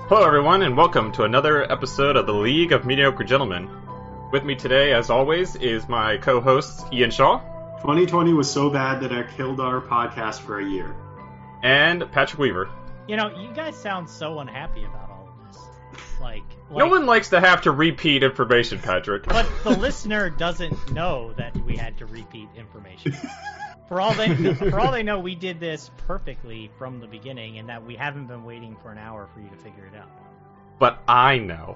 Hello everyone, and welcome to another episode of the League of Mediocre Gentlemen. With me today, as always, is my co-host, Ian Shaw. 2020 was so bad that it killed our podcast for a year. And Patrick Weaver. You know, you guys sound so unhappy about all of this. Like no one likes to have to repeat information, Patrick. But the listener doesn't know that we had to repeat information. For all they know, we did this perfectly from the beginning, and that we haven't been waiting for an hour for you to figure it out. But I know.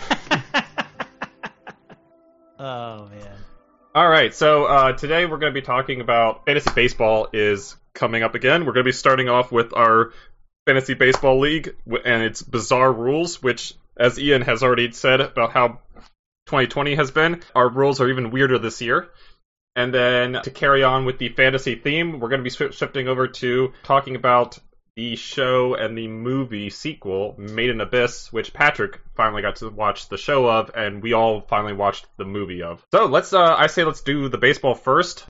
Oh, man. Alright, so today we're going to be talking about Fantasy Baseball is coming up again. We're going to be starting off with our Fantasy Baseball League and its bizarre rules, which, as Ian has already said about how 2020 has been, our rules are even weirder this year. And then to carry on with the fantasy theme, we're going to be shifting over to talking about the show and the movie sequel, Made in Abyss, which Patrick finally got to watch the show of, and we all finally watched the movie of. So let's do the baseball first.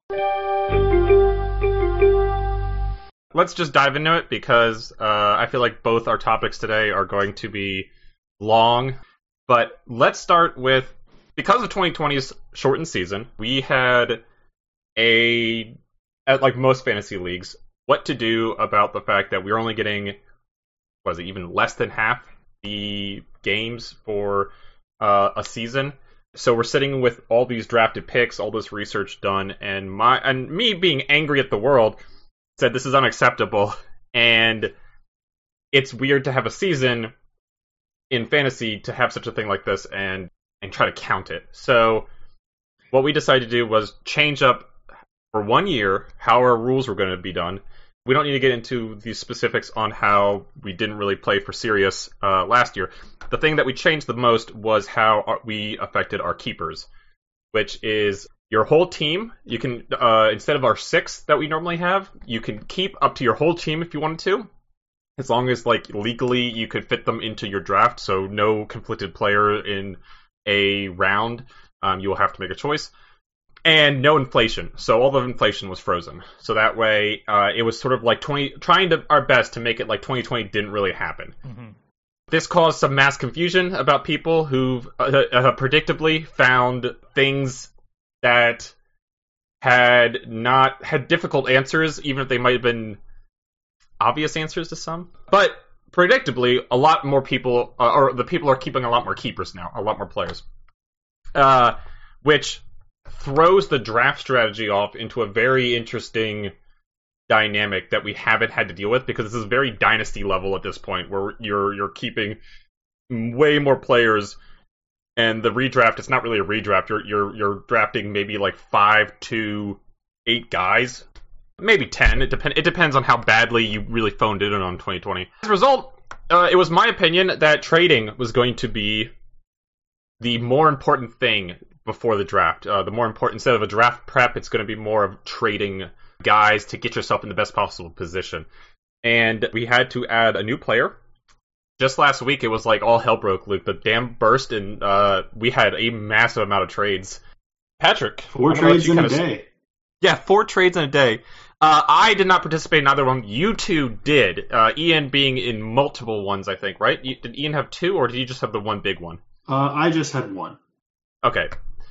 Let's just dive into it because I feel like both our topics today are going to be long. But let's start with, because of 2020's shortened season, we had like most fantasy leagues, what to do about the fact that we're only getting, even less than half the games for a season. So we're sitting with all these drafted picks, all this research done, and me being angry at the world, said this is unacceptable, and it's weird to have a season in fantasy to have such a thing like this and try to count it. So what we decided to do was change up for 1 year how our rules were going to be done. We don't need to get into the specifics on how we didn't really play for Sirius last year. The thing that we changed the most was how we affected our keepers, which is your whole team. You can, instead of our 6 that we normally have, you can keep up to your whole team if you wanted to, as long as legally you could fit them into your draft, so no conflicted player in a round. You will have to make a choice. And no inflation. So all the inflation was frozen. So that way, it was sort of like trying our best to make it like 2020 didn't really happen. Mm-hmm. This caused some mass confusion about people who predictably found things that had difficult answers, even if they might have been obvious answers to some. But predictably, a lot more people, or the people are keeping a lot more keepers now, a lot more players. Which throws the draft strategy off into a very interesting dynamic that we haven't had to deal with, because this is very dynasty level at this point, where you're keeping way more players, and the redraft, it's not really a redraft. You're drafting maybe like 5 to 8 guys, maybe 10. It depends on how badly you really phoned it in on 2020. As a result, it was my opinion that trading was going to be the more important thing before the draft. Instead of a draft prep, it's going to be more of trading guys to get yourself in the best possible position. And we had to add a new player. Just last week, it was like all hell broke loose. The dam burst, and we had a massive amount of trades. Patrick, 4 trades in a day. Yeah, 4 trades in a day. I did not participate in either one. You two did. Ian being in multiple ones, I think, right? Did Ian have 2, or did you just have the one big one? I just had 1. Okay.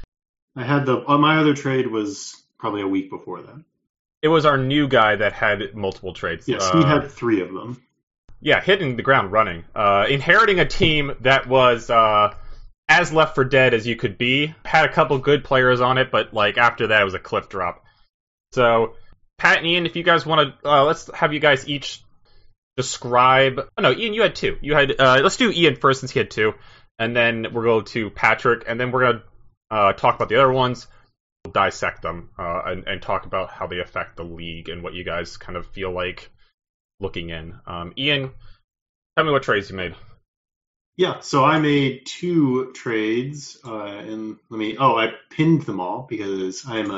I had my other trade was probably a week before that. It was our new guy that had multiple trades. Yes, he had 3 of them. Yeah, hitting the ground running. Inheriting a team that was as Left 4 Dead as you could be. Had a couple good players on it, but after that it was a cliff drop. So, Pat and Ian, if you guys want to, let's have you guys each describe. Oh no, Ian, you had 2. You had. Let's do Ian first since he had 2, and then we'll go to Patrick, and then we're gonna talk about the other ones. We'll dissect them and talk about how they affect the league and what you guys kind of feel like looking in. Ian, tell me what trades you made. Yeah, so I made 2 trades, and I pinned them all because I'm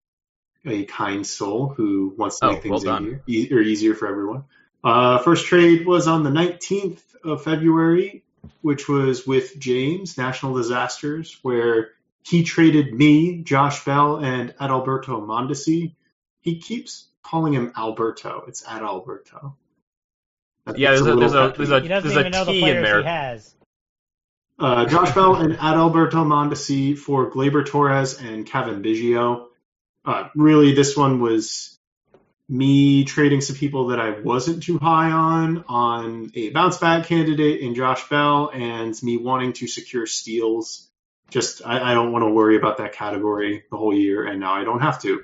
a kind soul who wants to make things easier for everyone. First trade was on the 19th of February, which was with James, National Disasters, where he traded me, Josh Bell, and Adalberto Mondesi. He keeps calling him Alberto. It's Adalberto. Yeah, there's a he doesn't even know the players he has. Josh Bell and Adalberto Mondesi for Gleyber Torres and Kevin Biggio. Really, this one was me trading some people that I wasn't too high on a bounce back candidate in Josh Bell, and me wanting to secure steals. Just, I don't want to worry about that category the whole year, and now I don't have to.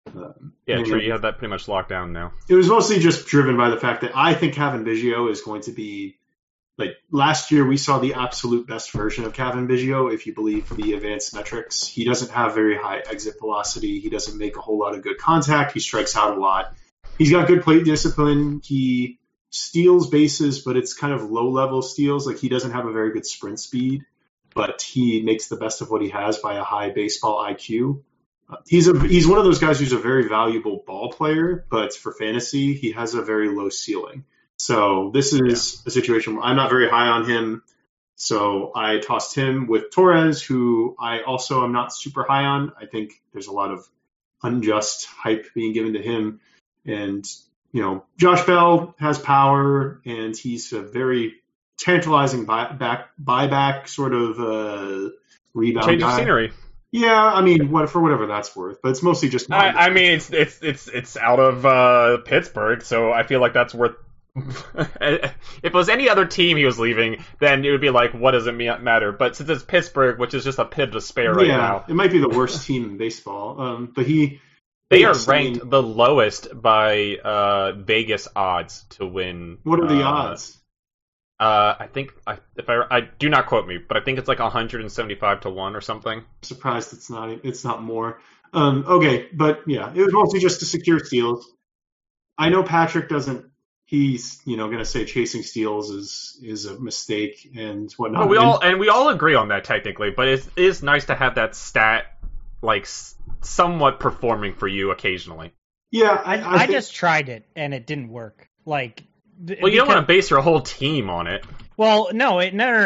True. You have that pretty much locked down now. It was mostly just driven by the fact that I think Kevin Biggio is going to be, like, last year we saw the absolute best version of Kevin Biggio, if you believe the advanced metrics. He doesn't have very high exit velocity. He doesn't make a whole lot of good contact. He strikes out a lot. He's got good plate discipline. He steals bases, but it's kind of low-level steals. Like, he doesn't have a very good sprint speed, but he makes the best of what he has by a high baseball IQ. He's one of those guys who's a very valuable ball player, but for fantasy, he has a very low ceiling. So this is a situation where I'm not very high on him. So I tossed him with Torres, who I also am not super high on. I think there's a lot of unjust hype being given to him. And, Josh Bell has power, and he's a very tantalizing buyback sort of rebound change guy. Of scenery. Yeah, I mean, for whatever that's worth, but it's mostly just. I mean, it's out of Pittsburgh, so I feel like that's worth. If it was any other team he was leaving, then it would be like, what does it matter? But since it's Pittsburgh, which is just a pit of despair right now, it might be the worst team in baseball. But they are ranked the lowest by Vegas odds to win. What are the odds? I think I do not quote me, but I think it's like 175 to 1 or something. I'm surprised it's not more. Okay, but yeah, it was mostly just to secure steals. I know Patrick doesn't. He's going to say chasing steals is a mistake and whatnot. We all agree on that technically, but it is nice to have that stat like somewhat performing for you occasionally. Yeah, I just tried it and it didn't work. Like. Well, you don't want to base your whole team on it. Well, no.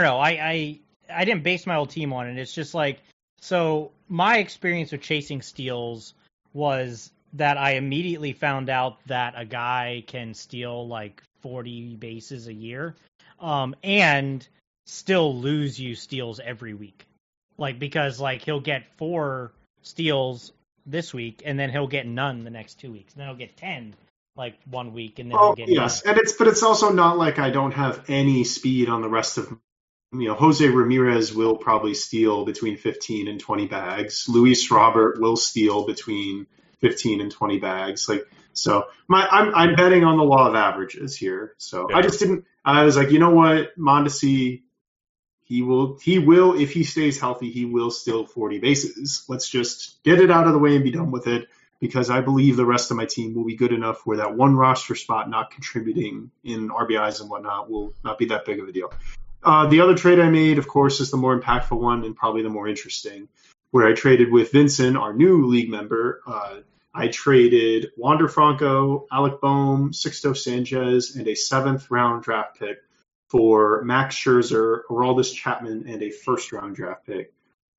I didn't base my whole team on it. It's just like, so my experience with chasing steals was that I immediately found out that a guy can steal like 40 bases a year, and still lose you steals every week. Like, because like he'll get 4 steals this week, and then he'll get none the next 2 weeks, and then he'll get 10. Like 1 week, and then we'll get yes, and it's also not like I don't have any speed on the rest of. Jose Ramirez will probably steal between 15 and 20 bags. Luis Robert will steal between 15 and 20 bags. I'm betting on the law of averages here. So yeah. I just didn't. I was like, you know what, Mondesi, he will if he stays healthy, he will steal 40 bases. Let's just get it out of the way and be done with it. Because I believe the rest of my team will be good enough where that one roster spot not contributing in RBIs and whatnot will not be that big of a deal. The other trade I made, of course, is the more impactful one and probably the more interesting, where I traded with Vincent, our new league member. I traded Wander Franco, Alec Boehm, Sixto Sanchez, and a 7th-round draft pick for Max Scherzer, Aroldis Chapman, and a 1st-round draft pick.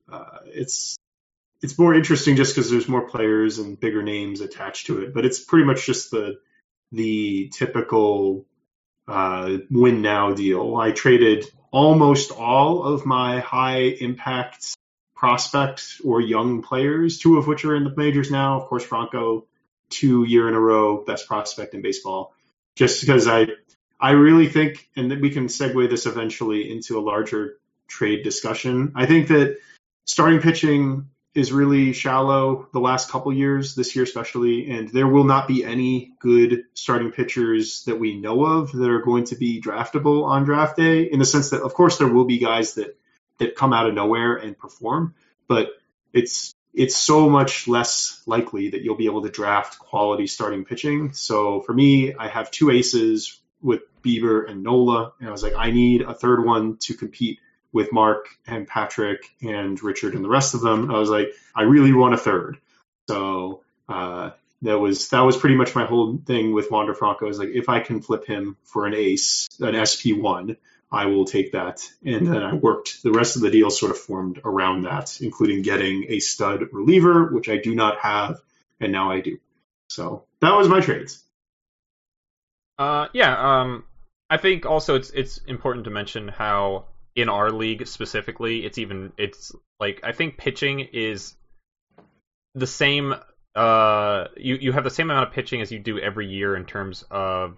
It's more interesting just because there's more players and bigger names attached to it, but it's pretty much just the typical win now deal. I traded almost all of my high impact prospects or young players, 2 of which are in the majors now. Of course, Franco, 2 year in a row best prospect in baseball. Just because I really think, and that we can segue this eventually into a larger trade discussion. I think that starting pitching is really shallow the last couple years, this year especially, and there will not be any good starting pitchers that we know of that are going to be draftable on draft day, in the sense that, of course, there will be guys that come out of nowhere and perform, but it's so much less likely that you'll be able to draft quality starting pitching. So for me, I have 2 aces with Bieber and Nola, and I was like, I need a 3rd one to compete with Mark and Patrick and Richard and the rest of them. I was like, I really want a 3rd. So that was pretty much my whole thing with Wander Franco. I was like, if I can flip him for an ace, an SP1, I will take that. And then I worked. The rest of the deal sort of formed around that, including getting a stud reliever, which I do not have, and now I do. So that was my trades. I think also it's important to mention how in our league specifically, it's like I think pitching is the same. You have the same amount of pitching as you do every year in terms of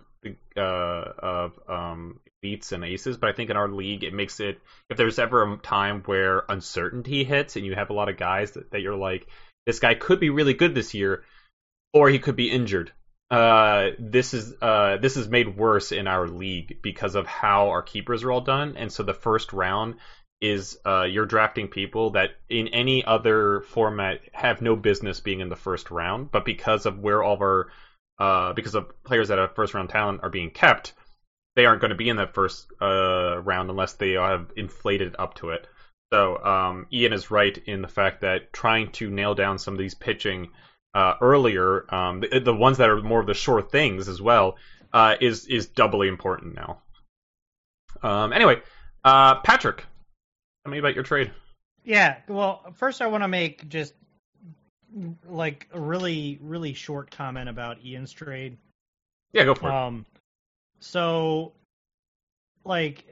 elites and aces, but I think in our league it makes it, if there's ever a time where uncertainty hits and you have a lot of guys that you're like, this guy could be really good this year, or he could be injured. This is made worse in our league because of how our keepers are all done, and so the first round is you're drafting people that in any other format have no business being in the first round, but because of where all of our because of players that have first round talent are being kept, they aren't going to be in that first round unless they have inflated up to it. So Ian is right in the fact that trying to nail down some of these pitching earlier, the ones that are more of the sure things as well, is doubly important now. Anyway, Patrick, tell me about your trade. Yeah, well, first I want to make just like a really, really short comment about Ian's trade. Yeah, go for it. So, like,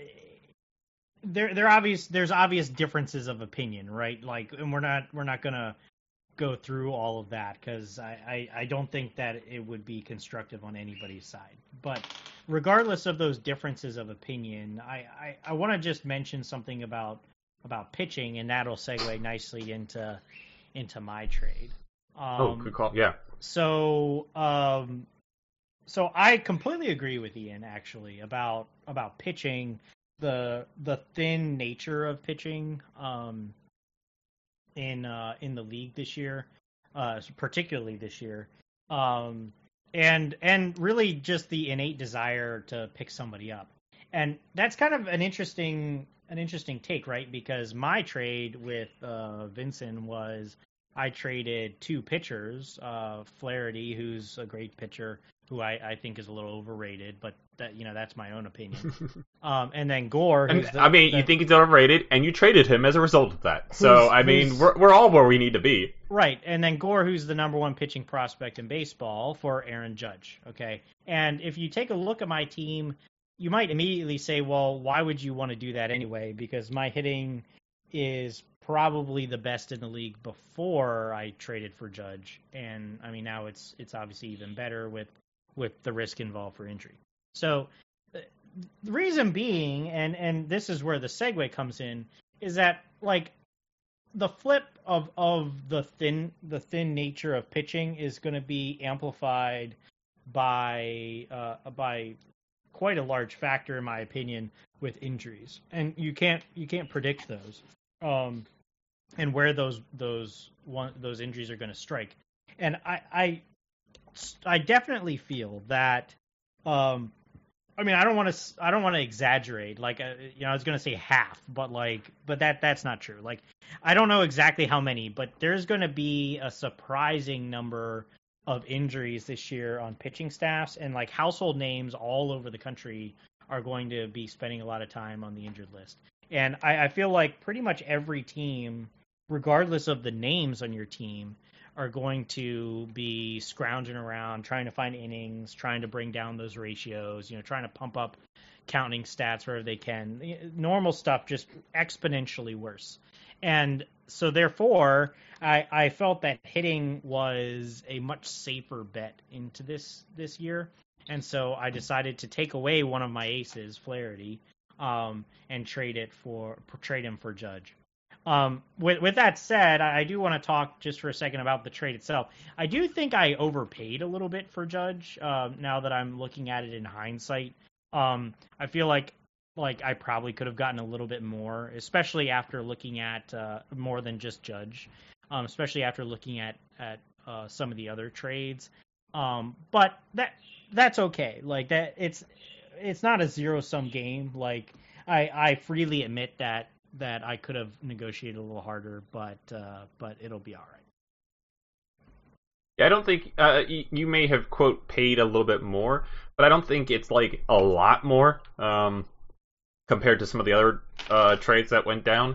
there's obvious differences of opinion, right? Like, and we're not gonna go through all of that because I don't think that it would be constructive on anybody's side. But regardless of those differences of opinion, I want to just mention something about pitching, and that'll segue nicely into my trade. Good call. Yeah. So I completely agree with Ian actually about pitching, the thin nature of pitching in the league this year, particularly this year, and really just the innate desire to pick somebody up, and that's kind of an interesting take, right? Because my trade with Vincent was I traded two pitchers, Flaherty, who's a great pitcher, who I think is a little overrated, but that's my own opinion. And then Gore, you think he's overrated, and you traded him as a result of that. So we're all where we need to be. Right, and then Gore, who's the number one pitching prospect in baseball, for Aaron Judge. Okay, and if you take a look at my team, you might immediately say, well, why would you want to do that anyway? Because my hitting is probably the best in the league before I traded for Judge, and I mean now it's obviously even better with the risk involved for injury. So the reason being, and this is where the segue comes in, is that like the flip of the thin nature of pitching is going to be amplified by quite a large factor, in my opinion, with injuries, and you can't predict those, and where those injuries are going to strike, and I definitely feel that. I mean, I don't want to exaggerate. Like, I was going to say half, but that's not true. Like, I don't know exactly how many, but there's going to be a surprising number of injuries this year on pitching staffs, and like household names all over the country are going to be spending a lot of time on the injured list. And I feel like pretty much every team, regardless of the names on your team, are going to be scrounging around, trying to find innings, trying to bring down those ratios, trying to pump up counting stats wherever they can. Normal stuff, just exponentially worse. And so therefore, I felt that hitting was a much safer bet into this year. And so I decided to take away one of my aces, Flaherty, and trade him for Judge. With that said, I do want to talk just for a second about the trade itself. I do think I overpaid a little bit for Judge. Now that I'm looking at it in hindsight, I feel like I probably could have gotten a little bit more, especially after looking at more than just Judge, especially after looking at some of the other trades. But that's okay. Like that, it's not a zero-sum game. Like I freely admit that I could have negotiated a little harder, but it'll be all right. Yeah, I don't think you may have, quote, paid a little bit more, but I don't think it's like a lot more compared to some of the other trades that went down.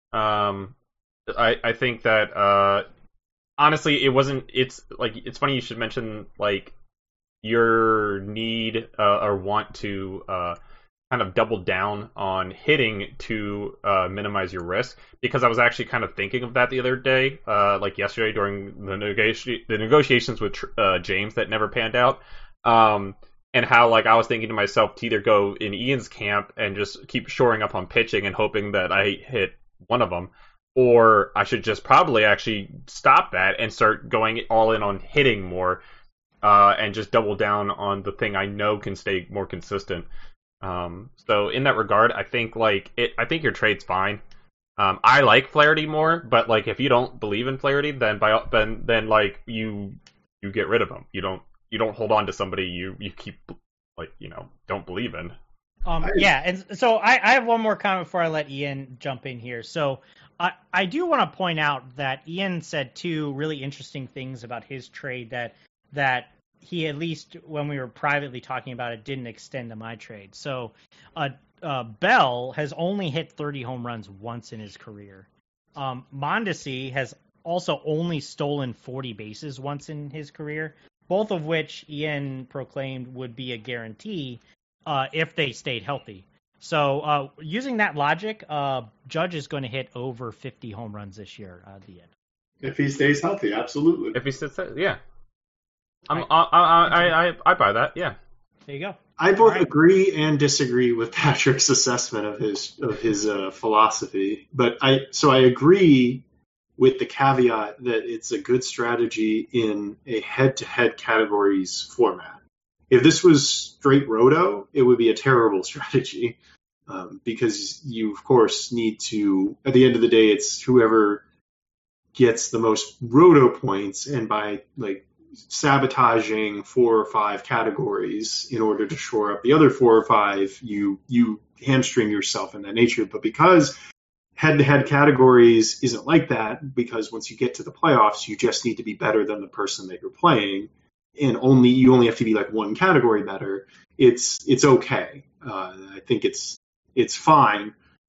I think that honestly, it wasn't. It's funny you should mention like your need or want to kind of doubled down on hitting to minimize your risk, because I was actually kind of thinking of that the other day, like yesterday during the negotiations with James that never panned out, and how like I was thinking to myself to either go in Ian's camp and just keep shoring up on pitching and hoping that I hit one of them, or I should just probably actually stop that and start going all in on hitting more, and just double down on the thing I know can stay more consistent. So in that regard, I think I think your trade's fine. I like Flaherty more, but like if you don't believe in Flaherty, then then like you get rid of him. You don't hold on to somebody you keep don't believe in. Yeah, and so I have one more comment before I let Ian jump in here. So I do want to point out that Ian said two really interesting things about his trade that he, at least when we were privately talking about it, didn't extend to my trade. So Bell has only hit 30 home runs once in his career. Mondesi has also only stolen 40 bases once in his career, both of which Ian proclaimed would be a guarantee if they stayed healthy. So using that logic, Judge is going to hit over 50 home runs this year at the end. If he stays healthy, absolutely. If he stays, yeah. I buy that. Yeah. There you go. I both agree and disagree with Patrick's assessment of his philosophy, but I agree with the caveat that it's a good strategy in a head-to-head categories format. If this was straight roto, it would be a terrible strategy, because you of course need to. At the end of the day, it's whoever gets the most roto points, and by like sabotaging 4 or 5 categories in order to shore up the other 4 or 5, you hamstring yourself in that nature. But because head-to-head categories isn't like that, because once you get to the playoffs, you just need to be better than the person that you're playing, and you only have to be like one category better. It's okay. I think it's fine.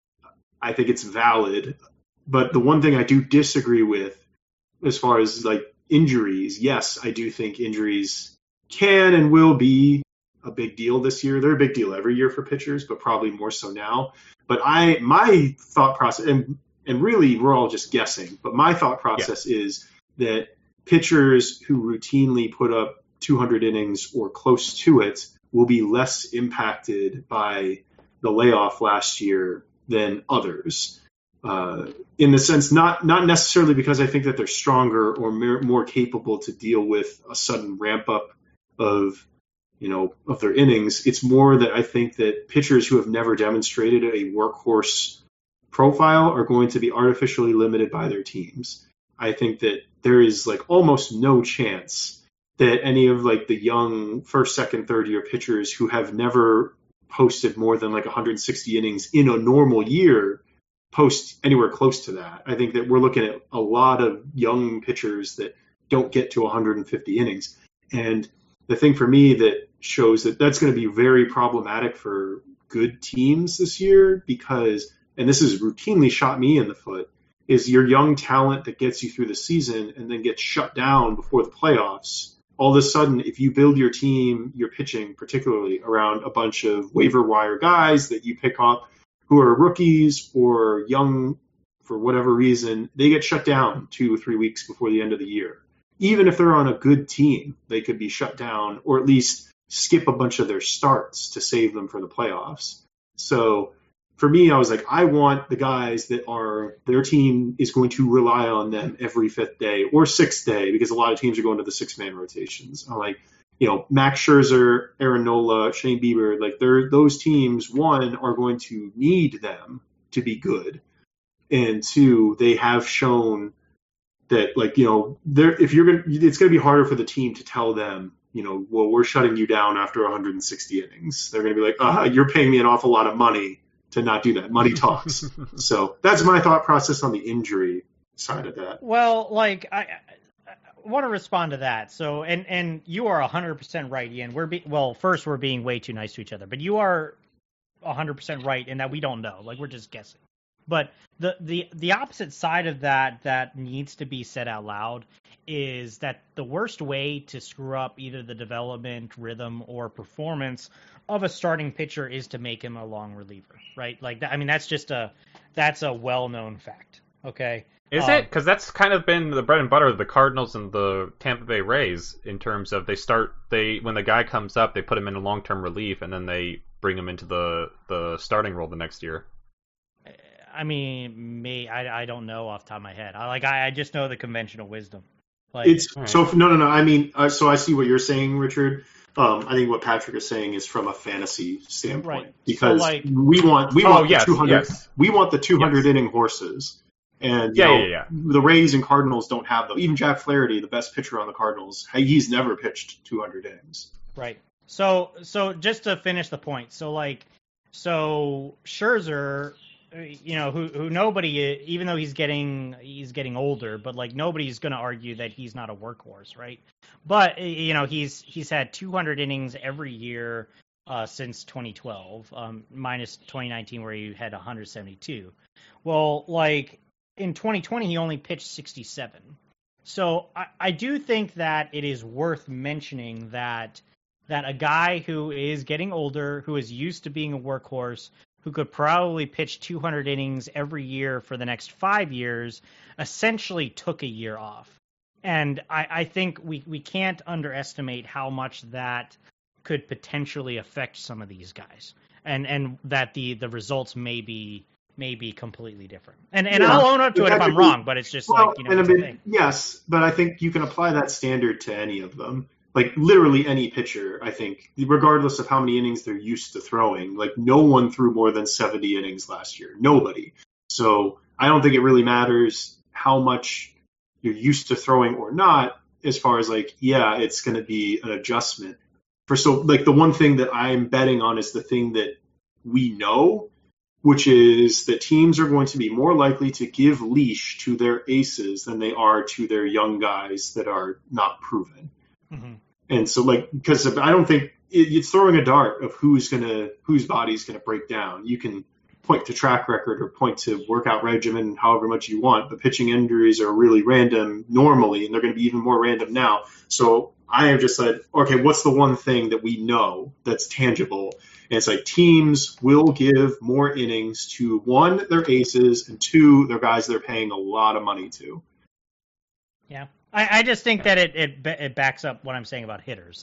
I think it's valid. But the one thing I do disagree with, as far as like injuries, yes, I do think injuries can and will be a big deal this year. They're a big deal every year for pitchers, but probably more so now. But my thought process, and really we're all just guessing, but my thought process is that pitchers who routinely put up 200 innings or close to it will be less impacted by the layoff last year than others. In the sense, not necessarily because I think that they're stronger or more capable to deal with a sudden ramp up of their innings. It's more that I think that pitchers who have never demonstrated a workhorse profile are going to be artificially limited by their teams. I think that there is like almost no chance that any of like the young first, second, third year pitchers who have never posted more than like 160 innings in a normal year post anywhere close to that. I think that we're looking at a lot of young pitchers that don't get to 150 innings. And the thing for me that shows that that's going to be very problematic for good teams this year, because, and this has routinely shot me in the foot, is your young talent that gets you through the season and then gets shut down before the playoffs. All of a sudden, if you build your team, your pitching particularly, around a bunch of waiver wire guys that you pick up who are rookies or young for whatever reason, they get shut down 2 or 3 weeks before the end of the year. Even if they're on a good team, they could be shut down or at least skip a bunch of their starts to save them for the playoffs. So for me, I was like, I want the guys that their team is going to rely on them every 5th day or 6th day, because a lot of teams are going to the 6-man rotations. I'm like, Max Scherzer, Aaron Nola, Shane Bieber, like those teams, one, are going to need them to be good. And 2, they have shown that, like, it's going to be harder for the team to tell them, well, we're shutting you down after 160 innings. They're going to be like, you're paying me an awful lot of money to not do that. Money talks. So that's my thought process on the injury side of that. Well, like, I want to respond to that. So, and you are 100% right, Ian. First, we're being way too nice to each other, but you are 100% right in that we don't know. Like, we're just guessing. But the opposite side of that needs to be said out loud is that the worst way to screw up either the development, rhythm, or performance of a starting pitcher is to make him a long reliever, right? Like, I mean, that's a well-known fact. Okay. Is it? Because that's kind of been the bread and butter of the Cardinals and the Tampa Bay Rays in terms of when the guy comes up, they put him in a long-term relief, and then they bring him into the starting role the next year. I mean, I don't know off the top of my head. I just know the conventional wisdom. Like, right. So no. I mean, so I see what you're saying, Richard. I think what Patrick is saying is from a fantasy standpoint, right. because so, like, we want the 200. Yes. We want the 200 inning horses, and the Rays and Cardinals don't have them. Even Jack Flaherty, the best pitcher on the Cardinals, he's never pitched 200 innings. Right. So just to finish the point, so Scherzer, who nobody, even though he's getting older, but like nobody's going to argue that he's not a workhorse, right? But he's had 200 innings every year since 2012, minus 2019 where he had 172. Well, like in 2020 he only pitched 67. So I do think that it is worth mentioning that a guy who is getting older, who is used to being a workhorse, who could probably pitch 200 innings every year for the next 5 years, essentially took a year off. And I think we can't underestimate how much that could potentially affect some of these guys, and that the results may be completely different. And I'll own up to it if I'm wrong, but it's just yes, but I think you can apply that standard to any of them. Like literally any pitcher, I think, regardless of how many innings they're used to throwing, like no one threw more than 70 innings last year. Nobody. So I don't think it really matters how much you're used to throwing or not, as far as like, yeah, it's going to be an adjustment. The one thing that I'm betting on is the thing that we know, which is that teams are going to be more likely to give leash to their aces than they are to their young guys that are not proven. Mm-hmm. And so, because I don't think it's throwing a dart of whose body's gonna break down. You can point to track record or point to workout regimen, however much you want. But pitching injuries are really random normally, and they're going to be even more random now. So I have just said, okay, what's the one thing that we know that's tangible? And it's like teams will give more innings to, one, their aces, and two, their guys they're paying a lot of money to. Yeah. I just think that it backs up what I'm saying about hitters.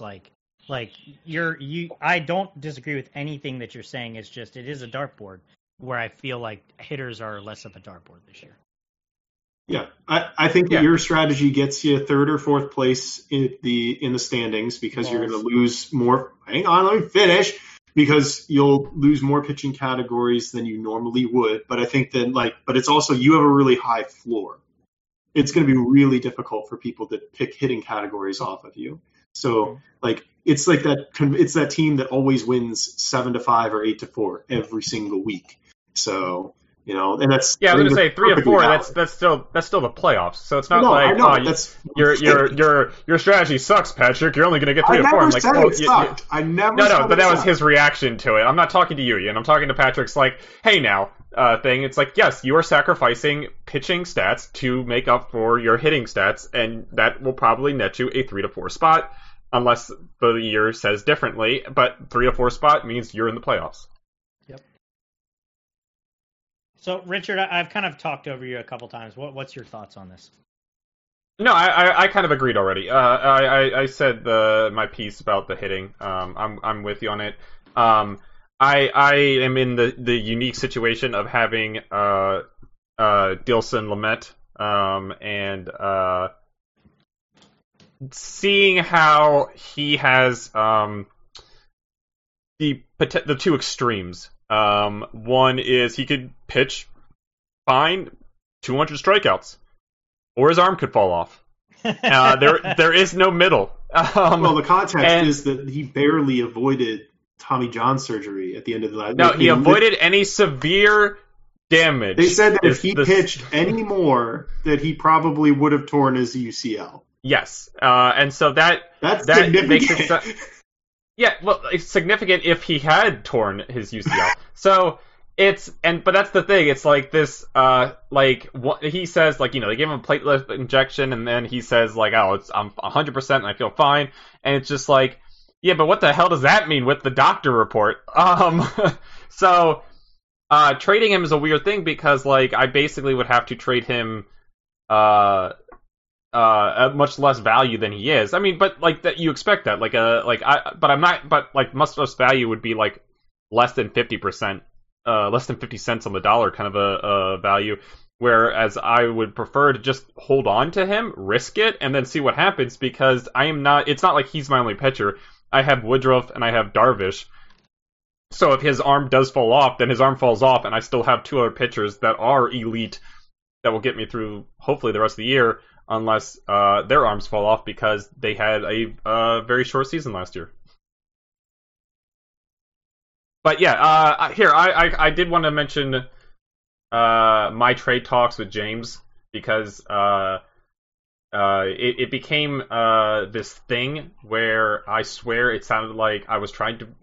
I don't disagree with anything that you're saying. It's just it is a dartboard where I feel like hitters are less of a dartboard this year. Yeah, I think that your strategy gets you third or fourth place in the standings because you're going to lose more. Hang on, let me finish. Because you'll lose more pitching categories than you normally would. But I think that but it's also you have a really high floor. It's going to be really difficult for people to pick hitting categories off of you. So it's like that. It's that team that always wins 7-5 or 8-4 every single week. So and that's I was going to say 3 or 4. That's still the playoffs. So it's not your strategy sucks, Patrick. You're only going to get 3 or 4. I'm like, it sucked. I never. No, but that was his reaction to it. I'm not talking to you, Ian. I'm talking to Patrick's hey now. Thing. It's yes, you are sacrificing pitching stats to make up for your hitting stats, and that will probably net you a 3 to 4 spot, unless the year says differently. But 3 to 4 spot means you're in the playoffs. Yep. So, Richard, I've kind of talked over you a couple times. What's your thoughts on this? No, I kind of agreed already. I said my piece about the hitting. I'm with you on it. I am in the unique situation of having Dilson Lamet and seeing how he has the two extremes. One is he could pitch fine, 200 strikeouts, or his arm could fall off. There is no middle. Well, the context is that he barely avoided Tommy John surgery at the end of the last. No, he avoided any severe damage. They said that if he pitched any more, that he probably would have torn his UCL. Yes, and so that's significant. Makes it. Yeah, well, it's significant if he had torn his UCL. So but that's the thing. It's like this, he says, like, they give him a platelet injection, and then he says, like, oh, I'm 100% and I feel fine. And it's just like, yeah, but what the hell does that mean with the doctor report? So, trading him is a weird thing because, like, I basically would have to trade him, at much less value than he is. I mean, but, like, that you expect that. But much less value would be, like, less than 50%. Less than 50 cents on the dollar kind of a value, whereas I would prefer to just hold on to him, risk it, and then see what happens, because it's not like he's my only pitcher. I have Woodruff and I have Darvish, so if his arm does fall off, then his arm falls off, and I still have 2 other pitchers that are elite that will get me through, hopefully, the rest of the year, unless their arms fall off because they had a very short season last year. But yeah, I did want to mention my trade talks with James, because it became this thing where I swear it sounded like I was trying to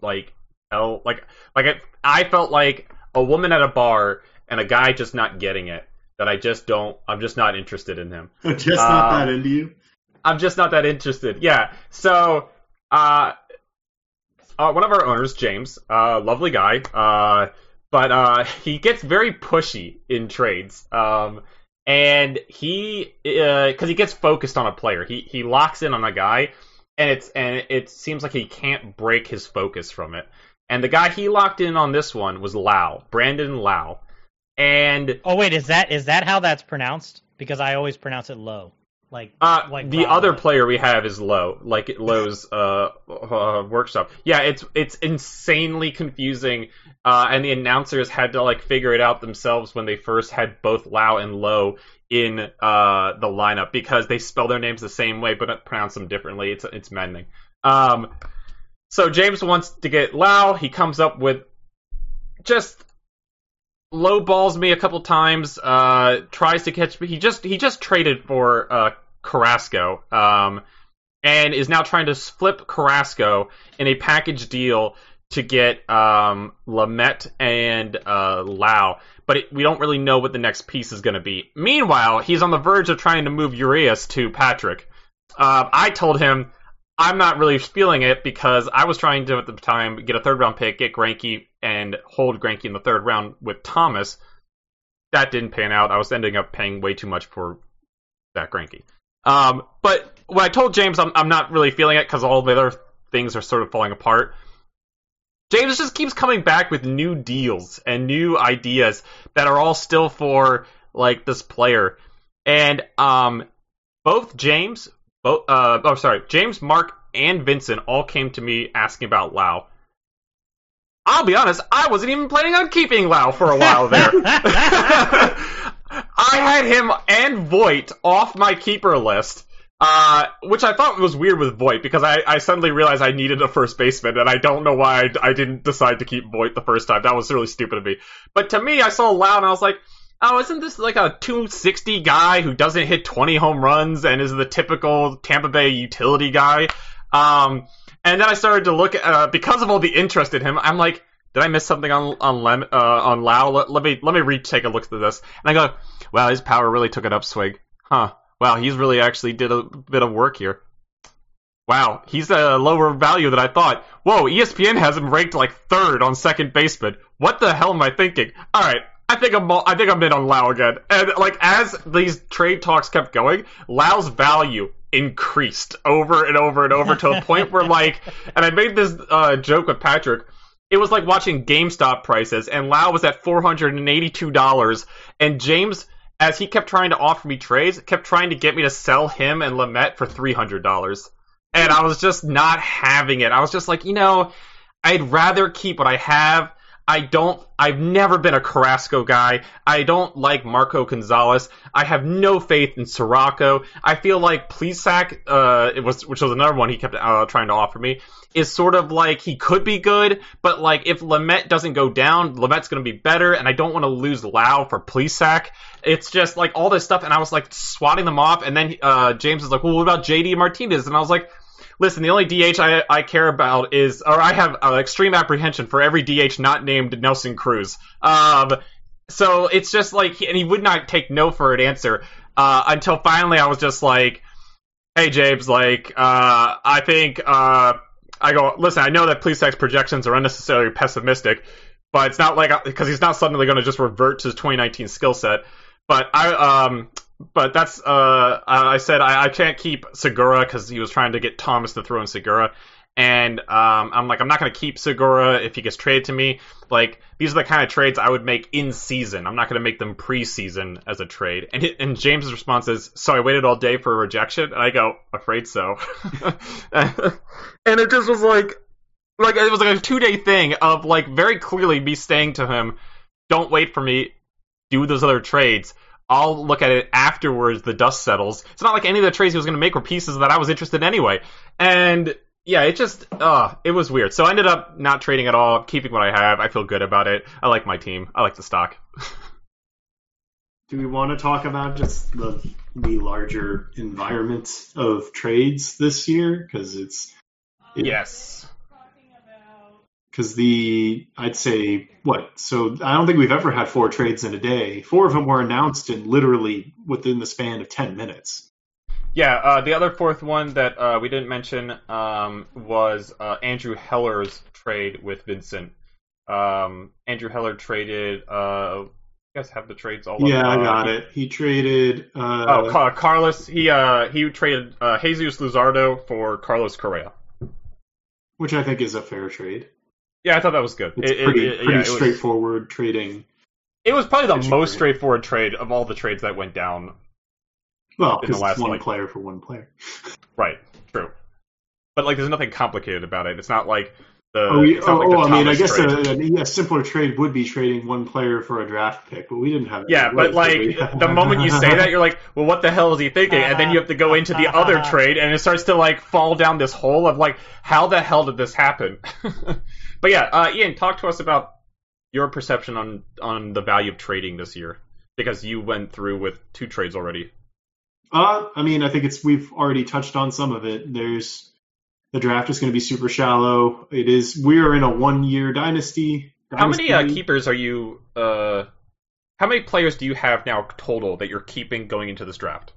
I felt like a woman at a bar and a guy just not getting it, that I'm just not interested in him. Just not that into you? I'm just not that interested. Yeah. So one of our owners, James, lovely guy, but he gets very pushy in trades, and because he gets focused on a player, he locks in on a guy, and it seems like he can't break his focus from it. And the guy he locked in on this one was Brandon Lau, and wait, is that how that's pronounced? Because I always pronounce it Low. Like the other player we have is Low, like Low's workshop. Yeah, it's insanely confusing, and the announcers had to figure it out themselves when they first had both Lau and Low in the lineup, because they spell their names the same way but pronounce them differently. It's maddening. So James wants to get Lau. He comes up with just low balls me a couple times, tries to catch me. He just traded for Carrasco, and is now trying to flip Carrasco in a package deal to get Lamet and Lau, but we don't really know what the next piece is going to be. Meanwhile, he's on the verge of trying to move Urias to Patrick. I told him I'm not really feeling it, because I was trying to, at the time, get a third-round pick, get Greinke, and hold Greinke in the third round with Thomas. That didn't pan out. I was ending up paying way too much for that Greinke. But when I told James I'm not really feeling it because all the other things are sort of falling apart, James just keeps coming back with new deals and new ideas that are all still for this player. And James, Mark, and Vincent all came to me asking about Lau. I'll be honest, I wasn't even planning on keeping Lau for a while there. I had him and Voit off my keeper list, which I thought was weird with Voit, because I suddenly realized I needed a first baseman, and I don't know why I didn't decide to keep Voit the first time. That was really stupid of me. But to me, I saw Lau, and I was like, oh, isn't this like a 260 guy who doesn't hit 20 home runs and is the typical Tampa Bay utility guy? And then I started to look at, because of all the interest in him, I'm like, did I miss something on Lau? Let me take a look at this. And I go, wow, his power really took an upswing. Huh. Wow, he's really actually did a bit of work here. Wow, he's a lower value than I thought. Whoa, ESPN has him ranked third on second baseman. What the hell am I thinking? All right, I think I'm in on Lau again. And as these trade talks kept going, Lau's value increased over and over and over to a point where and I made this joke with Patrick. It was like watching GameStop prices, and Lau was at $482, and James, as he kept trying to offer me trades, kept trying to get me to sell him and Lamet for $300. And I was just not having it. I was just like, I'd rather keep what I have. I've never been a Carrasco guy. I don't like Marco Gonzalez. I have no faith in Sirocco. I feel like Plesac, which was another one he kept trying to offer me, is sort of he could be good, but if Lamet doesn't go down, Lamet's going to be better, and I don't want to lose Lau for Plesac. It's just all this stuff, and I was swatting them off, and then James was like, well, what about JD Martinez? And I was like, listen, the only DH I care about is, or I have extreme apprehension for every DH not named Nelson Cruz. So it's just like, and he would not take no for an answer until finally I was just like, hey, James, like, I think, I go, listen, I know that Plesac's projections are unnecessarily pessimistic, but it's not like, because he's not suddenly going to just revert to his 2019 skill set. But I said I can't keep Segura because he was trying to get Thomas to throw in Segura. And I'm like, I'm not going to keep Segura if he gets traded to me. Like, these are the kind of trades I would make in season. I'm not going to make them preseason as a trade. And James's response is, so I waited all day for a rejection? And I go, afraid so. And it just was like it was like a 2-day thing of like very clearly me saying to him, don't wait for me, do those other trades. I'll look at it afterwards, the dust settles. It's not like any of the trades he was going to make were pieces that I was interested in anyway. And yeah, it just, it was weird. So I ended up not trading at all, keeping what I have. I feel good about it. I like my team. I like the stock. Do we want to talk about just the larger environment of trades this year? Because yes. Because I'd say, so I don't think we've ever had 4 trades in a day. 4 of them were announced in literally within the span of 10 minutes. Yeah, the other fourth one that we didn't mention was Andrew Heller's trade with Vincent. Andrew Heller traded, you guys have the trades all Yeah, I got it. He traded... Carlos, he traded Jesus Luzardo for Carlos Correa. Which I think is a fair trade. Yeah, I thought that was good. It's pretty straightforward trading. It was probably the most straightforward trade of all the trades that went down. Well, because it's one player for one player. Right, true. But like, there's nothing complicated about it. It's not like the. I guess a simpler trade would be trading one player for a draft pick, but we didn't have. Yeah, but like the moment you say that, you're like, well, what the hell is he thinking? And then you have to go into the other trade, and it starts to like fall down this hole of like, how the hell did this happen? But yeah, Ian, talk to us about your perception on the value of trading this year, because you went through with 2 trades already. I mean, I think we've already touched on some of it. The draft is going to be super shallow. We are in a 1-year dynasty. How many keepers are you, how many players do you have now total that you're keeping going into this draft?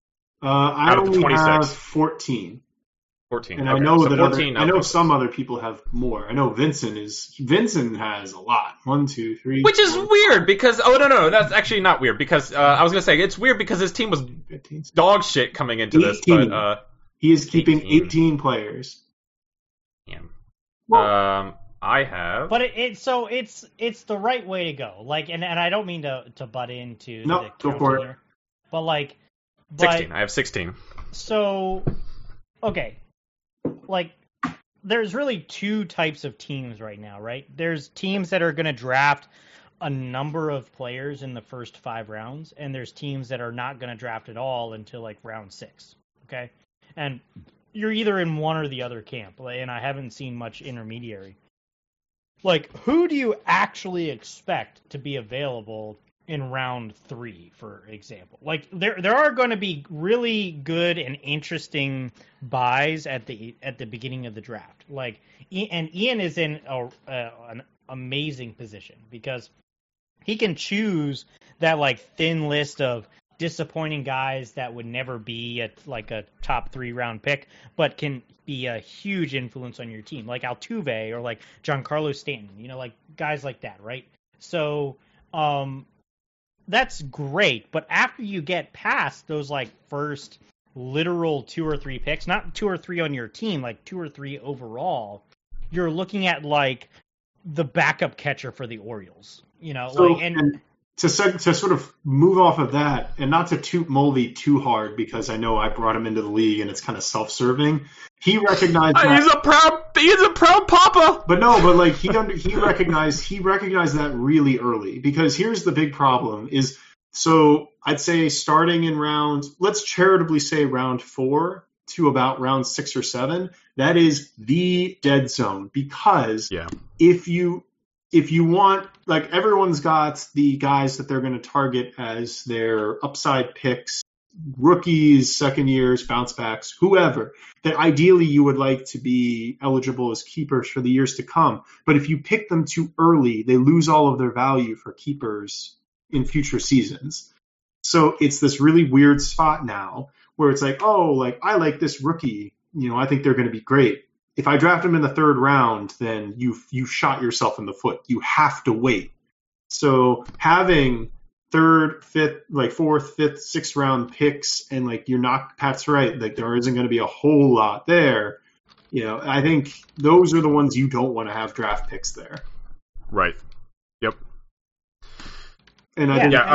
I only have 14. 14. And okay. I know so that 14 I know some other people have more. I know Vincent has a lot. 1, 2, 3. Which is weird because no, that's actually not weird because I was gonna say it's weird because his team was 15. dog shit coming into 18. This, but he is keeping 18 players. Damn. Well, I have, but it's the right way to go. Like, and I don't mean to butt into no, the go for it. But 16. I have 16. So, okay. Like, there's really 2 types of teams right now, right? There's teams that are going to draft a number of players in the first 5 rounds, and there's teams that are not going to draft at all until like round 6. Okay, and you're either in one or the other camp, and I haven't seen much intermediary. Like, who do you actually expect to be available in round 3, for example? Like, there are going to be really good and interesting buys at the beginning of the draft. Like, and Ian is in an amazing position because he can choose that like thin list of disappointing guys that would never be a top 3 round pick, but can be a huge influence on your team, like Altuve or like Giancarlo Stanton, like guys like that, right? So, that's great, but after you get past those like first literal 2 or 3 picks, not 2 or 3 on your team, like 2 or 3 overall, you're looking at like the backup catcher for the Orioles, and to sort of move off of that, and not to toot Moldy too hard because I know I brought him into the league and it's kind of self-serving. He recognized that, he's a proud papa. But like he recognized that really early, because here's the big problem is, so I'd say starting in let's charitably say round 4 to about round 6 or 7, that is the dead zone, because if you want, like, everyone's got the guys that they're going to target as their upside picks rookies, second years, bounce backs, whoever, that ideally you would like to be eligible as keepers for the years to come. But if you pick them too early, they lose all of their value for keepers in future seasons. So it's this really weird spot now where it's like, oh, like I like this rookie, I think they're going to be great. If I draft them in the third round, then you shot yourself in the foot. You have to wait. So having third, fifth, like fourth, fifth, sixth round picks, and like you're not, Pat's right, like there isn't going to be a whole lot there. I think those are the ones you don't want to have draft picks there. Right. Yep. And I think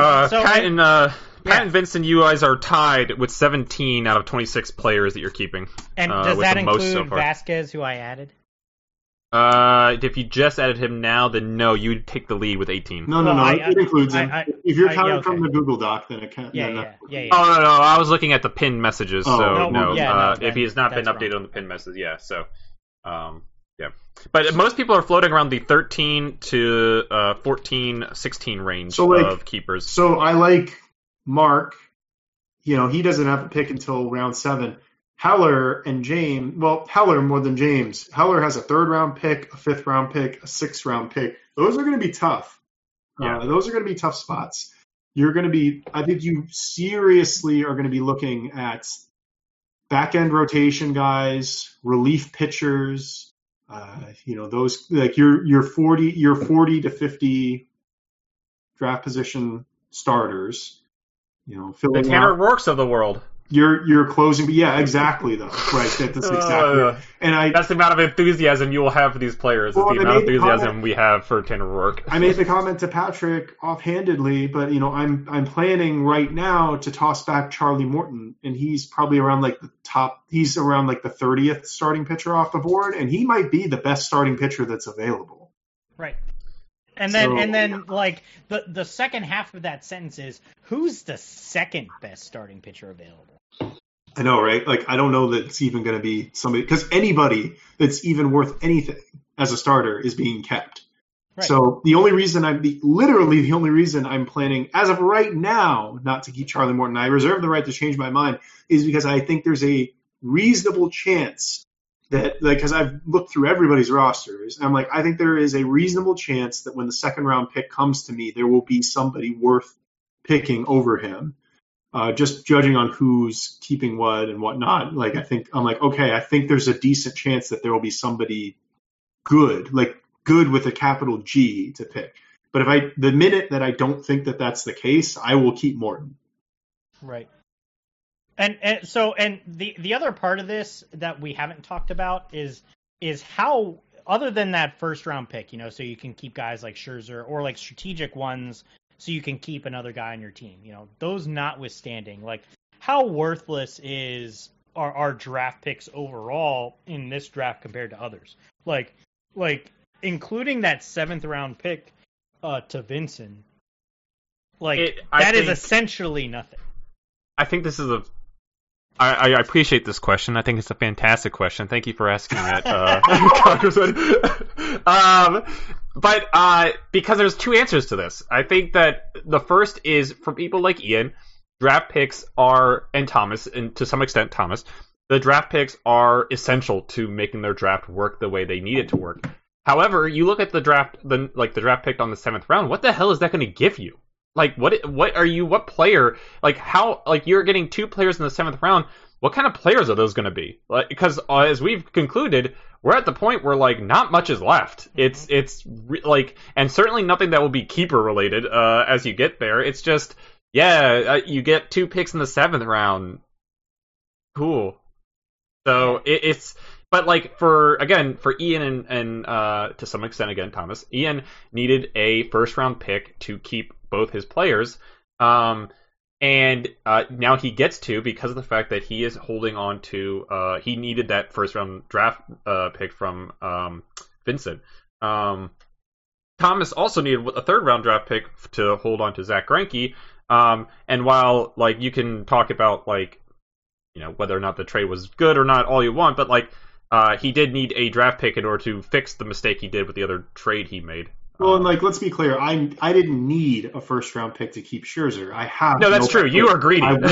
Pat and Vincent, you guys are tied with 17 out of 26 players that you're keeping. And does that include Vasquez, who I added? If you just added him now, then no, you would take the lead with 18. No, it includes him. If you're counting from the Google Doc, then it can't. Yeah. Oh, no, I was looking at the pinned messages, if he has not been updated on the pinned messages, yeah. But most people are floating around the 13 to 14, 16 range of keepers. So I like Mark. He doesn't have a pick until round 7. Heller and James, Heller more than James. Heller has a 3rd round pick, a 5th round pick, a 6th round pick. Those are going to be tough. Yeah. Those are going to be tough spots. I think you seriously are going to be looking at back end rotation guys, relief pitchers, those like your 40 to 50 draft position starters. The Tanner Rourke's of the world. You're closing, but yeah, exactly though. Right, that's exactly. And that's the amount of enthusiasm you will have for these players. Well, the amount of enthusiasm we have for Tanner Rourke. I made the comment to Patrick offhandedly, but I'm planning right now to toss back Charlie Morton, and he's probably around like the top. He's around like the 30th starting pitcher off the board, and he might be the best starting pitcher that's available. Right. And then like the second half of that sentence is, who's the second best starting pitcher available? I know, right? Like, I don't know that it's even going to be somebody, because anybody that's even worth anything as a starter is being kept. Right. So the only reason I'm planning, as of right now, not to keep Charlie Morton, I reserve the right to change my mind, is because I think there's a reasonable chance that, like, because I've looked through everybody's rosters, and I'm like, I think there is a reasonable chance that when the 2nd round pick comes to me, there will be somebody worth picking over him. Just judging on who's keeping what and whatnot, like I think there's a decent chance that there will be somebody good with a capital G to pick. But the minute that I don't think that that's the case, I will keep Morton. Right. And the other part of this that we haven't talked about is how, other than that 1st round pick, so you can keep guys like Scherzer or like strategic ones, so you can keep another guy on your team. Those notwithstanding, like, how worthless are our draft picks overall in this draft compared to others? Like including that 7th round pick to Vincent, that is essentially nothing. I think this is I appreciate this question. I think it's a fantastic question. Thank you for asking it, Congressman. But because there's 2 answers to this. I think that the first is, for people like Ian, draft picks and Thomas, and to some extent Thomas, the draft picks are essential to making their draft work the way they need it to work. However, you look at the draft pick on the 7th round, what the hell is that going to give you? Like, what player, like, how, like, you're getting 2 players in the 7th round, what kind of players are those going to be? Like, because as we've concluded, we're at the point where, like, not much is left. And certainly nothing that will be keeper related, as you get there. It's just, you get 2 picks in the 7th round. Cool. So but like for Ian and to some extent again Thomas, Ian needed a 1st round pick to keep both his players, and now he gets to, because of the fact that he is holding on to, he needed that 1st round draft pick from Vincent. Thomas also needed a 3rd round draft pick to hold on to Zach Greinke, and while, like, you can talk about, like, whether or not the trade was good or not all you want, but, like, he did need a draft pick in order to fix the mistake he did with the other trade he made. Well, and like, let's be clear. I didn't need a first round pick to keep Scherzer. I have. No, that's true. You are greedy. You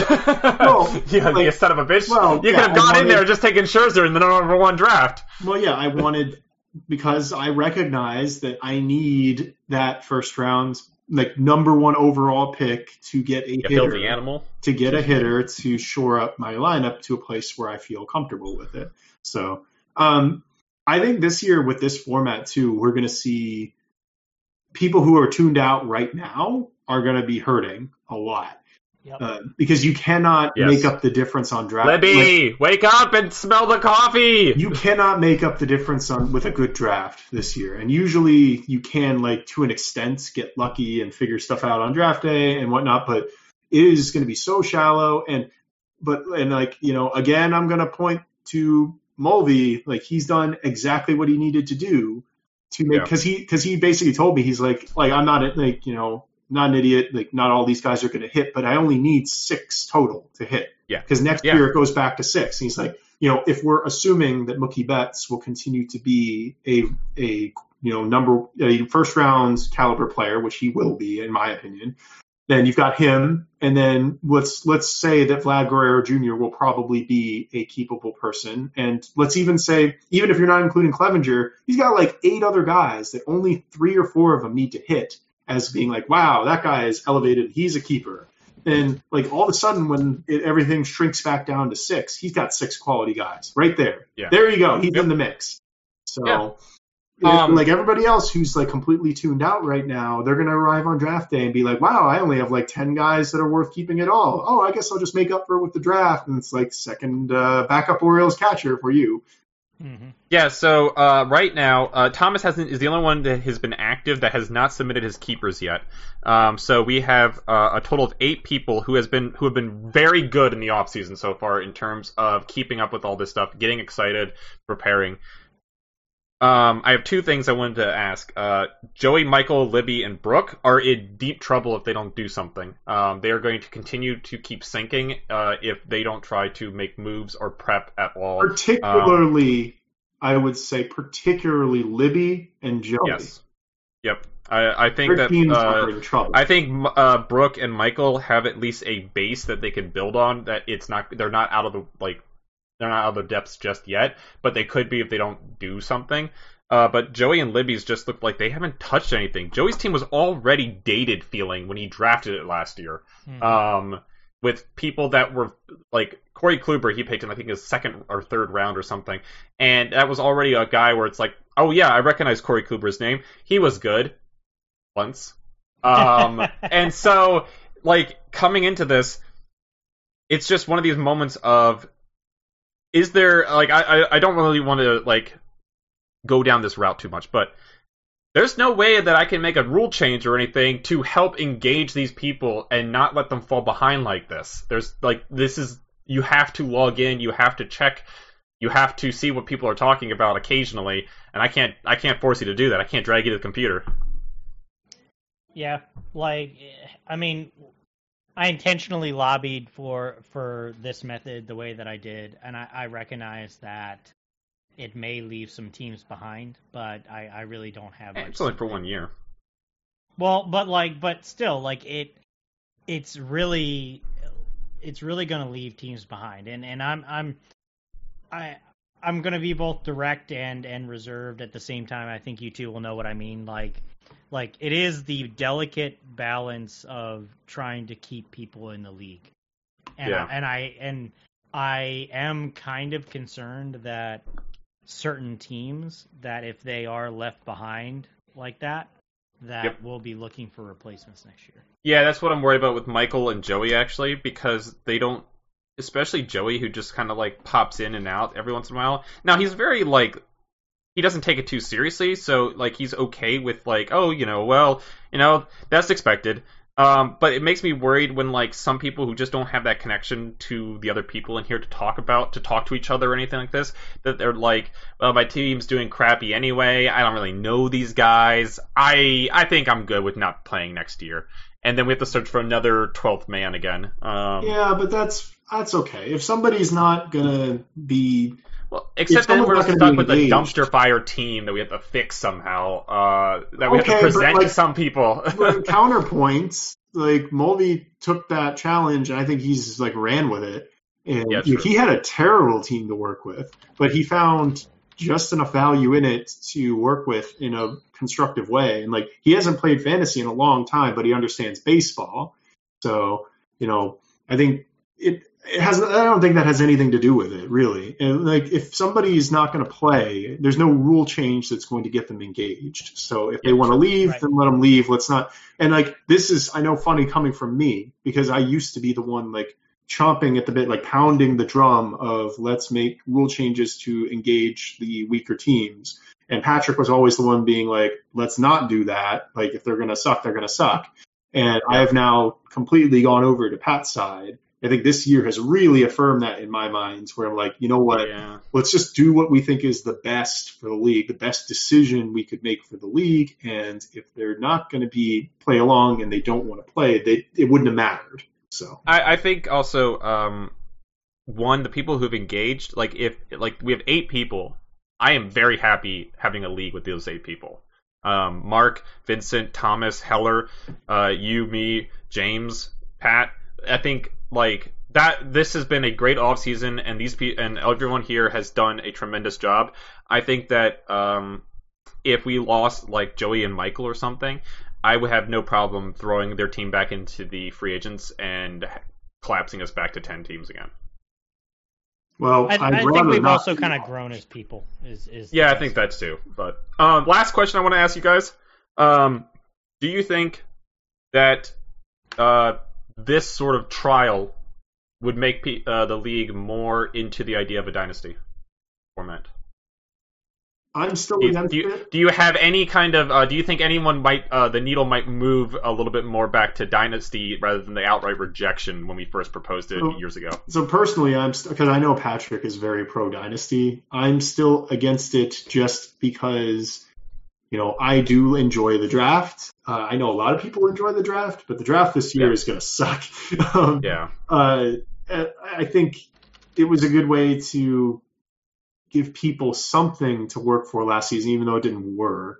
son of a bitch. Well, you could have gone in there and just taken Scherzer in the number 1 draft. Well, yeah, I wanted, because I recognize that I need that first round, like, number 1 overall pick to get a hitter. The animal. To get a hitter to shore up my lineup to a place where I feel comfortable with it. So, I think this year with this format too, we're going to see people who are tuned out right now are going to be hurting a lot. Yep. Because you cannot make up the difference on draft. Libby, wake up and smell the coffee! You cannot make up the difference with a good draft this year. And usually you can, like, to an extent, get lucky and figure stuff out on draft day and whatnot, but it is going to be so shallow. And like, you know, again, I'm going to point to Mulvey. Like, he's done exactly what he needed to do to make, because he basically told me, he's like I'm not, like, you know, not an idiot. Like, not all these guys are going to hit, but I only need 6 total to hit. Yeah. Because next year it goes back to 6. And he's like, you know, if we're assuming that Mookie Betts will continue to be a first round caliber player, which he will be, in my opinion, then you've got him. And then let's say that Vlad Guerrero Jr. will probably be a keepable person. And let's even say, even if you're not including Clevenger, he's got like 8 other guys that only 3 or 4 of them need to hit, as being like, wow, that guy is elevated. He's a keeper. And like, all of a sudden, when everything shrinks back down to 6, he's got 6 quality guys right there. Yeah. There you go. He's in the mix. So like everybody else who's like completely tuned out right now, they're going to arrive on draft day and be like, wow, I only have like 10 guys that are worth keeping at all. Oh, I guess I'll just make up for it with the draft. And it's like second backup Orioles catcher for you. Mm-hmm. Yeah, so right now, Thomas is the only one that has been active that has not submitted his keepers yet. So we have a total of 8 people who have been very good in the offseason so far in terms of keeping up with all this stuff, getting excited, preparing. I have 2 things I wanted to ask. Joey, Michael, Libby, and Brooke are in deep trouble if they don't do something. They are going to continue to keep sinking if they don't try to make moves or prep at all. Particularly, I would say, particularly Libby and Joey. Yes. Yep. I think that I think Brooke and Michael have at least a base that they can build on. That they're not out of the depths just yet, but they could be if they don't do something. But Joey and Libby's just look like they haven't touched anything. Joey's team was already dated feeling when he drafted it last year. Mm-hmm. With people that were like Corey Kluber, he picked in I think his 2nd or 3rd round or something, and that was already a guy where it's like, oh yeah, I recognize Corey Kluber's name. He was good once, and so like coming into this, it's just one of these moments of, is there, like, I don't really want to like go down this route too much, but there's no way that I can make a rule change or anything to help engage these people and not let them fall behind like this. You have to log in, you have to check, you have to see what people are talking about occasionally, and I can't force you to do that. I can't drag you to the computer. Yeah, like, I mean, I intentionally lobbied for this method the way that I did, and I recognize that it may leave some teams behind, but I really don't have much. It's only for 1 year. Well, but still, like, it's really going to leave teams behind, and I'm going to be both direct and reserved at the same time. I think you two will know what I mean. Like it is the delicate balance of trying to keep people in the league, and I am kind of concerned that certain teams, that if they are left behind like that will be looking for replacements next year. Yeah, that's what I'm worried about with Michael and Joey, actually, because they don't, especially Joey, who just kind of like pops in and out every once in a while. Now, he's very like, he doesn't take it too seriously, so like he's okay with like, oh, that's expected. But it makes me worried when like some people who just don't have that connection to the other people in here to talk to each other or anything like this, that they're like, well, my team's doing crappy anyway. I don't really know these guys. I think I'm good with not playing next year. And then we have to search for another 12th man again. Yeah, but that's okay. If somebody's not gonna be Well, except then we're stuck with a dumpster fire team that we have to fix somehow. That we have to present to some people. But counterpoints, like Mulvey took that challenge, and I think he's like ran with it. And he had a terrible team to work with, but he found just enough value in it to work with in a constructive way. And like, he hasn't played fantasy in a long time, but he understands baseball. So, I think it has, I don't think that has anything to do with it, really. And like, if somebody's not going to play, there's no rule change that's going to get them engaged. So if they want to leave, then let them leave. Let's not. And like, this is, I know, funny coming from me, because I used to be the one like chomping at the bit, like pounding the drum of let's make rule changes to engage the weaker teams. And Patrick was always the one being like, let's not do that. Like, if they're going to suck, they're going to suck. And I have now completely gone over to Pat's side. I think this year has really affirmed that in my mind, where I'm like, you know what, let's just do what we think is the best for the league, the best decision we could make for the league. And if they're not going to play along and they don't want to play, it wouldn't have mattered. So I think also, the people who've engaged, like if we have 8 people, I am very happy having a league with those 8 people. Mark, Vincent, Thomas, Heller, you, me, James, Pat. I think like that. This has been a great off season, and and everyone here has done a tremendous job. I think that if we lost like Joey and Michael or something, I would have no problem throwing their team back into the free agents and collapsing us back to 10 teams again. Well, I think we've also kind of grown as people. I think that's too. But last question I want to ask you guys: do you think that this sort of trial would make the league more into the idea of a dynasty format? I'm still against it. Do you have any kind of? Do you think anyone might the needle might move a little bit more back to dynasty rather than the outright rejection when we first proposed it years ago? So personally, because I know Patrick is very pro dynasty. I'm still against it just because I do enjoy the draft. I know a lot of people enjoy the draft, but the draft this year is going to suck. I think it was a good way to give people something to work for last season, even though it didn't work.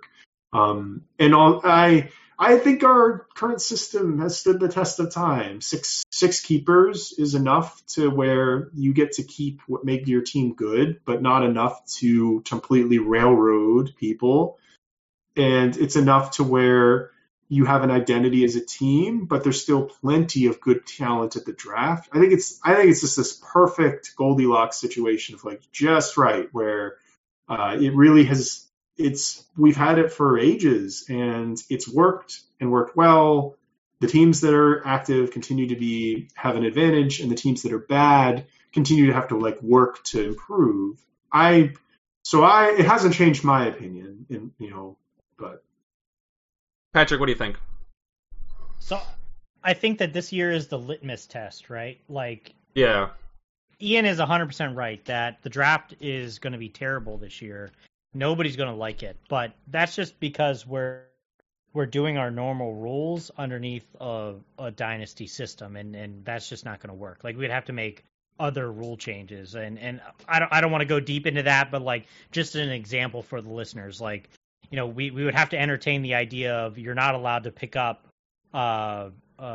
I think our current system has stood the test of time. Six keepers is enough to where you get to keep what make your team good, but not enough to completely railroad people. And it's enough to where you have an identity as a team, but there's still plenty of good talent at the draft. I think it's just this perfect Goldilocks situation of like just right, where it really has. We've had it for ages, and it's worked and worked well. The teams that are active continue to have an advantage, and the teams that are bad continue to have to like work to improve. It hasn't changed my opinion, but. Patrick, what do you think? So, I think that this year is the litmus test, right? Like, yeah, Ian is 100% right that the draft is going to be terrible this year. Nobody's going to like it, but that's just because we're doing our normal rules underneath a dynasty system, and that's just not going to work. Like, we'd have to make other rule changes, and I don't want to go deep into that, but like just an example for the listeners, like. We would have to entertain the idea of you're not allowed to pick up minor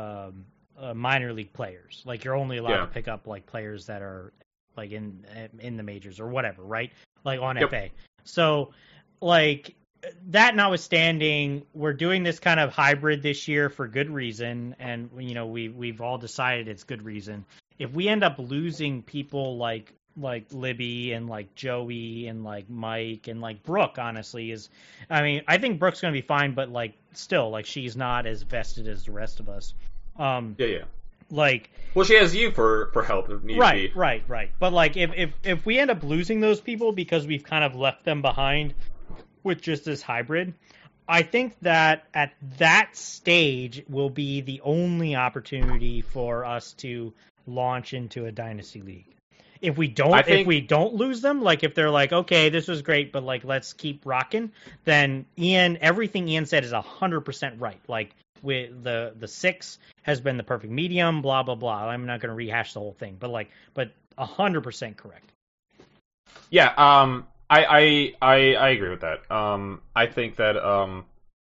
league players. Like, you're only allowed to pick up like players that are like in the majors or whatever, right? Like on FA. So, like, that notwithstanding, we're doing this kind of hybrid this year for good reason, and we've all decided it's good reason. If we end up losing people like Libby and like Joey and like Mike and like Brooke, honestly, I think Brooke's gonna be fine, but like still, like, she's not as vested as the rest of us. Like, well, she has you for help if need be. Right. But like, if we end up losing those people because we've kind of left them behind with just this hybrid, I think that at that stage will be the only opportunity for us to launch into a dynasty league. If we don't lose them, like if they're like, okay, this was great, but like let's keep rocking, then everything Ian said is 100% right. Like, with the 6 has been the perfect medium, blah blah blah. I'm not going to rehash the whole thing, but 100% correct. Yeah, I agree with that. I think that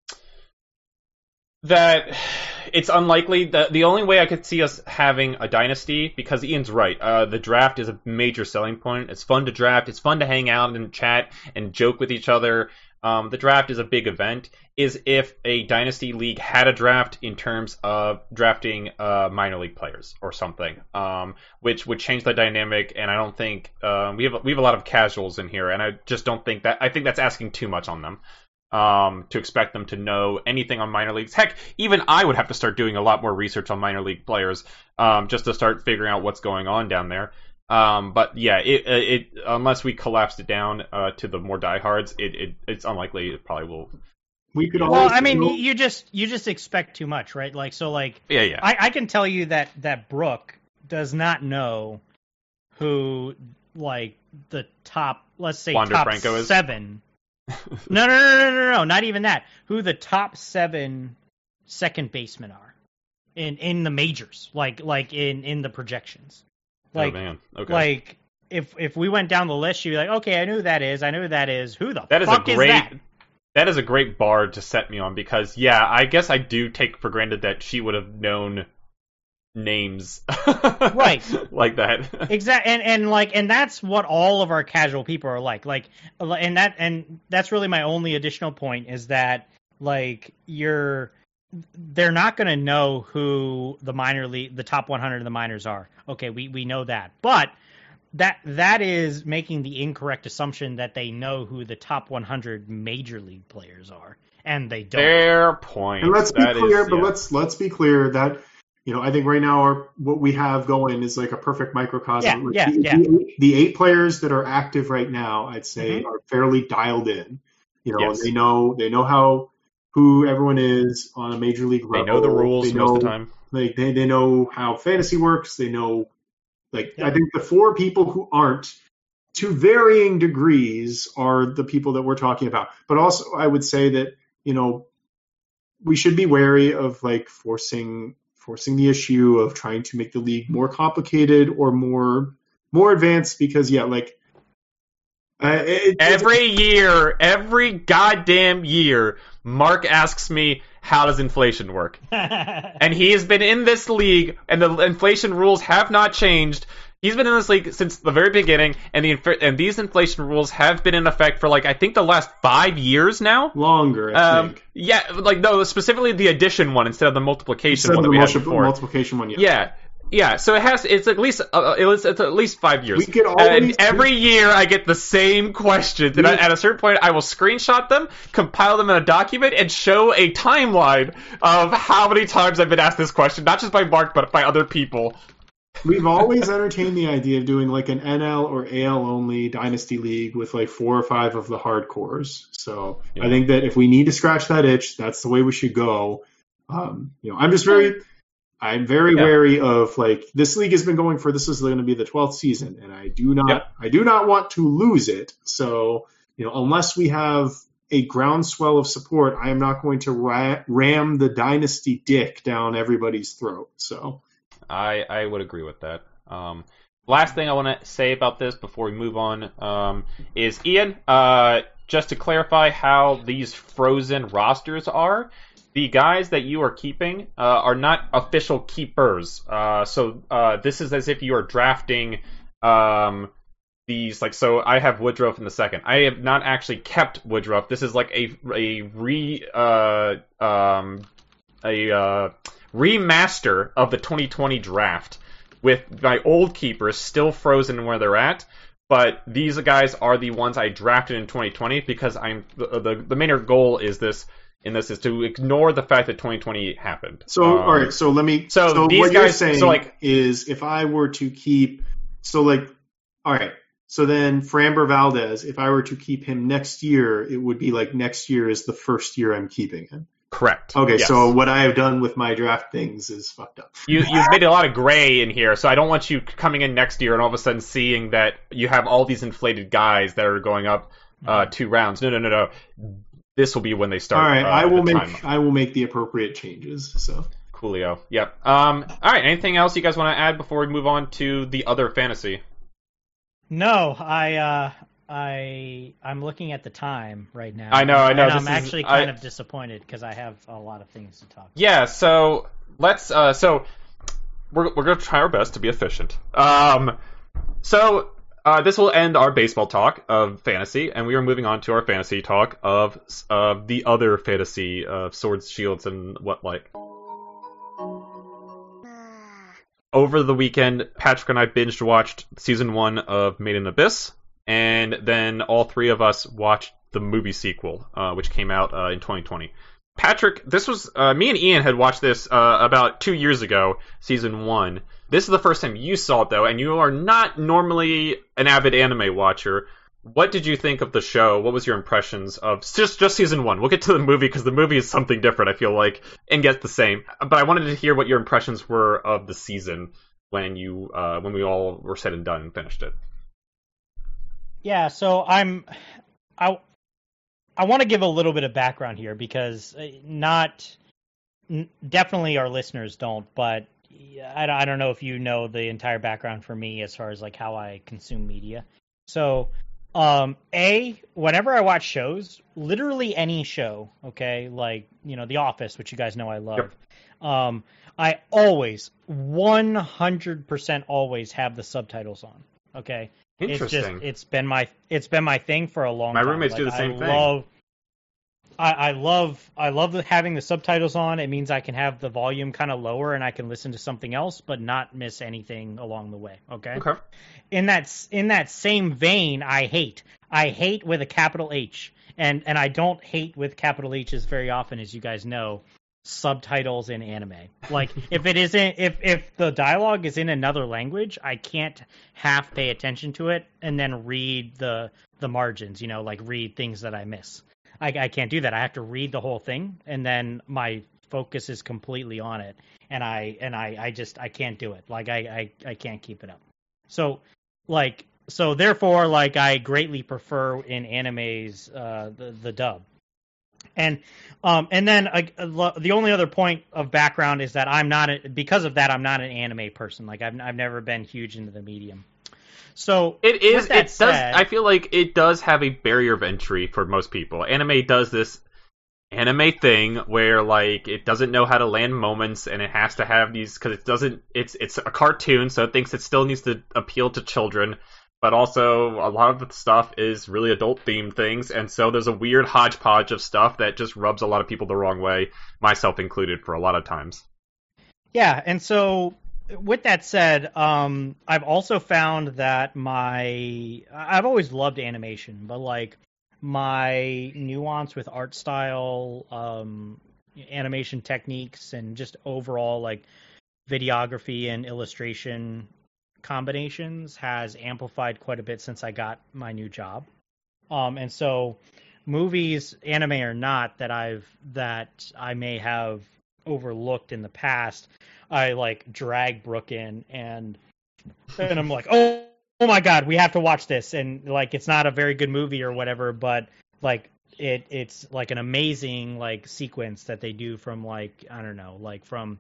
that it's unlikely that the only way I could see us having a dynasty, because Ian's right, the draft is a major selling point. It's fun to draft. It's fun to hang out and chat and joke with each other. The draft is a big event. Is if a dynasty league had a draft in terms of drafting minor league players or something, which would change the dynamic. And I don't think we have a lot of casuals in here, and I just don't think that. I think that's asking too much on them. To expect them to know anything on minor leagues. Heck, even I would have to start doing a lot more research on minor league players, just to start figuring out what's going on down there. But yeah, it unless we collapsed it down to the more diehards, it's unlikely it probably will. We could. Well, I mean, you just expect too much, right? Like, so, like, yeah. I can tell you that Brooke does not know who, like, the top, let's say, Wander top Franco is? 7. No, not even that. Who the top 7 second basemen are in the majors, like in the projections. Like, oh man, okay. Like if we went down the list, you'd be like, okay, I know who that is. I know who that is. Who the that is fuck a great, is that? That is a great bar to set me on, because yeah, I guess I do take for granted that she would have known names right like that. Exactly. And that's what all of our casual people are like and that's really my only additional point, is that, like, they're not going to know who the minor league, the top 100 of the minors are. Okay, we know that, but that is making the incorrect assumption that they know who the top 100 major league players are, and they don't. Fair point. And let's be clear, but let's be clear that, you know, I think right now what we have going is like a perfect microcosm. The 8 players that are active right now, I'd say, are fairly dialed in. You know, yes. They know who everyone is on a major league level. They know the rules most of the time. Like they know how fantasy works. They know, like, I think the 4 people who aren't, to varying degrees, are the people that we're talking about. But also, I would say that, you know, we should be wary of, like, forcing the issue of trying to make the league more complicated or more advanced, because every goddamn year, Mark asks me, how does inflation work? And he has been in this league, and the inflation rules have not changed. He's been in this league since the very beginning, and these inflation rules have been in effect for, like, I think the last 5 years now. Longer, I think. Yeah, like, no, specifically the addition one instead of the multiplication one that we had before. Multiplication one, yeah. Yeah, so it's at least 5 years. We could always and every year I get the same questions, and at a certain point I will screenshot them, compile them in a document, and show a timeline of how many times I've been asked this question, not just by Mark, but by other people. We've always entertained the idea of doing, like, an NL or AL only dynasty league with, like, 4 or 5 of the hardcores. So I think that if we need to scratch that itch, that's the way we should go. You know, I'm very wary of, like, this league has been going for, this is going to be the 12th season, and I do not want to lose it. So, you know, unless we have a groundswell of support, I am not going to ram the dynasty dick down everybody's throat. So I would agree with that. Last thing I want to say about this before we move on is, Ian, just to clarify how these frozen rosters are, the guys that you are keeping are not official keepers. So this is as if you are drafting these, like, so I have Woodruff in the second. I have not actually kept Woodruff. This is like a remaster of the 2020 draft with my old keepers still frozen where they're at. But these guys are the ones I drafted in 2020 because the main goal is this. In this is to ignore the fact that 2020 happened. So, all right. So let me. So these what guys, you're saying is, if I were to keep, all right. So then Framber Valdez, if I were to keep him next year, it would be like next year is the first year I'm keeping him. Correct. Okay. Yes. So what I have done with my draft things is fucked up. You've made a lot of gray in here, so I don't want you coming in next year and all of a sudden seeing that you have all these inflated guys that are going up 2 rounds. No. This will be when they start. All right, I will make the appropriate changes. So coolio. Yep. All right. Anything else you guys want to add before we move on to the other fantasy? No, I'm looking at the time right now. I know. And I'm actually kind of disappointed because I have a lot of things to talk about. Yeah, so let's we're gonna try our best to be efficient. This will end our baseball talk of fantasy, and we are moving on to our fantasy talk of the other fantasy of swords, shields, and what like. Over the weekend, Patrick and I binge watched season 1 of Made in Abyss, and then all three of us watched the movie sequel, which came out in 2020. Patrick, this was me and Ian had watched this about 2 years ago, season 1. This is the first time you saw it, though, and you are not normally an avid anime watcher. What did you think of the show? What was your impressions of just season 1? We'll get to the movie because the movie is something different, I feel like, and gets the same. But I wanted to hear what your impressions were of the season when we all were said and done and finished it. Yeah, so I want to give a little bit of background here because definitely our listeners don't, but I don't know if you know the entire background for me as far as like how I consume media. So, whenever I watch shows, literally any show, okay, like, The Office, which you guys know I love, yep. I always, 100% always have the subtitles on, okay? Interesting. It's been my thing for a long time. My roommates do the same thing. I love having the subtitles on. It means I can have the volume kind of lower and I can listen to something else, but not miss anything along the way. Okay. In that same vein, I hate with a capital H, and I don't hate with capital H's very often, as you guys know, subtitles in anime. Like if the dialogue is in another language, I can't half pay attention to it and then read the margins. Like read things that I miss. I can't do that. I have to read the whole thing, and then my focus is completely on it, and I can't do it. Like I can't keep it up. So therefore, like I greatly prefer in animes the dub. And then the only other point of background is that because of that I'm not an anime person. Like I've never been huge into the medium. So I feel like it does have a barrier of entry for most people. Anime does this anime thing where like it doesn't know how to land moments, and it has to have these because it's a cartoon, so it thinks it still needs to appeal to children, but also a lot of the stuff is really adult themed things, and so there's a weird hodgepodge of stuff that just rubs a lot of people the wrong way, myself included, for a lot of times. Yeah, and so with that said, I've also found that I've always loved animation, but like my nuance with art style, animation techniques, and just overall like videography and illustration combinations has amplified quite a bit since I got my new job. And so movies, anime or not, that I may have overlooked in the past, I like drag Brooke in and I'm like, oh my God, we have to watch this. And like, it's not a very good movie or whatever, but like it's like an amazing like sequence that they do from like, I don't know, like from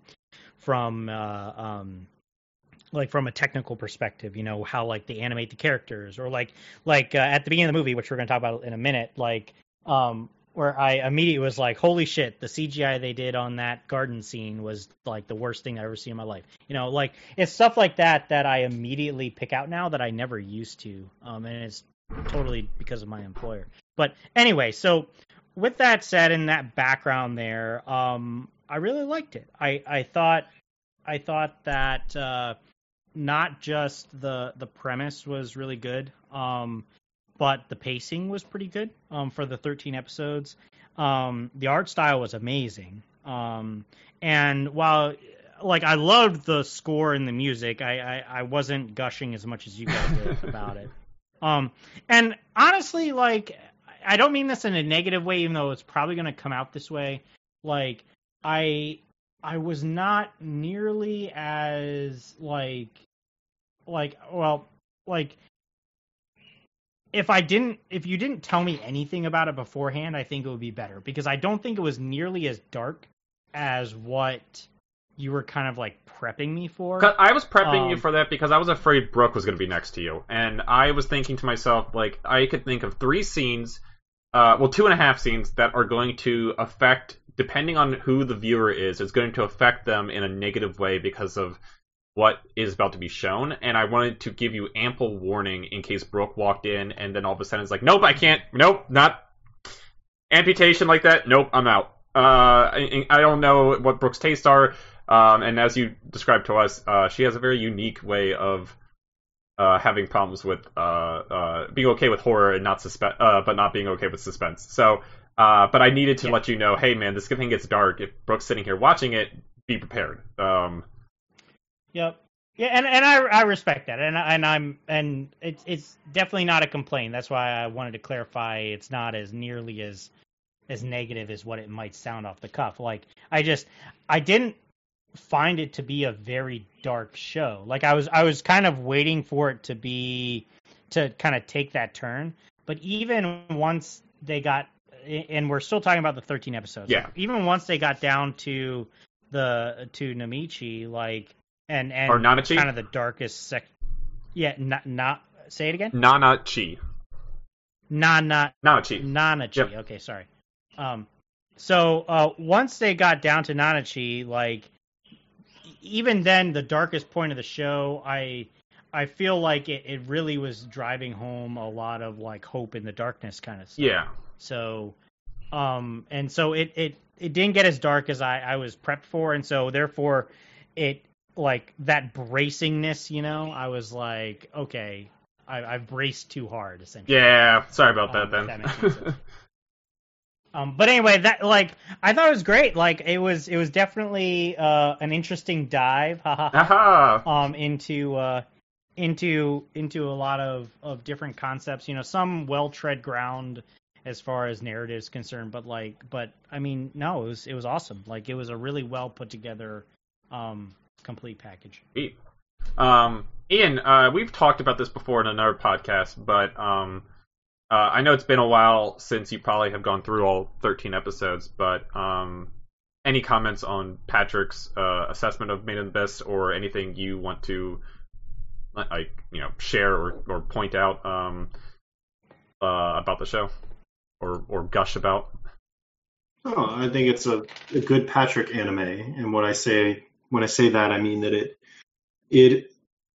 a technical perspective, how like they animate the characters, or like at the beginning of the movie, which we're going to talk about in a minute, like where I immediately was like, holy shit, the CGI they did on that garden scene was like the worst thing I've ever seen in my life. Like it's stuff like that I immediately pick out now that I never used to. And it's totally because of my employer. But anyway, so with that said, and that background there, I really liked it. I thought that not just the premise was really good, but the pacing was pretty good for the 13 episodes. The art style was amazing. And while like I loved the score and the music, I wasn't gushing as much as you guys did about it. And honestly, like I don't mean this in a negative way, even though it's probably going to come out this way. Like I was not nearly as if you didn't tell me anything about it beforehand, I think it would be better, because I don't think it was nearly as dark as what you were kind of like prepping me for. I was prepping you for that because I was afraid Brooke was going to be next to you, and I was thinking to myself, like, I could think of 3 scenes, 2.5 scenes that are going to affect, depending on who the viewer is, it's going to affect them in a negative way because of what is about to be shown, and I wanted to give you ample warning in case Brooke walked in, and then all of a sudden it's like, nope, I can't, nope, not amputation like that, nope, I'm out. I don't know what Brooke's tastes are, and as you described to us, she has a very unique way of having problems with being okay with horror and not but not being okay with suspense. So, but I needed to let you know, hey man, this thing gets dark. If Brooke's sitting here watching it, be prepared. Yep. Yeah, and I respect that, and it's definitely not a complaint. That's why I wanted to clarify. It's not as nearly as negative as what it might sound off the cuff. Like, I didn't find it to be a very dark show. Like, I was kind of waiting for it to kind of take that turn. But even once they got, and we're still talking about the 13 episodes. Yeah. Even once they got down to Namichi, like, and or Nanachi? kind of the darkest Yeah, not say it again. Nanachi. Nanachi. Yep. Okay, sorry. So once they got down to Nanachi, like, even then, the darkest point of the show, I feel like it really was driving home a lot of, like, hope in the darkness kind of stuff. Yeah. So, and so it didn't get as dark as I was prepped for, and so therefore it, like, that bracingness, you know, I was like, okay, I've braced too hard, essentially. Yeah, sorry about that then. That makes sense. But anyway, that, like, I thought it was great. Like, it was definitely an interesting dive, into a lot of different concepts. You know, some well tread ground as far as narrative is concerned. But I mean, no, it was awesome. Like, it was a really well put together, complete package. Ian, we've talked about this before in another podcast, but I know it's been a while since you probably have gone through all 13 episodes, but any comments on Patrick's assessment of Made in Abyss, or anything you want to, like, you know, share or point out about the show, or gush about? Oh, I think it's a good Patrick anime, and when I say that, I mean that it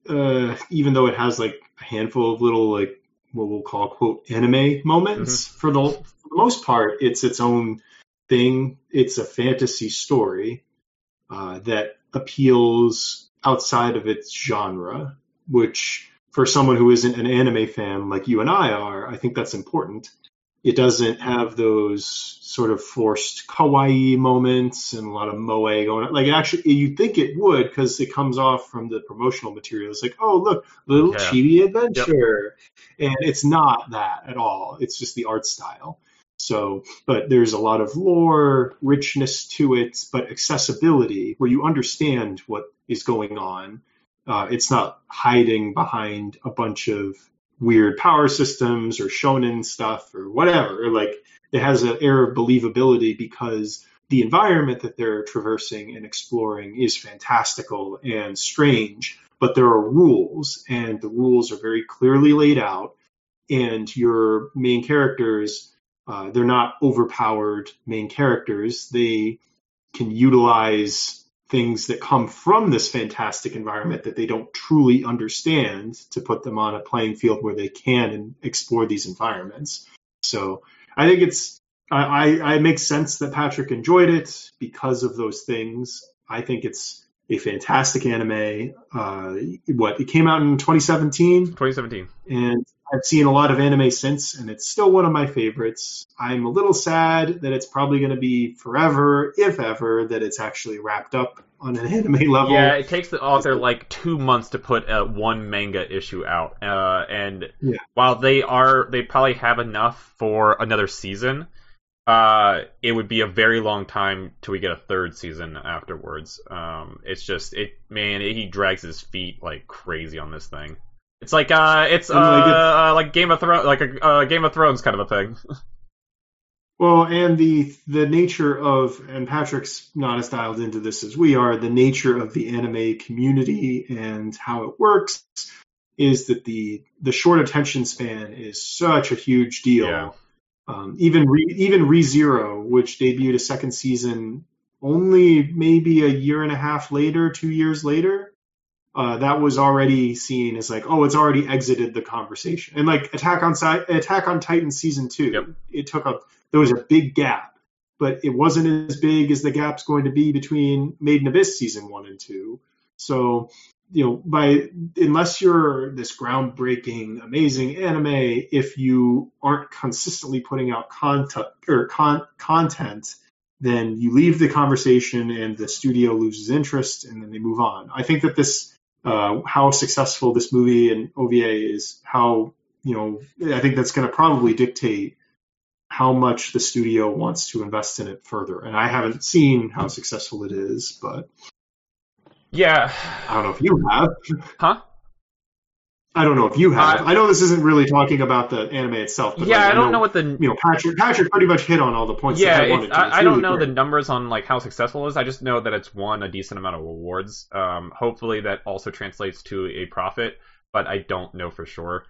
even though it has, like, a handful of little, like, what we'll call, quote, anime moments, for the most part, it's its own thing. It's a fantasy story that appeals outside of its genre, which, for someone who isn't an anime fan like you and I are, I think that's important. It doesn't have those sort of forced kawaii moments and a lot of moe going on. Like, actually, you'd think it would, because it comes off from the promotional materials. Like, oh, look, little chibi adventure. Yep. And it's not that at all. It's just the art style. So, but there's a lot of lore, richness to it, but accessibility, where you understand what is going on. It's not hiding behind a bunch of weird power systems or shonen stuff or whatever. Like, it has an air of believability because the environment that they're traversing and exploring is fantastical and strange, but there are rules, and the rules are very clearly laid out, and your main characters, they're not overpowered main characters. They can utilize things that come from this fantastic environment that they don't truly understand to put them on a playing field where they can explore these environments. So I think it makes sense that Patrick enjoyed it because of those things. I think it's a fantastic anime. It came out in 2017? 2017. And I've seen a lot of anime since, and it's still one of my favorites. I'm a little sad that it's probably going to be forever, if ever, that it's actually wrapped up on an anime level. Yeah, it takes the author like 2 months to put one manga issue out. And while they probably have enough for another season, it would be a very long time till we get a third season afterwards. It's just, he drags his feet like crazy on this thing. It's like like Game of Thrones, like a Game of Thrones kind of a thing. Well, and the nature of, and Patrick's not as dialed into this as we are, the nature of the anime community and how it works is that the short attention span is such a huge deal. Yeah. Even ReZero, which debuted a second season only maybe a year and a half later, 2 years later, that was already seen as like, oh, it's already exited the conversation. And like Attack on Titan season 2, yep. There was a big gap, but it wasn't as big as the gap's going to be between Made in Abyss season 1 and 2. So, unless you're this groundbreaking, amazing anime, if you aren't consistently putting out content, then you leave the conversation and the studio loses interest and then they move on. I think that this, how successful this movie and OVA is, I think that's going to probably dictate how much the studio wants to invest in it further. And I haven't seen how successful it is, but yeah, I don't know if you have. Huh? I don't know if you have. I know this isn't really talking about the anime itself. But yeah, I don't know what the Patrick pretty much hit on all the points. Yeah, that I wanted to. I don't know the numbers on like how successful it is. I just know that it's won a decent amount of awards. Hopefully that also translates to a profit, but I don't know for sure.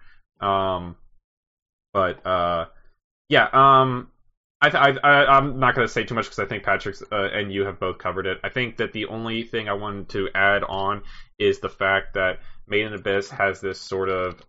I'm not going to say too much because I think Patrick's and you have both covered it. I think that the only thing I wanted to add on is the fact that Made in Abyss has this sort of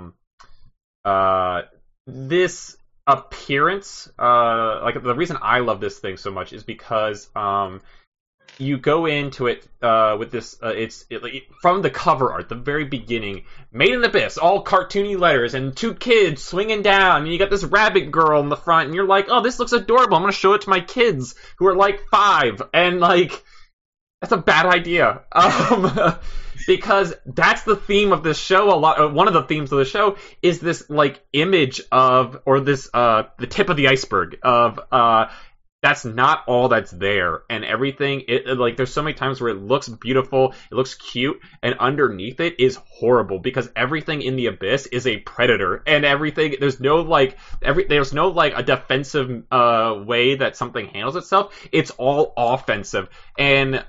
this appearance. Like the reason I love this thing so much is because you go into it with this. From the cover art, the very beginning, Made in Abyss, all cartoony letters, and 2 kids swinging down, and you got this rabbit girl in the front, and you're like, oh, this looks adorable. I'm gonna show it to my kids who are like 5, and like that's a bad idea. Because that's the theme of this show. One of the themes of the show is this like image of, or this the tip of the iceberg of that's not all that's there, and everything like there's so many times where it looks beautiful, it looks cute, and underneath it is horrible because everything in the abyss is a predator, and everything there's no like a defensive way that something handles itself. It's all offensive, and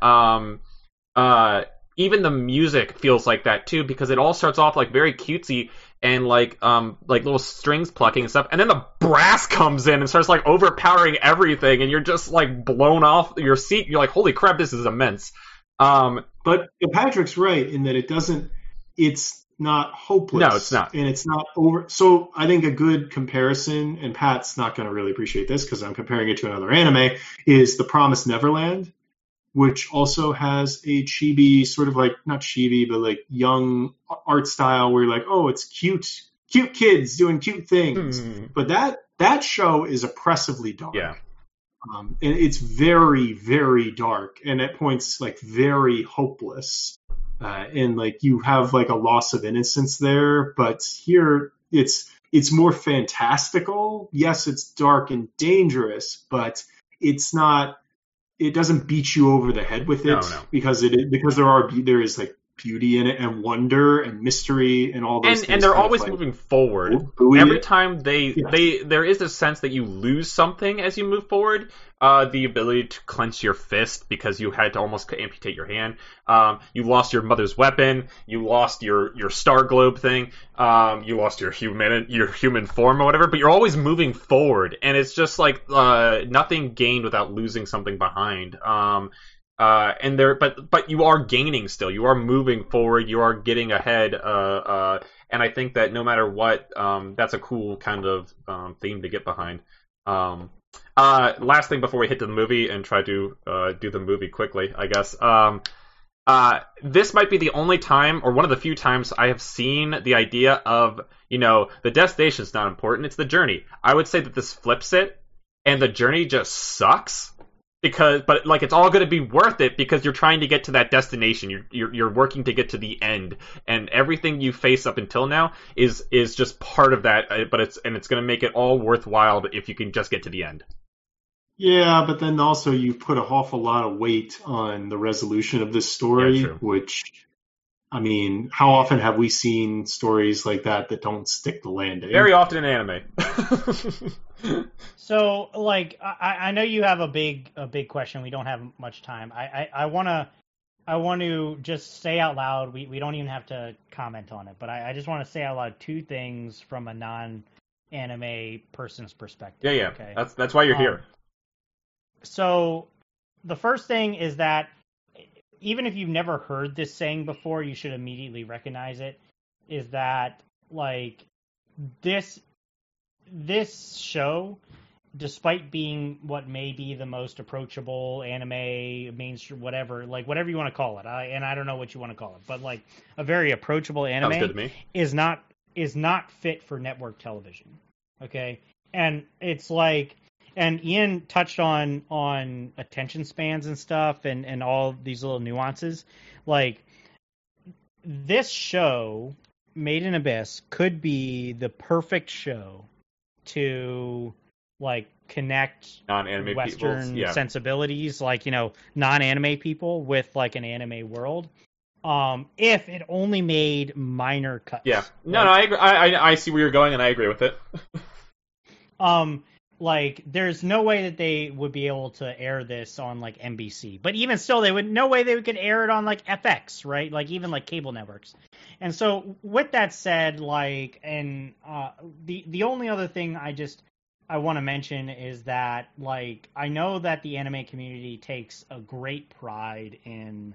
even the music feels like that too, because it all starts off like very cutesy and like little strings plucking and stuff, and then the brass comes in and starts like overpowering everything, and you're just like blown off your seat. You're like, holy crap, this is immense. But Patrick's right in that it's not hopeless. No, it's not. And it's not over. So I think a good comparison, and Pat's not going to really appreciate this because I'm comparing it to another anime, is The Promised Neverland, which also has a chibi, sort of like, not chibi, but like young art style where you're like, oh, it's cute kids doing cute things. But that show is oppressively dark. Yeah. And it's very, very dark, and at points like very hopeless. And like you have like a loss of innocence there, but here it's more fantastical. Yes, it's dark and dangerous, but it's not. It doesn't beat you over the head with it. No. because there is like beauty in it and wonder and mystery and all those things. And they're always moving forward. Every time there is a sense that you lose something as you move forward. The ability to clench your fist because you had to almost amputate your hand. You lost your mother's weapon. You lost your star globe thing. You lost your human form or whatever. But you're always moving forward, and it's just like nothing gained without losing something behind. But you are gaining still. You are moving forward. You are getting ahead. And I think that no matter what, that's a cool kind of theme to get behind. Last thing before we hit to the movie and try to do the movie quickly, I guess. This might be the only time, or one of the few times, I have seen the idea of, the destination's not important, it's the journey. I would say that this flips it, and the journey just sucks. But it's all going to be worth it because you're trying to get to that destination. You're working to get to the end, and everything you face up until now is just part of that. But it's going to make it all worthwhile if you can just get to the end. Yeah, but then also you put an awful lot of weight on the resolution of this story, which I mean, how often have we seen stories like that don't stick the landing? Very often in anime. So, like, I know you have a big question. We don't have much time. I want to just say out loud. We don't even have to comment on it, but I just want to say out loud two things from a non-anime person's perspective. Yeah. Okay? That's why you're here. So, the first thing is that even if you've never heard this saying before, you should immediately recognize it. Is that, like, this show, despite being what may be the most approachable anime, mainstream, whatever you want to call it, and I don't know what you want to call it, but like a very approachable anime Sounds good to me. is not fit for network television. Okay, and it's like, and Ian touched on attention spans and stuff, and all these little nuances. Like, this show, Made in Abyss, could be the perfect show to, like, connect non-anime Western sensibilities, like, non-anime people with, like, an anime world. If it only made minor cuts. Yeah. No, I see where you're going, and I agree with it. Like, there's no way that they would be able to air this on, like, NBC. But even still, no way they could air it on, like, FX, right? Like, even, like, cable networks. And so, with that said, like, and the only other thing I want to mention is that, like, I know that the anime community takes a great pride in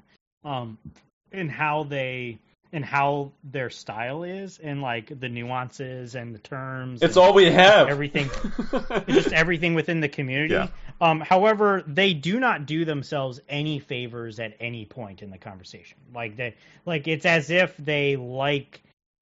how their style is, and, like, the nuances and the terms. It's all we have. Everything, just everything within the community. Yeah. However, they do not do themselves any favors at any point in the conversation. Like it's as if they like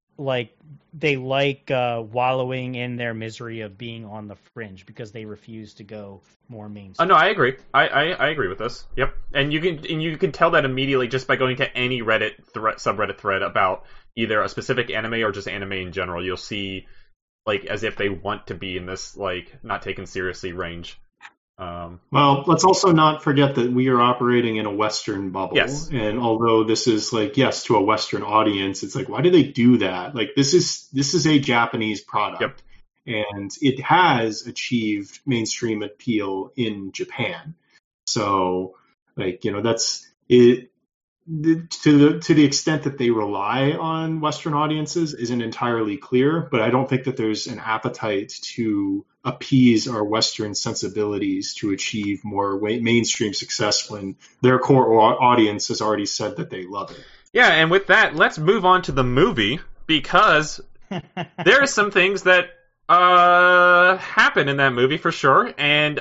wallowing in their misery of being on the fringe because they refuse to go more mainstream. No, I agree. I agree with this. Yep, and you can tell that immediately just by going to any Reddit subreddit thread about either a specific anime or just anime in general. You'll see, like, as if they want to be in this, like, not taken seriously range. Well, let's also not forget that we are operating in a Western bubble. Yes. And although this is, like, yes, to a Western audience, it's like, why do they do that? Like, this is a Japanese product. Yep. And it has achieved mainstream appeal in Japan. So, like, that's it. To the extent that they rely on Western audiences isn't entirely clear, but I don't think that there's an appetite to appease our Western sensibilities to achieve more mainstream success when their core audience has already said that they love it. Yeah, and with that, let's move on to the movie, because there are some things that happen in that movie for sure, and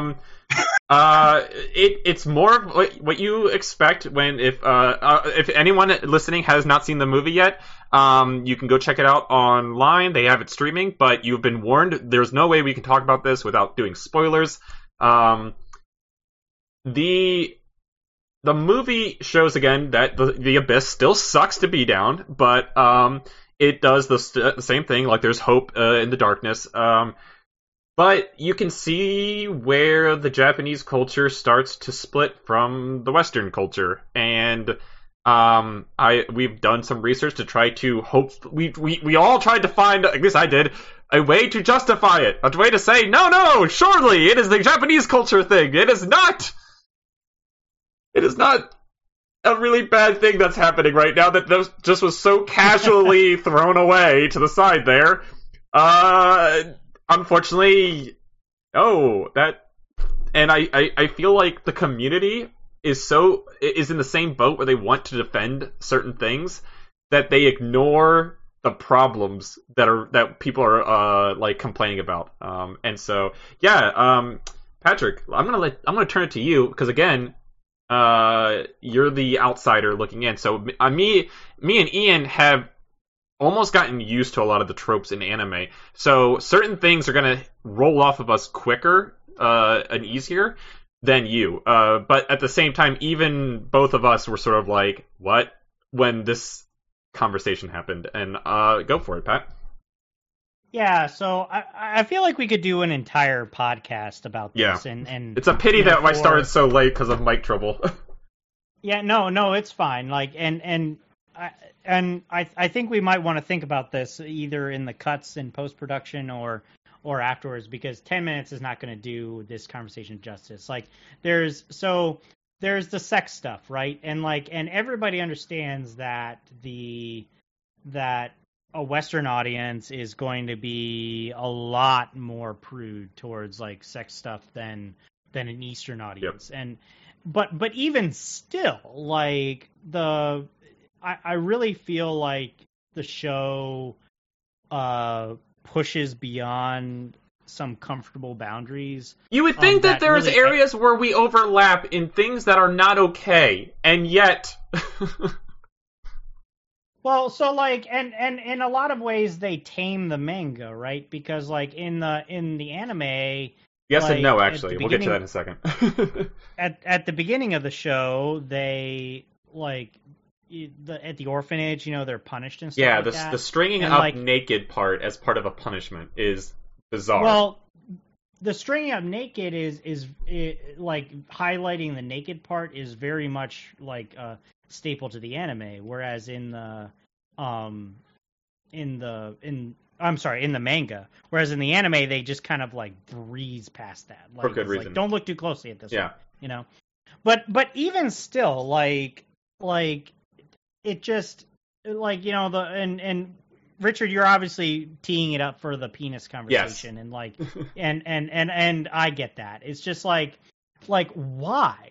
it's more of what you expect when if anyone listening has not seen the movie yet, you can go check it out online. They have it streaming, but you've been warned. There's no way we can talk about this without doing spoilers. The movie shows again that the Abyss still sucks to be down, but it does the same thing. Like, there's hope in the darkness. But you can see where the Japanese culture starts to split from the Western culture, and we've done some research to try to we all tried to find, at least I did, a way to justify it, a way to say no, surely it is the Japanese culture thing. It is not a really bad thing that's happening right now that just was so casually thrown away to the side there. Unfortunately, and I feel like the community is in the same boat where they want to defend certain things that they ignore the problems that people are like complaining about. And so, Patrick, I'm gonna turn it to you, because again, you're the outsider looking in. So me and Ian have almost gotten used to a lot of the tropes in anime, so certain things are going to roll off of us quicker and easier than you. But at the same time, even both of us were sort of like, what? When this conversation happened. And go for it, Pat. Yeah, so I feel like we could do an entire podcast about this. Yeah. And it's a pity that I started so late because of mic trouble. Yeah, no, it's fine. Like, and I think we might want to think about this either in the cuts in post-production or afterwards, because 10 minutes is not going to do this conversation justice. Like there's the sex stuff, right? And everybody understands that a Western audience is going to be a lot more prude towards like sex stuff than an Eastern audience. Yep. And but even still, like I really feel like the show pushes beyond some comfortable boundaries. You would think that there's really areas where we overlap in things that are not okay, and yet Well, so like, and in a lot of ways they tame the manga, right? Because like in the anime, yes like, and no, actually, we'll get to that in a second. at the beginning of the show, they like at the orphanage, they're punished and stuff. Yeah, like that. The stringing and, up like, naked part as part of a punishment is bizarre. Well, the stringing up naked is like highlighting the naked part is very much like a staple to the anime, whereas in the manga, whereas in the anime they just kind of like breeze past that, like, for good reason. Like, don't look too closely at this yeah one, but even still, like it just like and Richard, you're obviously teeing it up for the penis conversation. Yes. And like and I get that. It's just like why?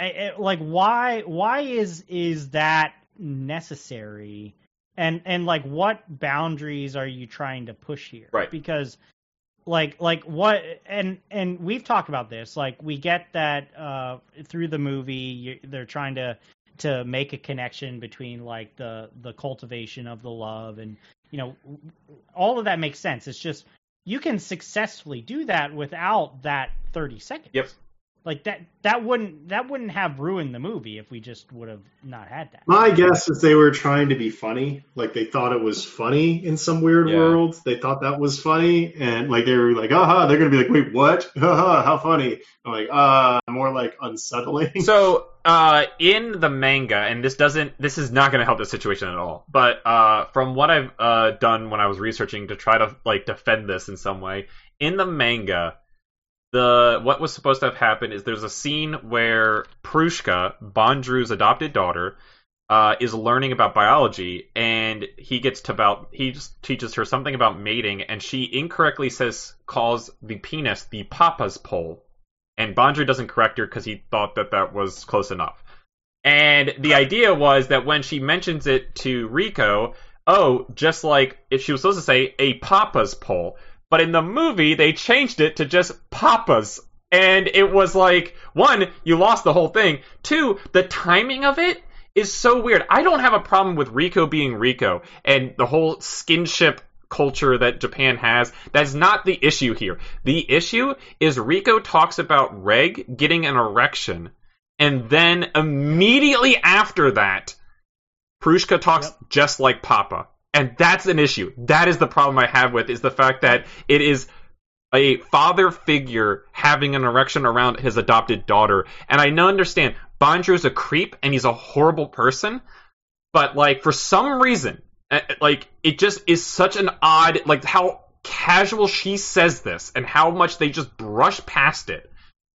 Why is that necessary? And like what boundaries are you trying to push here? Right. Because like what and we've talked about this. Like we get that through the movie they're trying to make a connection between like the cultivation of the love, and all of that makes sense. It's just you can successfully do that without that 30 seconds. Yep. Like that wouldn't have ruined the movie if we just would have not had that. My guess is they were trying to be funny. Like they thought it was funny in some weird world. They thought that was funny, and like they were like, aha, they're gonna be like, wait, what? Haha, how funny? I'm like, more like unsettling. So in the manga, and this is not going to help the situation at all, but from what I've done when I was researching to try to like defend this in some way, in the manga, what was supposed to have happened is there's a scene where Prushka, Bondrew's adopted daughter, is learning about biology, and he just teaches her something about mating, and she incorrectly calls the penis the papa's pole. And Bondrew doesn't correct her because he thought that was close enough. And the idea was that when she mentions it to Rico, just like if she was supposed to say a papa's pole. But in the movie, they changed it to just papa's. And it was like, one, you lost the whole thing. Two, the timing of it is so weird. I don't have a problem with Rico being Rico and the whole skinship culture that Japan has. That's not the issue here. The issue is Rico talks about Reg getting an erection, and then immediately after that, Prushka talks just like Papa. And that's an issue. That is the problem I have with, is the fact that it is a father figure having an erection around his adopted daughter. And I understand Bondrew's a creep and he's a horrible person, but like for some reason, like it just is such an odd, like how casual she says this and how much they just brush past it.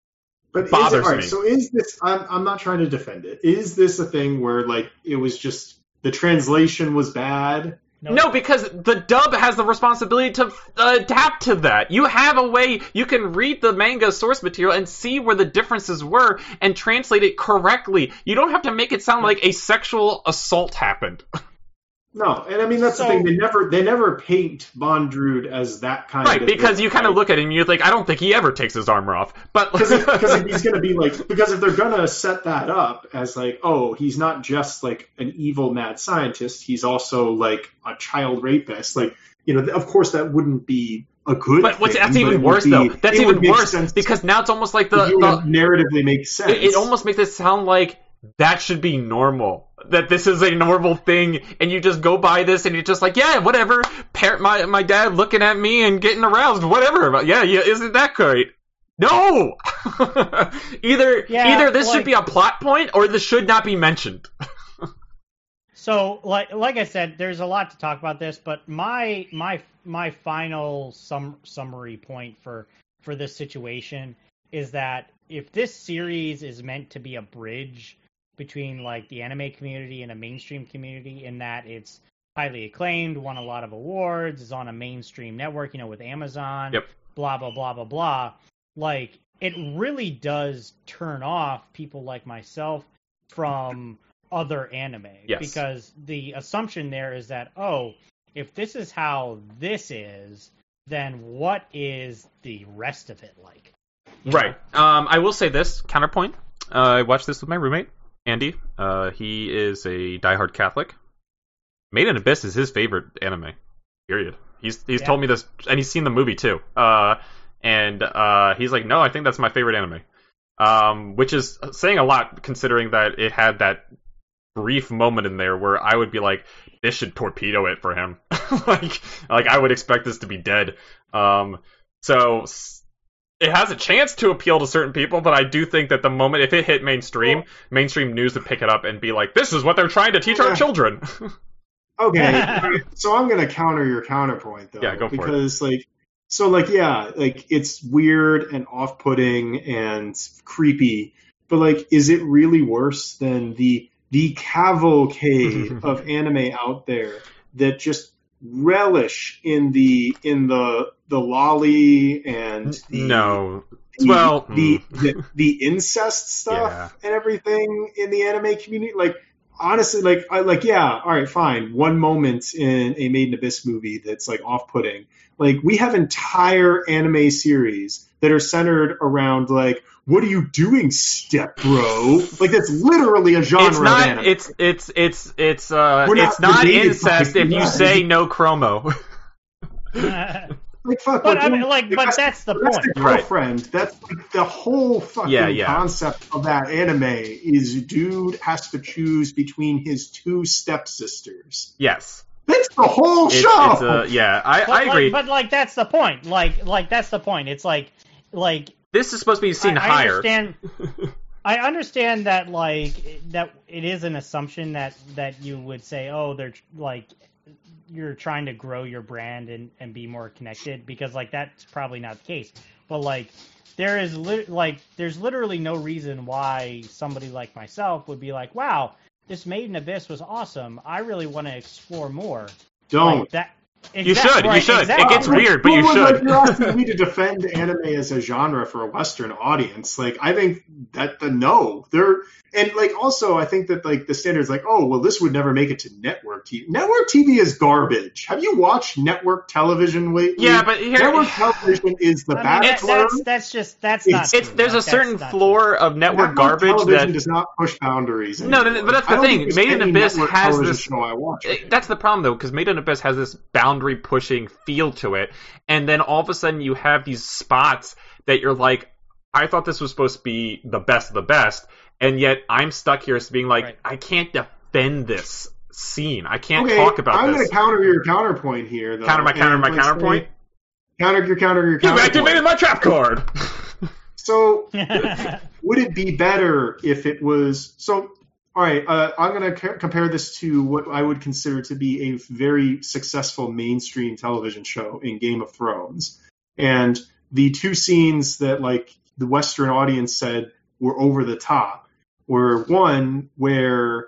But bothers me. So is this? I'm not trying to defend it. Is this a thing where like it was just the translation was bad? No, because the dub has the responsibility to adapt to that. You have a way you can read the manga source material and see where the differences were and translate it correctly. You don't have to make it sound like a sexual assault happened. No, and I mean that's the thing. They never paint Bondrew as that kind of right, because you kind of look at him and you think, I don't think he ever takes his armor off. But because if he's going to be like, because if they're going to set that up as like, oh, he's not just like an evil mad scientist, he's also like a child rapist. Like, of course that wouldn't be a good. But thing, that's even worse though. That's even worse because now it's almost like the narratively makes sense. It almost makes it sound like that should be normal. That this is a normal thing, and you just go by this, and you're just like, yeah, whatever. My dad looking at me and getting aroused, whatever. Yeah, isn't that great? No. either this should be a plot point, or this should not be mentioned. So, like I said, there's a lot to talk about this, but my final summary point for this situation is that if this series is meant to be a bridge between like the anime community and a mainstream community, in that it's highly acclaimed, won a lot of awards, is on a mainstream network, with Amazon, blah blah blah blah blah, like it really does turn off people like myself from other anime, because the assumption there is that, if this is how this is, then what is the rest of it like? Right. I will say this counterpoint. I watched this with my roommate Andy. He is a diehard Catholic. Made in Abyss is his favorite anime. Period. He's told me this, and he's seen the movie too. And he's like, no, I think that's my favorite anime. Which is saying a lot, considering that it had that brief moment in there where I would be like, this should torpedo it for him. like I would expect this to be dead. So it has a chance to appeal to certain people, but I do think that the moment if it hit mainstream news would pick it up and be like, this is what they're trying to teach our children. Okay, so I'm gonna counter your counterpoint though. Yeah, go for it. Because it's weird and off-putting and creepy, but is it really worse than the cavalcade of anime out there that just relish in the lolly and the incest stuff and everything in the anime community? Honestly, all right, fine. One moment in a Made in Abyss movie that's off-putting. We have entire anime series that are centered around what are you doing, step bro? That's literally a genre of anime. It's not incest if you say no chromo. Fuck. But that's the point. That's the girlfriend. Right. That's the whole fucking concept of that anime is dude has to choose between his two stepsisters. Yes. That's the whole show. I agree. But that's the point. That's the point. It's like this is supposed to be seen higher. I understand that that it is an assumption that you would say, they're you're trying to grow your brand and be more connected, because that's probably not the case. But there's literally no reason why somebody like myself would be like, wow, this Made in Abyss was awesome. I really want to explore more. Don't. You should. Exactly. It gets weird, but you should. You're asking me to defend anime as a genre for a Western audience. I think that no, also I think that the standards this would never make it to network TV. Network TV is garbage. Have you watched network television lately? Yeah, but network television is the Bachelor. There's a certain floor of network garbage television does not push boundaries. No, but that's the thing. Made in Abyss has this. Show I watch. That's the problem though, because Made in Abyss has this boundary pushing feel to it, and then all of a sudden you have these spots that you're like, I thought this was supposed to be the best of the best, and yet I'm stuck here as being like, I can't defend this scene. I can't talk about this. I'm going to counter your counterpoint here, though. Counterpoint? Counter your counterpoint. You've activated my trap card! So, would it be better if it was... So, all right, I'm going to compare this to what I would consider to be a very successful mainstream television show in Game of Thrones. And the two scenes that, the Western audience said were over the top were one where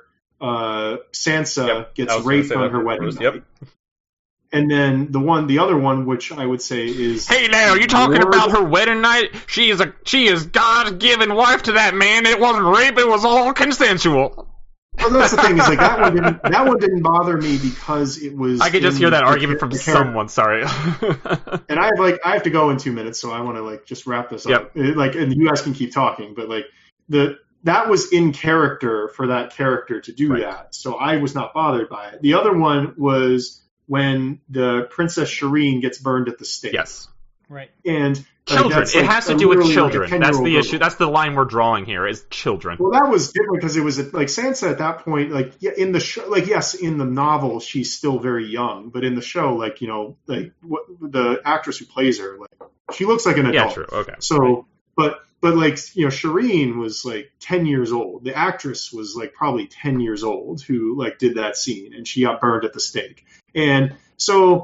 Sansa gets raped on her wedding night. Yep. And then the other one, which I would say is... Hey now, are you talking about her wedding night? She is God's given wife to that man. It wasn't rape, it was all consensual. Well, that's the thing, is that one didn't bother me because it was... I could just hear that argument from someone, sorry. And I have to go in 2 minutes, so I want to just wrap this up. And you guys can keep talking, but that was in character for that character to do that. So I was not bothered by it. The other one was when the Princess Shireen gets burned at the stake. Yes. Right. And children. It has to do with children. That's the issue. That's the line we're drawing here, is children. Well, that was different because it was Sansa at that point, in the show, yes, in the novel she's still very young, but in the show, the actress who plays her, she looks like an adult. Yeah, true. Okay. So, but but like, Shireen was like 10 years old. The actress was like probably 10 years old who like did that scene, and she got burned at the stake. And so,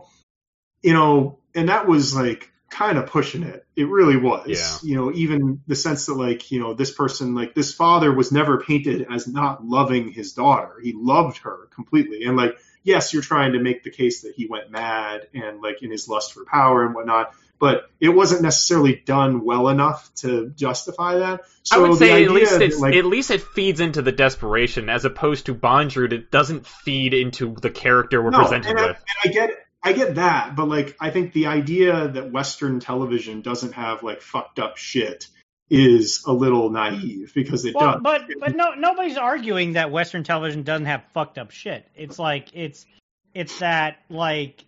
and that was like kind of pushing it. It really was. Yeah. Even the sense that like, this person, like this father was never painted as not loving his daughter. He loved her completely. And like, yes, you're trying to make the case that he went mad and like in his lust for power and whatnot, but it wasn't necessarily done well enough to justify that. So I would say at least it feeds into the desperation, as opposed to Bondrewd. It doesn't feed into the character we're presented with. I get that, but like I think the idea that Western television doesn't have like fucked up shit is a little naive, because it does. But nobody's arguing that Western television doesn't have fucked up shit. It's like it's that like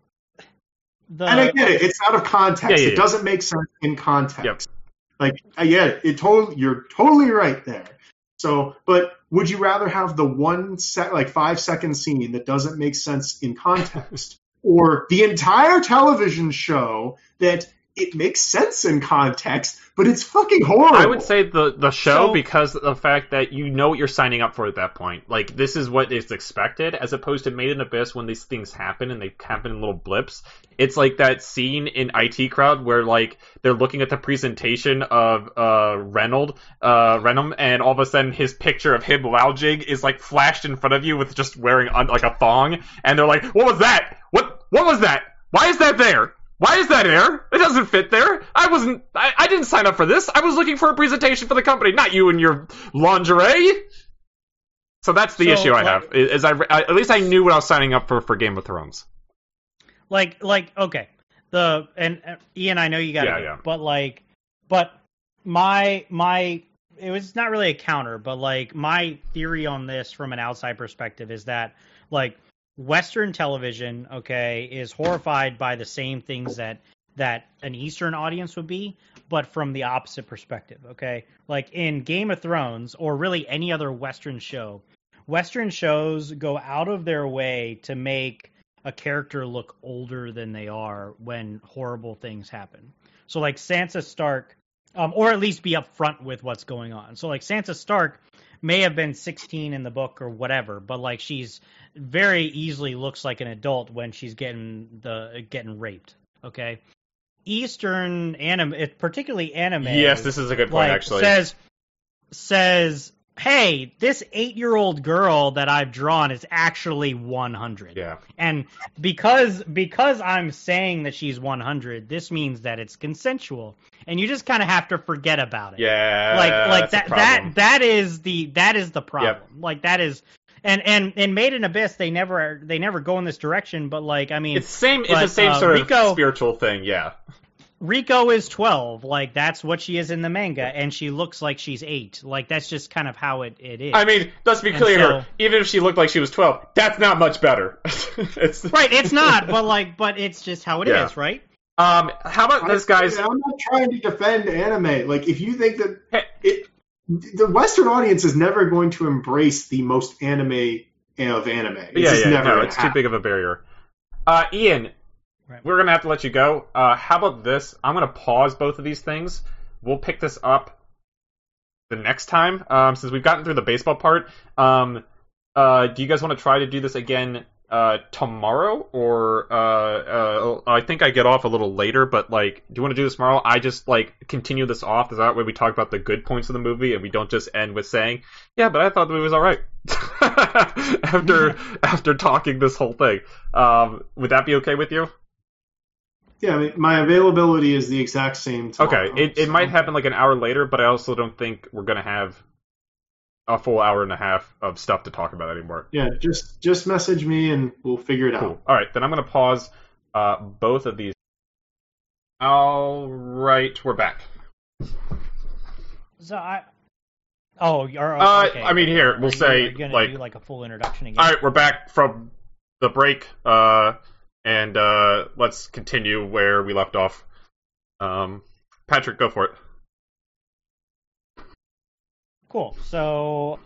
the. And I get it. It's out of context. Yeah. It doesn't make sense in context. Yep. Like I get it. You're totally right there. So, but would you rather have the 5 second scene that doesn't make sense in context, or the entire television show that it makes sense in context, but it's fucking horrible? I would say the show, because of the fact that you know what you're signing up for at that point. Like, this is what is expected, as opposed to Made in Abyss, when these things happen and they happen in little blips. It's like that scene in IT Crowd where, like, they're looking at the presentation of Reynolds, and all of a sudden his picture of him lounging is, like, flashed in front of you with just wearing, like, a thong, and they're like, what was that? What was that? Why is that there? Why is that there? It doesn't fit there. I didn't sign up for this. I was looking for a presentation for the company, not you and your lingerie. So that's the issue I have. At least I knew what I was signing up for Game of Thrones. Like okay. And Ian, I know you got it. Yeah. But my it was not really a counter, but like my theory on this from an outside perspective is that like Western television, okay, is horrified by the same things that an Eastern audience would be, but from the opposite perspective, okay? Like in Game of Thrones, or really any other Western show, Western shows go out of their way to make a character look older than they are when horrible things happen. So like Sansa Stark, or at least be upfront with what's going on. So like Sansa Stark may have been 16 in the book or whatever, but like she's very easily looks like an adult when she's getting raped. Okay, Eastern anime, particularly anime. Yes, this is a good point. Like, actually, says, hey, this 8-year-old girl that I've drawn is actually 100. Yeah, and because I'm saying that she's 100, this means that it's consensual, and you just kind of have to forget about it. Yeah, like that is the problem. Yep. Like that is. And Made in Abyss, they never go in this direction, but like I mean, it's the same sort of spiritual thing, yeah. Riko is 12, like that's what she is in the manga, and she looks like she's 8. Like that's just kind of how it is. I mean, let's be clear. Even if she looked like she was 12, that's not much better. Right, it's not, but it's just how it is, right? How about this, guys? I'm not trying to defend anime. Like, if you think that the Western audience is never going to embrace the most anime of anime. It's too big of a barrier. Ian, right. We're going to have to let you go. How about this? I'm going to pause both of these things. We'll pick this up the next time, since we've gotten through the baseball part. Do you guys want to try to do this again tomorrow, or I think I get off a little later, but like, do you want to do this tomorrow? I just like continue this off, so that way we talk about the good points of the movie and we don't just end with saying, yeah, but I thought the movie was alright. after talking this whole thing. Would that be okay with you? Yeah, I mean, my availability is the exact same tomorrow. Okay, it might happen like an hour later, but I also don't think we're gonna have a full hour and a half of stuff to talk about anymore. Yeah, just message me and we'll figure it out. All right, then I'm going to pause both of these. All right, we're back. So okay. I mean, here we'll say you're like do like a full introduction again. All right, we're back from the break, and let's continue where we left off. Patrick, go for it. Cool. So,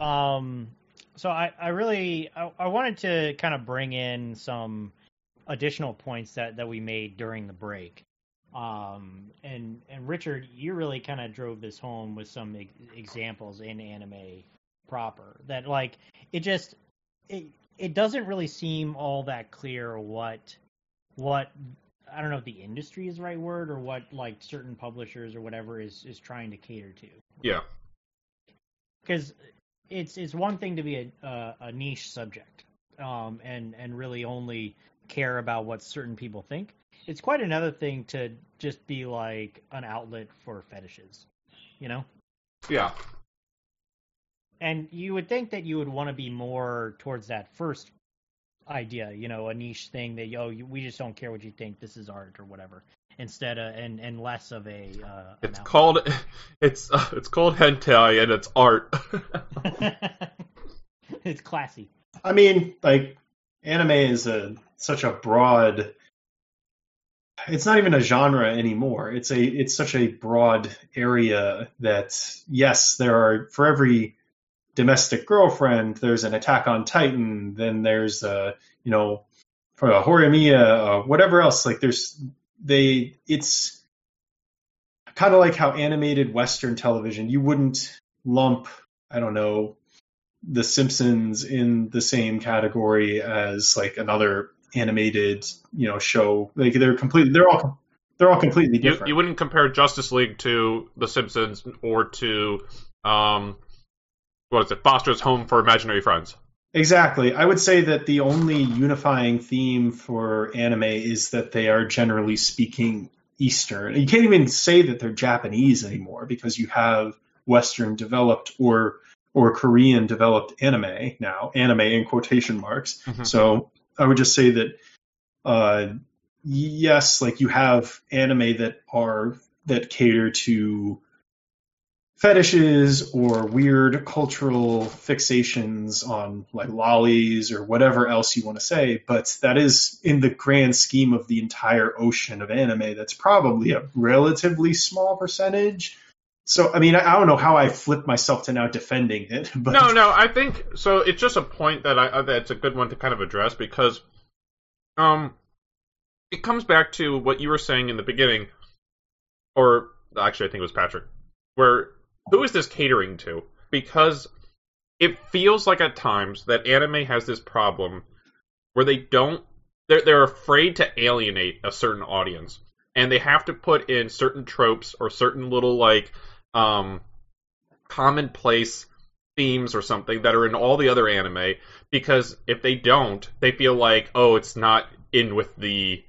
I wanted to kind of bring in some additional points that we made during the break. And Richard, you really kind of drove this home with some examples in anime proper that like it doesn't really seem all that clear what I don't know if the industry is the right word or what like certain publishers or whatever is trying to cater to. Yeah. Because it's one thing to be a niche subject, and really only care about what certain people think. It's quite another thing to just be like an outlet for fetishes, you know? Yeah. And you would think that you would want to be more towards that first idea, you know, a niche thing that we just don't care what you think, this is art or whatever, instead of and less of a. It's called hentai and it's art. It's classy. I mean, like anime is such a broad. It's not even a genre anymore. It's such a broad area that yes, there are for every domestic girlfriend, there's an Attack on Titan, then there's for a Horimiya, whatever else. Like it's kind of like how animated Western television, you wouldn't lump, I don't know, The Simpsons in the same category as like another animated, show. Like they're all completely different. You wouldn't compare Justice League to The Simpsons or to Foster's Home for Imaginary Friends. Exactly. I would say that the only unifying theme for anime is that they are generally speaking Eastern. You can't even say that they're Japanese anymore because you have Western developed or Korean developed anime now, anime in quotation marks. Mm-hmm. So I would just say that, yes, like you have anime that cater to fetishes or weird cultural fixations on like lollies or whatever else you want to say, but that is in the grand scheme of the entire ocean of anime. That's probably a relatively small percentage. So, I mean, I don't know how I flipped myself to now defending it. But No, I think so. It's just a point that's a good one to kind of address because, it comes back to what you were saying in the beginning, or actually, I think it was Patrick, where who is this catering to? Because it feels like at times that anime has this problem where they're afraid to alienate a certain audience, and they have to put in certain tropes or certain little like commonplace themes or something that are in all the other anime, because if they don't, they feel like, oh, it's not in with the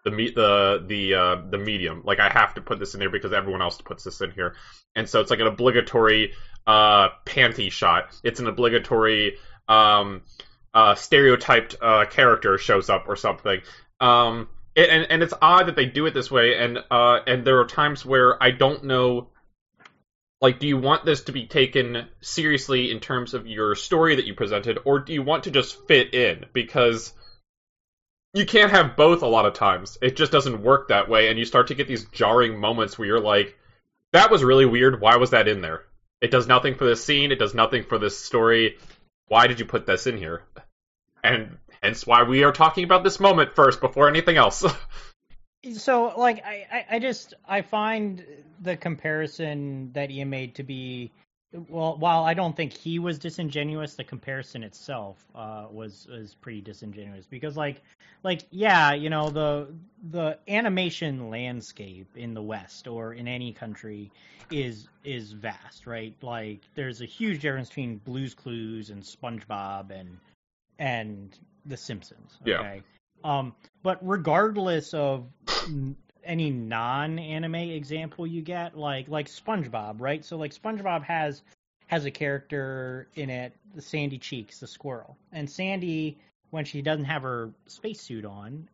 medium. Like I have to put this in there because everyone else puts this in here, and so it's like an obligatory panty shot. It's an obligatory stereotyped character shows up or something. And it's odd that they do it this way. And there are times where I don't know. Like, do you want this to be taken seriously in terms of your story that you presented, or do you want to just fit in? Because you can't have both a lot of times. It just doesn't work that way, and you start to get these jarring moments where you're like, that was really weird, why was that in there? It does nothing for this scene, it does nothing for this story. Why did you put this in here? And hence why we are talking about this moment first, before anything else. So, like, I find the comparison that Ian made to be, well, while I don't think he was disingenuous, the comparison itself was pretty disingenuous because, like, yeah, the animation landscape in the West or in any country is vast, right? Like, there's a huge difference between Blue's Clues and SpongeBob and The Simpsons. Okay? Yeah. But regardless of any non-anime example you get, like SpongeBob, right? So like SpongeBob has a character in it, the Sandy Cheeks, the squirrel, and Sandy, when she doesn't have her spacesuit on,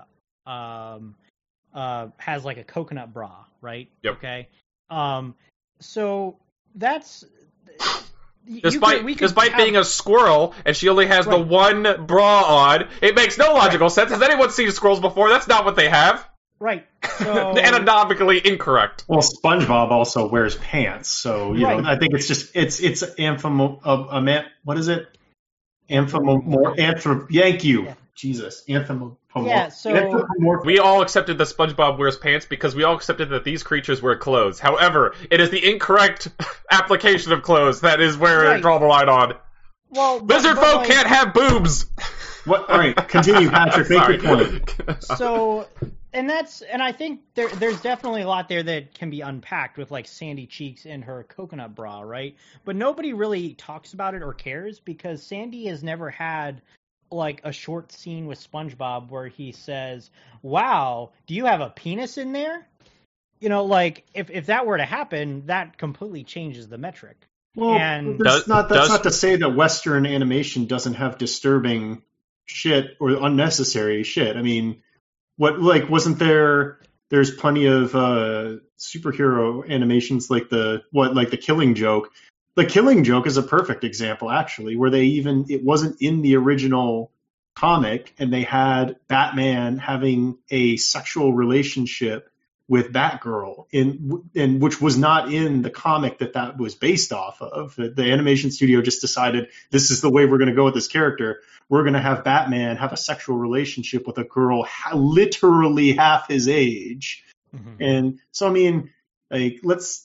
has like a coconut bra, right? Yep. Okay. So that's. Despite being a squirrel, and she only has the one bra on, it makes no logical sense. Has anyone seen squirrels before? That's not what they have. Right. So... Anatomically incorrect. Well, SpongeBob also wears pants, so you know. I think it's just it's what is it? Thank you. Jesus, anthropomorphic. Yeah, so we all accepted that SpongeBob wears pants because we all accepted that these creatures wear clothes. However, it is the incorrect application of clothes that is where I draw the line on. Well, lizard folk can't have boobs. What? All right, continue, Patrick. Make your point. So, and I think there's definitely a lot there that can be unpacked with like Sandy Cheeks and her coconut bra, right? But nobody really talks about it or cares because Sandy has never had like a short scene with SpongeBob where he says, "Wow, do you have a penis in there?" You know, like if that were to happen, that completely changes the metric. Well, that's not to say that Western animation doesn't have disturbing shit or unnecessary shit. I mean, wasn't there? There's plenty of superhero animations like the Killing Joke. The Killing Joke is a perfect example, actually, where it wasn't in the original comic, and they had Batman having a sexual relationship with Batgirl, in which was not in the comic that was based off of. The animation studio just decided this is the way we're going to go with this character. We're going to have Batman have a sexual relationship with a girl literally half his age. Mm-hmm. And so, I mean, like,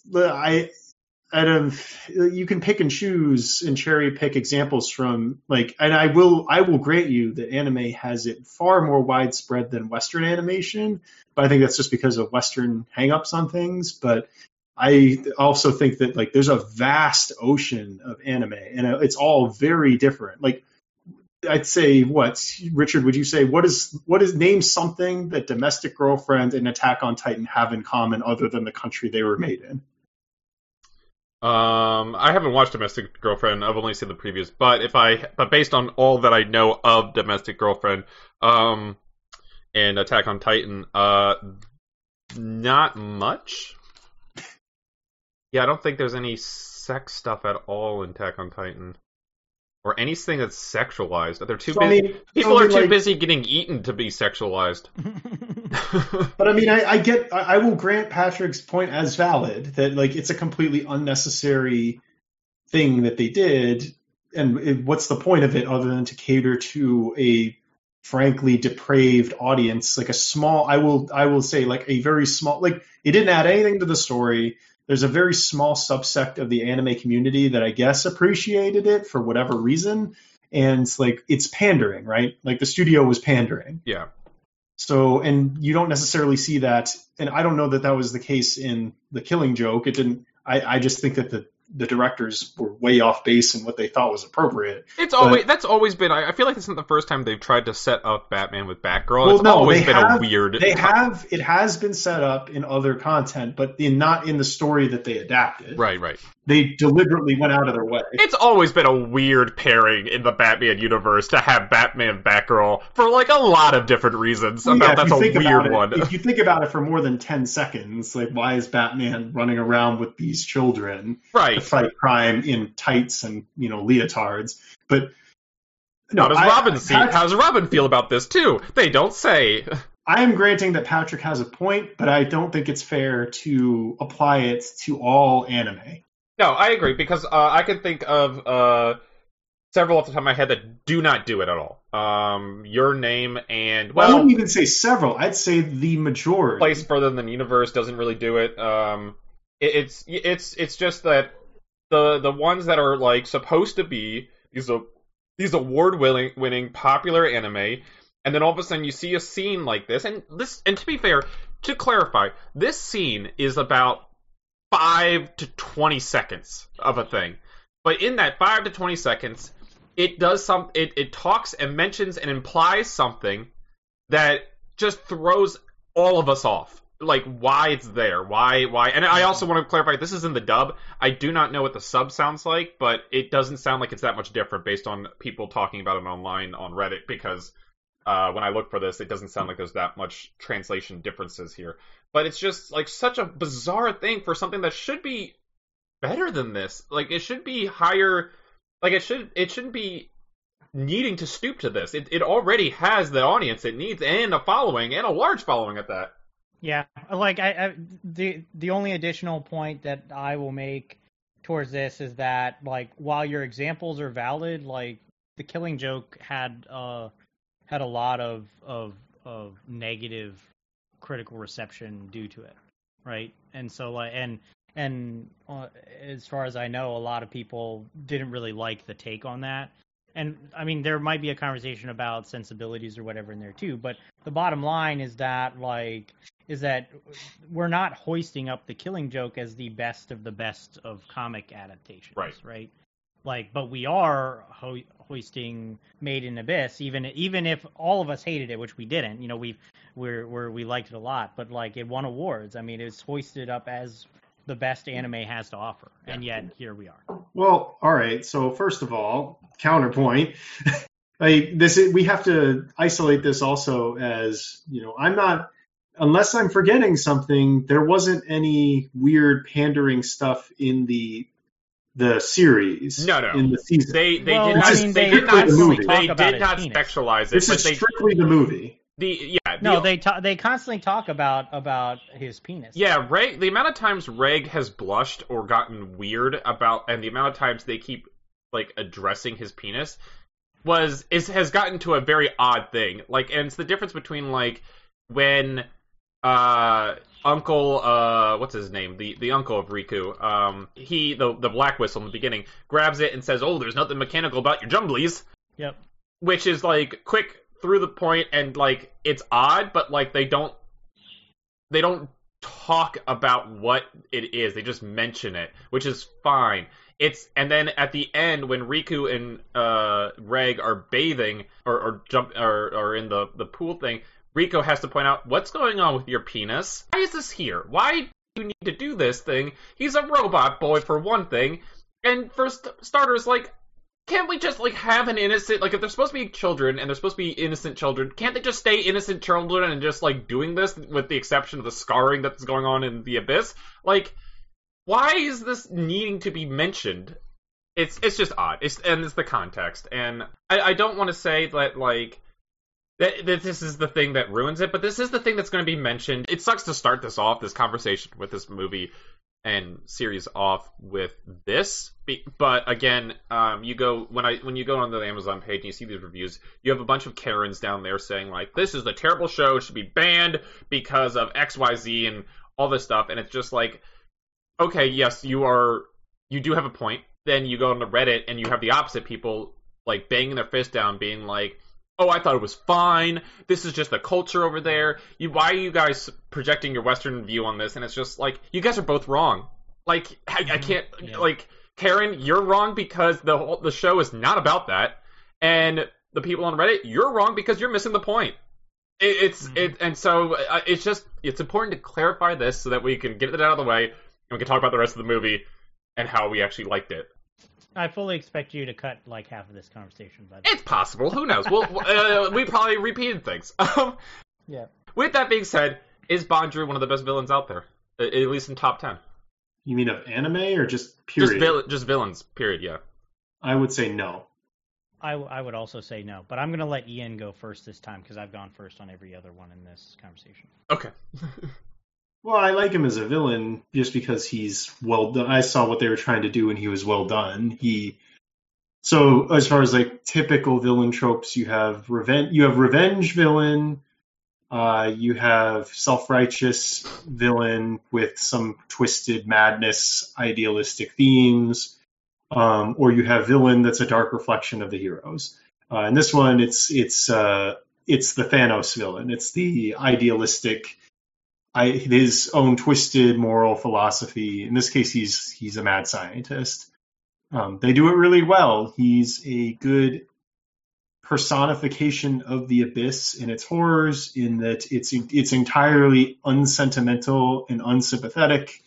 you can pick and choose and cherry pick examples from and I will grant you that anime has it far more widespread than Western animation, but I think that's just because of Western hangups on things. But I also think that there's a vast ocean of anime and it's all very different. Like, I'd say, Richard, would you say what is name something that Domestic Girlfriend and Attack on Titan have in common other than the country they were made in? I haven't watched Domestic Girlfriend. I've only seen the previews. But based on all that I know of Domestic Girlfriend, and Attack on Titan, not much. Yeah, I don't think there's any sex stuff at all in Attack on Titan. Or anything that's sexualized. They're too busy. People are too busy getting eaten to be sexualized. But I mean, I will grant Patrick's point as valid that it's a completely unnecessary thing that they did, and what's the point of it other than to cater to a frankly depraved audience, like a small. I will say a very small. It didn't add anything to the story. There's a very small subsect of the anime community that I guess appreciated it for whatever reason. And it's pandering, right? The studio was pandering. Yeah. So, and you don't necessarily see that. And I don't know that was the case in The Killing Joke. It didn't, I just think that the directors were way off base in what they thought was appropriate. That's always been. I feel like this isn't the first time they've tried to set up Batman with Batgirl. Always been a weird. It has been set up in other content, but not in the story that they adapted. Right. They deliberately went out of their way. It's always been a weird pairing in the Batman universe to have Batman and Batgirl for a lot of different reasons. That's a weird one. If you think about it for more than 10 seconds, why is Batman running around with these children? Right. To fight crime in tights and leotards, but no. How does Robin feel about this too? They don't say. I am granting that Patrick has a point, but I don't think it's fair to apply it to all anime. No, I agree because I can think of several off the top of my head that do not do it at all. Your Name and I wouldn't even say several. I'd say the majority. Place Further Than the Universe doesn't really do it. It's just that the ones that are supposed to be these award-winning popular anime, and then all of a sudden you see a scene like this, and to be fair, to clarify, this scene is about 5 to 20 seconds of a thing, but in that 5 to 20 seconds, it does it talks and mentions and implies something that just throws all of us off. Why it's there, why, and I also want to clarify, this is in the dub. I do not know what the sub sounds like, but it doesn't sound like it's that much different based on people talking about it online on Reddit, because when I look for this, it doesn't sound like there's that much translation differences here. But it's just, such a bizarre thing for something that should be better than this. It should be higher, it shouldn't be needing to stoop to this. It already has the audience it needs, and a following, and a large following at that. Yeah, the only additional point that I will make towards this is that while your examples are valid, The Killing Joke had had a lot of negative critical reception due to it, right? And so like and as far as I know, a lot of people didn't really like the take on that. And I mean, there might be a conversation about sensibilities or whatever in there too, but the bottom line is that we're not hoisting up The Killing Joke as the best of comic adaptations, right? Like, but we are hoisting Made in Abyss, even if all of us hated it, which we didn't. You know, we liked it a lot, but like it won awards. I mean, it's hoisted up as the best anime has to offer, and yet here we are. Well, all right. So first of all, counterpoint. We have to isolate this also as, you know, unless I'm forgetting something, there wasn't any weird pandering stuff in the series. No. In the season. They did not sexualize it. This is strictly the movie. They constantly talk about his penis. Yeah, Reg. The amount of times Reg has blushed or gotten weird about, and the amount of times they keep like addressing his penis has gotten to a very odd thing. Like, and it's the difference between like when Uncle what's his name, the uncle of Riku, the Black Whistle in the beginning grabs it and says, "Oh, there's nothing mechanical about your jumblies." Yep. Which is like quick through the point, and like it's odd, but like they don't talk about what it is. They just mention it, which is fine. And then at the end when Riku and Reg are bathing or in the pool thing, Riku has to point out, what's going on with your penis? Why is this here? Why do you need to do this thing? He's a robot boy for one thing, and for starters, like, can't we just, like, have an innocent... Like, if they're supposed to be children, and they're supposed to be innocent children, can't they just stay innocent children and just, like, doing this, with the exception of the scarring that's going on in the Abyss? Like, why is this needing to be mentioned? It's just odd. It's the context. And I don't want to say that, like, that this is the thing that ruins it, but this is the thing that's going to be mentioned. It sucks to start this conversation with this movie and series off with this, but again, when you go on the Amazon page and you see these reviews, you have a bunch of Karens down there saying like, this is a terrible show, it should be banned because of XYZ and all this stuff, and it's just like, okay, yes, you do have a point. Then you go on the Reddit and you have the opposite people like banging their fist down, being like, oh, I thought it was fine. This is just the culture over there. Why are you guys projecting your Western view on this? And it's just like, you guys are both wrong. Like, I can't, like, Karen, you're wrong because the show is not about that. And the people on Reddit, you're wrong because you're missing the point. And so it's important to clarify this so that we can get it out of the way and we can talk about the rest of the movie and how we actually liked it. I fully expect you to cut like half of this conversation. It's possible. Who knows? We probably repeated things. Yeah. With that being said, is Bondru one of the best villains out there? At least in top 10. You mean of anime or just period? Just villains, period, yeah. I would say no. I would also say no, but I'm going to let Ian go first this time because I've gone first on every other one in this conversation. Okay. Well, I like him as a villain just because he's well done. I saw what they were trying to do and he was well done. So as far as like typical villain tropes, you have revenge villain, you have self-righteous villain with some twisted madness, idealistic themes, or you have villain that's a dark reflection of the heroes. In this one, it's the Thanos villain. It's the idealistic. His own twisted moral philosophy. In this case, he's a mad scientist. They do it really well. He's a good personification of the Abyss and its horrors in that it's entirely unsentimental and unsympathetic,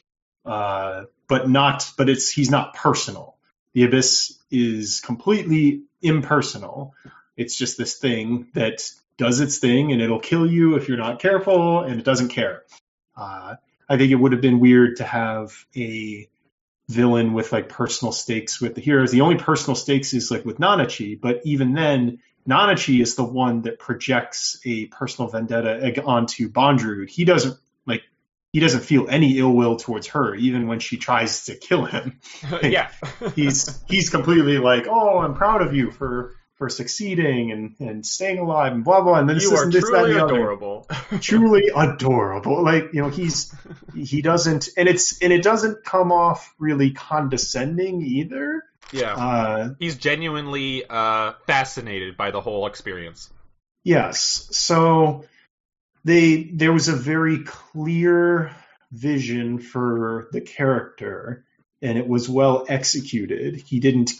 but he's not personal. The Abyss is completely impersonal. It's just this thing that does its thing and it'll kill you if you're not careful, and it doesn't care. I think it would have been weird to have a villain with like personal stakes with the heroes. The only personal stakes is like with Nanachi, but even then, Nanachi is the one that projects a personal vendetta onto Bondrewd. He doesn't feel any ill will towards her, even when she tries to kill him. Yeah. he's completely like, oh, I'm proud of you for succeeding and staying alive and blah blah. And then you are truly adorable. Truly adorable. Like, he doesn't, and it doesn't come off really condescending either. Yeah. He's genuinely fascinated by the whole experience. Yes. So there was a very clear vision for the character, and it was well executed. He didn't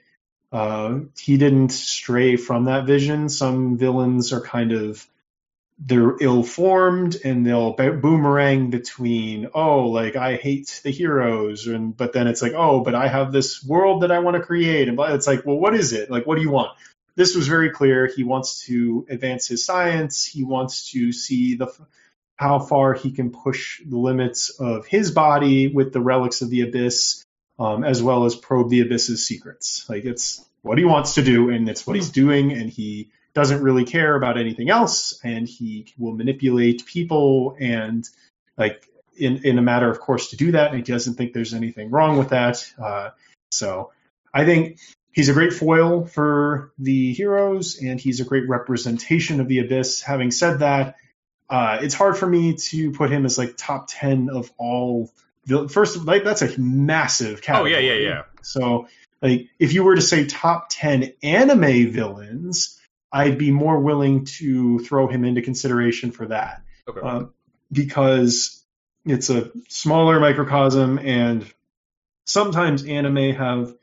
stray from that vision. Some villains are they're ill-formed, and they'll boomerang between, I hate the heroes, but then it's like, but I have this world that I want to create, and it's like, well, what is it? Like, what do you want? This was very clear. He wants to advance his science. He wants to see how far he can push the limits of his body with the relics of the Abyss, as well as probe the Abyss's secrets. Like, it's what he wants to do, and it's what he's doing, and he doesn't really care about anything else, and he will manipulate people, and like in a matter of course to do that, and he doesn't think there's anything wrong with that. So I think he's a great foil for the heroes, and he's a great representation of the Abyss. Having said that, it's hard for me to put him as like top 10 of all. First, like, that's a massive category. Oh yeah. So, like, if you were to say top 10 anime villains, I'd be more willing to throw him into consideration for that. Okay. Because it's a smaller microcosm, and sometimes anime have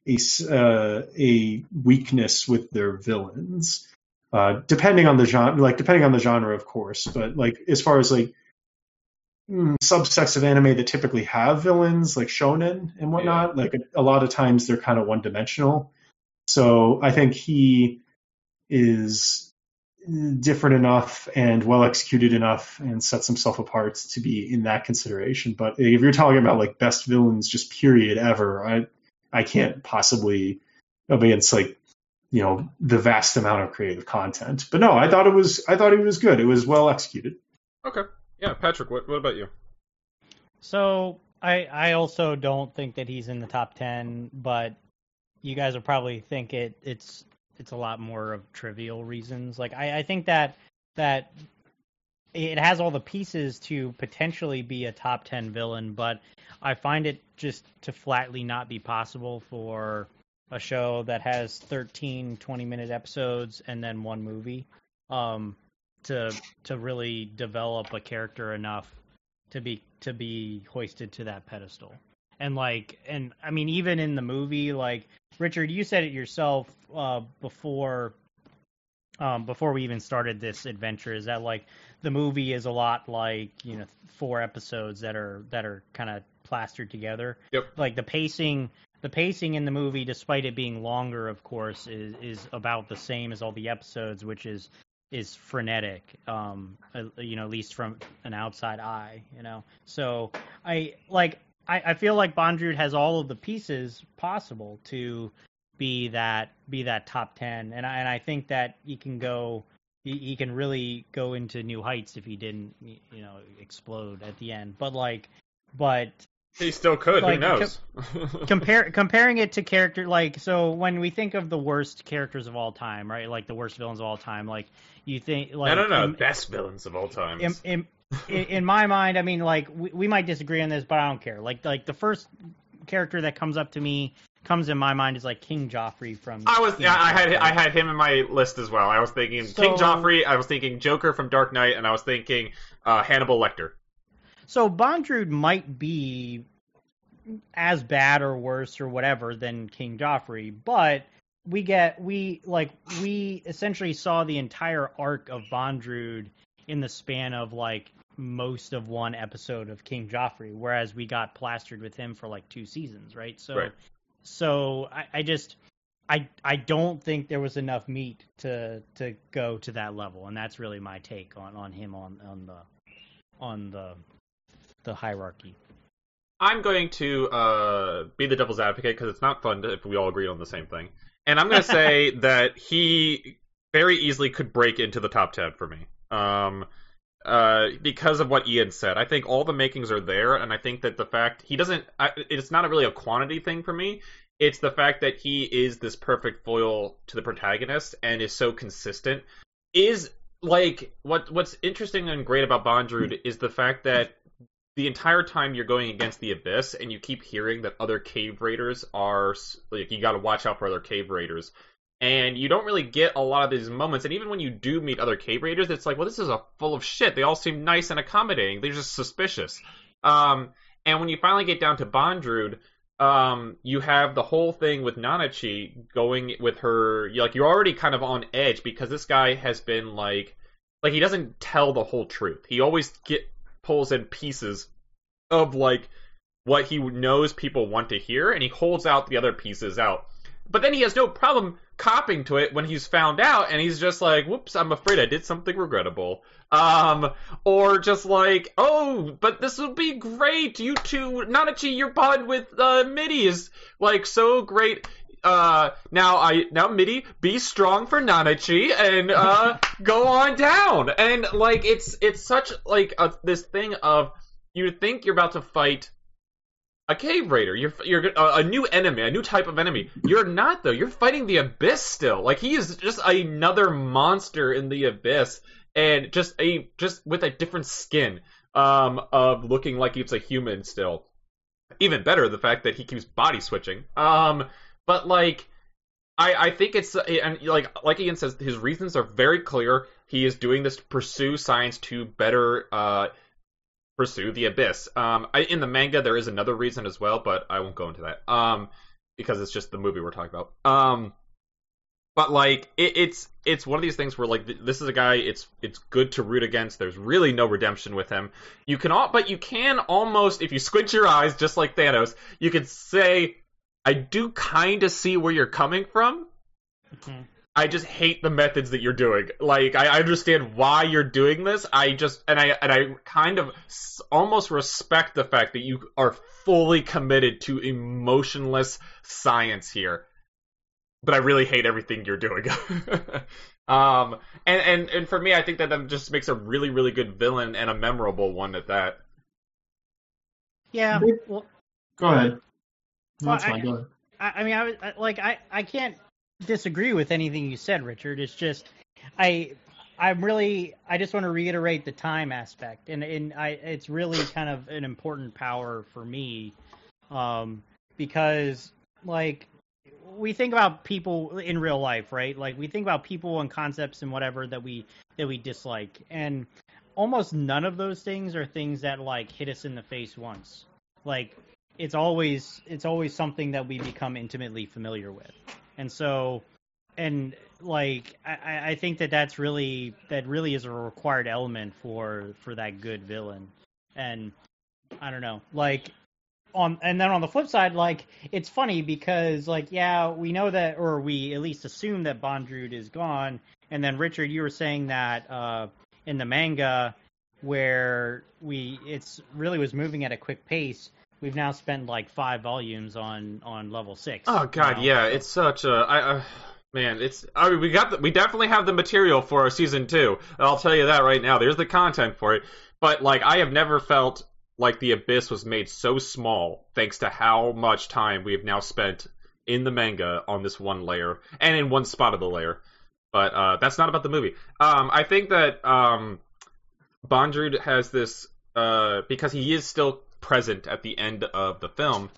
a weakness with their villains, depending on the genre, of course. But like, as far as like subsects of anime that typically have villains, like shonen and whatnot, like a lot of times they're kind of one-dimensional. So I think he is different enough and well executed enough and sets himself apart to be in that consideration. But if you're talking about like best villains just period ever, I can't possibly against like, the vast amount of creative content. But no, I thought he was good. It was well executed. Okay. Yeah, Patrick, what about you? So I also don't think that he's in the top 10, but you guys will probably think it's a lot more of trivial reasons. Like, I think that it has all the pieces to potentially be a top 10 villain, but I find it just to flatly not be possible for a show that has 13 20-minute episodes and then one movie to really develop a character enough to be hoisted to that pedestal. And I mean, even in the movie, like, Richard, you said it yourself before we even started this adventure, is that like the movie is a lot like 4 episodes that are kind of plastered together. Yep. Like the pacing in the movie, despite it being longer, of course, is about the same as all the episodes, which is frenetic. At least from an outside eye. So I feel like Bondrewd has all of the pieces possible to be that top 10, and I think that he can really go into new heights if he didn't explode at the end. But he still could. Who knows? Comparing it to character, like, so when we think of the worst characters of all time, right? Like the worst villains of all time, like you think like no, best villains of all time. In my mind, I mean, like, we might disagree on this, but I don't care. Like the first character that comes in my mind is like King Joffrey from. I had him in my list as well. I was thinking King Joffrey. I was thinking Joker from Dark Knight, and I was thinking Hannibal Lecter. So Bondrewd might be as bad or worse or whatever than King Joffrey, but we essentially saw the entire arc of Bondrewd in the span of like most of one episode of King Joffrey, whereas we got plastered with him for like 2 seasons, right? So I don't think there was enough meat to go to that level, and that's really my take on him on the hierarchy. I'm going to be the devil's advocate because it's not fun if we all agree on the same thing, and I'm going to say that he very easily could break into the top 10 for me. Because of what Ian said. I think all the makings are there, and I think that the fact he doesn't, it's not really a quantity thing for me. It's the fact that he is this perfect foil to the protagonist and is so consistent. Is like what's interesting and great about Bondrewd is the fact that the entire time you're going against the Abyss and you keep hearing that other cave raiders are like, you got to watch out for other cave raiders. And you don't really get a lot of these moments. And even when you do meet other cave raiders, it's like, well, this is a full of shit. They all seem nice and accommodating. They're just suspicious. And when you finally get down to Bondrewd, you have the whole thing with Nanachi going with her. You're already kind of on edge because this guy has been like he doesn't tell the whole truth. He always pulls in pieces of like what he knows people want to hear, and he holds out the other pieces out. But then he has no problem copping to it when he's found out, and he's just like, whoops, I'm afraid I did something regrettable. Or just like, oh, but this will be great. You two, Nanachi, your bond with Mitty is like so great. Now Mitty, be strong for Nanachi and go on down. And like it's such like this thing of you think you're about to fight a cave raider. You're a new enemy, a new type of enemy. You're not though. You're fighting the Abyss still. Like he is just another monster in the Abyss, and just with a different skin of looking like he's a human still. Even better, the fact that he keeps body switching. But like, I think it's and like Ian says, his reasons are very clear. He is doing this to pursue science to better pursue the Abyss. In the manga, there is another reason as well, but I won't go into that. Because it's just the movie we're talking about. But like, it's one of these things where like this is a guy. It's good to root against. There's really no redemption with him. But you can almost, if you squint your eyes, just like Thanos, you could say, I do kind of see where you're coming from. Mm-hmm. I just hate the methods that you're doing. Like, I understand why you're doing this. I kind of almost respect the fact that you are fully committed to emotionless science here. But I really hate everything you're doing. And for me, I think that just makes a really, really good villain and a memorable one at that. Yeah. Well, go ahead. No, that's fine. Go ahead. I mean, I can't disagree with anything you said, Richard. It's just I just want to reiterate the time aspect, and it's really kind of an important power for me, because like we think about people in real life, right? Like we think about people and concepts and whatever that we dislike, and almost none of those things are things that like hit us in the face once. Like it's always something that we become intimately familiar with. And so, and like, I think that really is a required element for that good villain. And I don't know, like, and then on the flip side, like, it's funny because, like, yeah, we know that, or we at least assume that Bondrewd is gone. And then Richard, you were saying that in the manga, where it's really was moving at a quick pace. We've now spent like 5 volumes on level 6. Oh god, yeah, it's such a man. We definitely have the material for a season 2. I'll tell you that right now. There's the content for it. But like, I have never felt like the Abyss was made so small thanks to how much time we have now spent in the manga on this one layer and in one spot of the layer. But that's not about the movie. I think that Bondrewd has this because he is still present at the end of the film.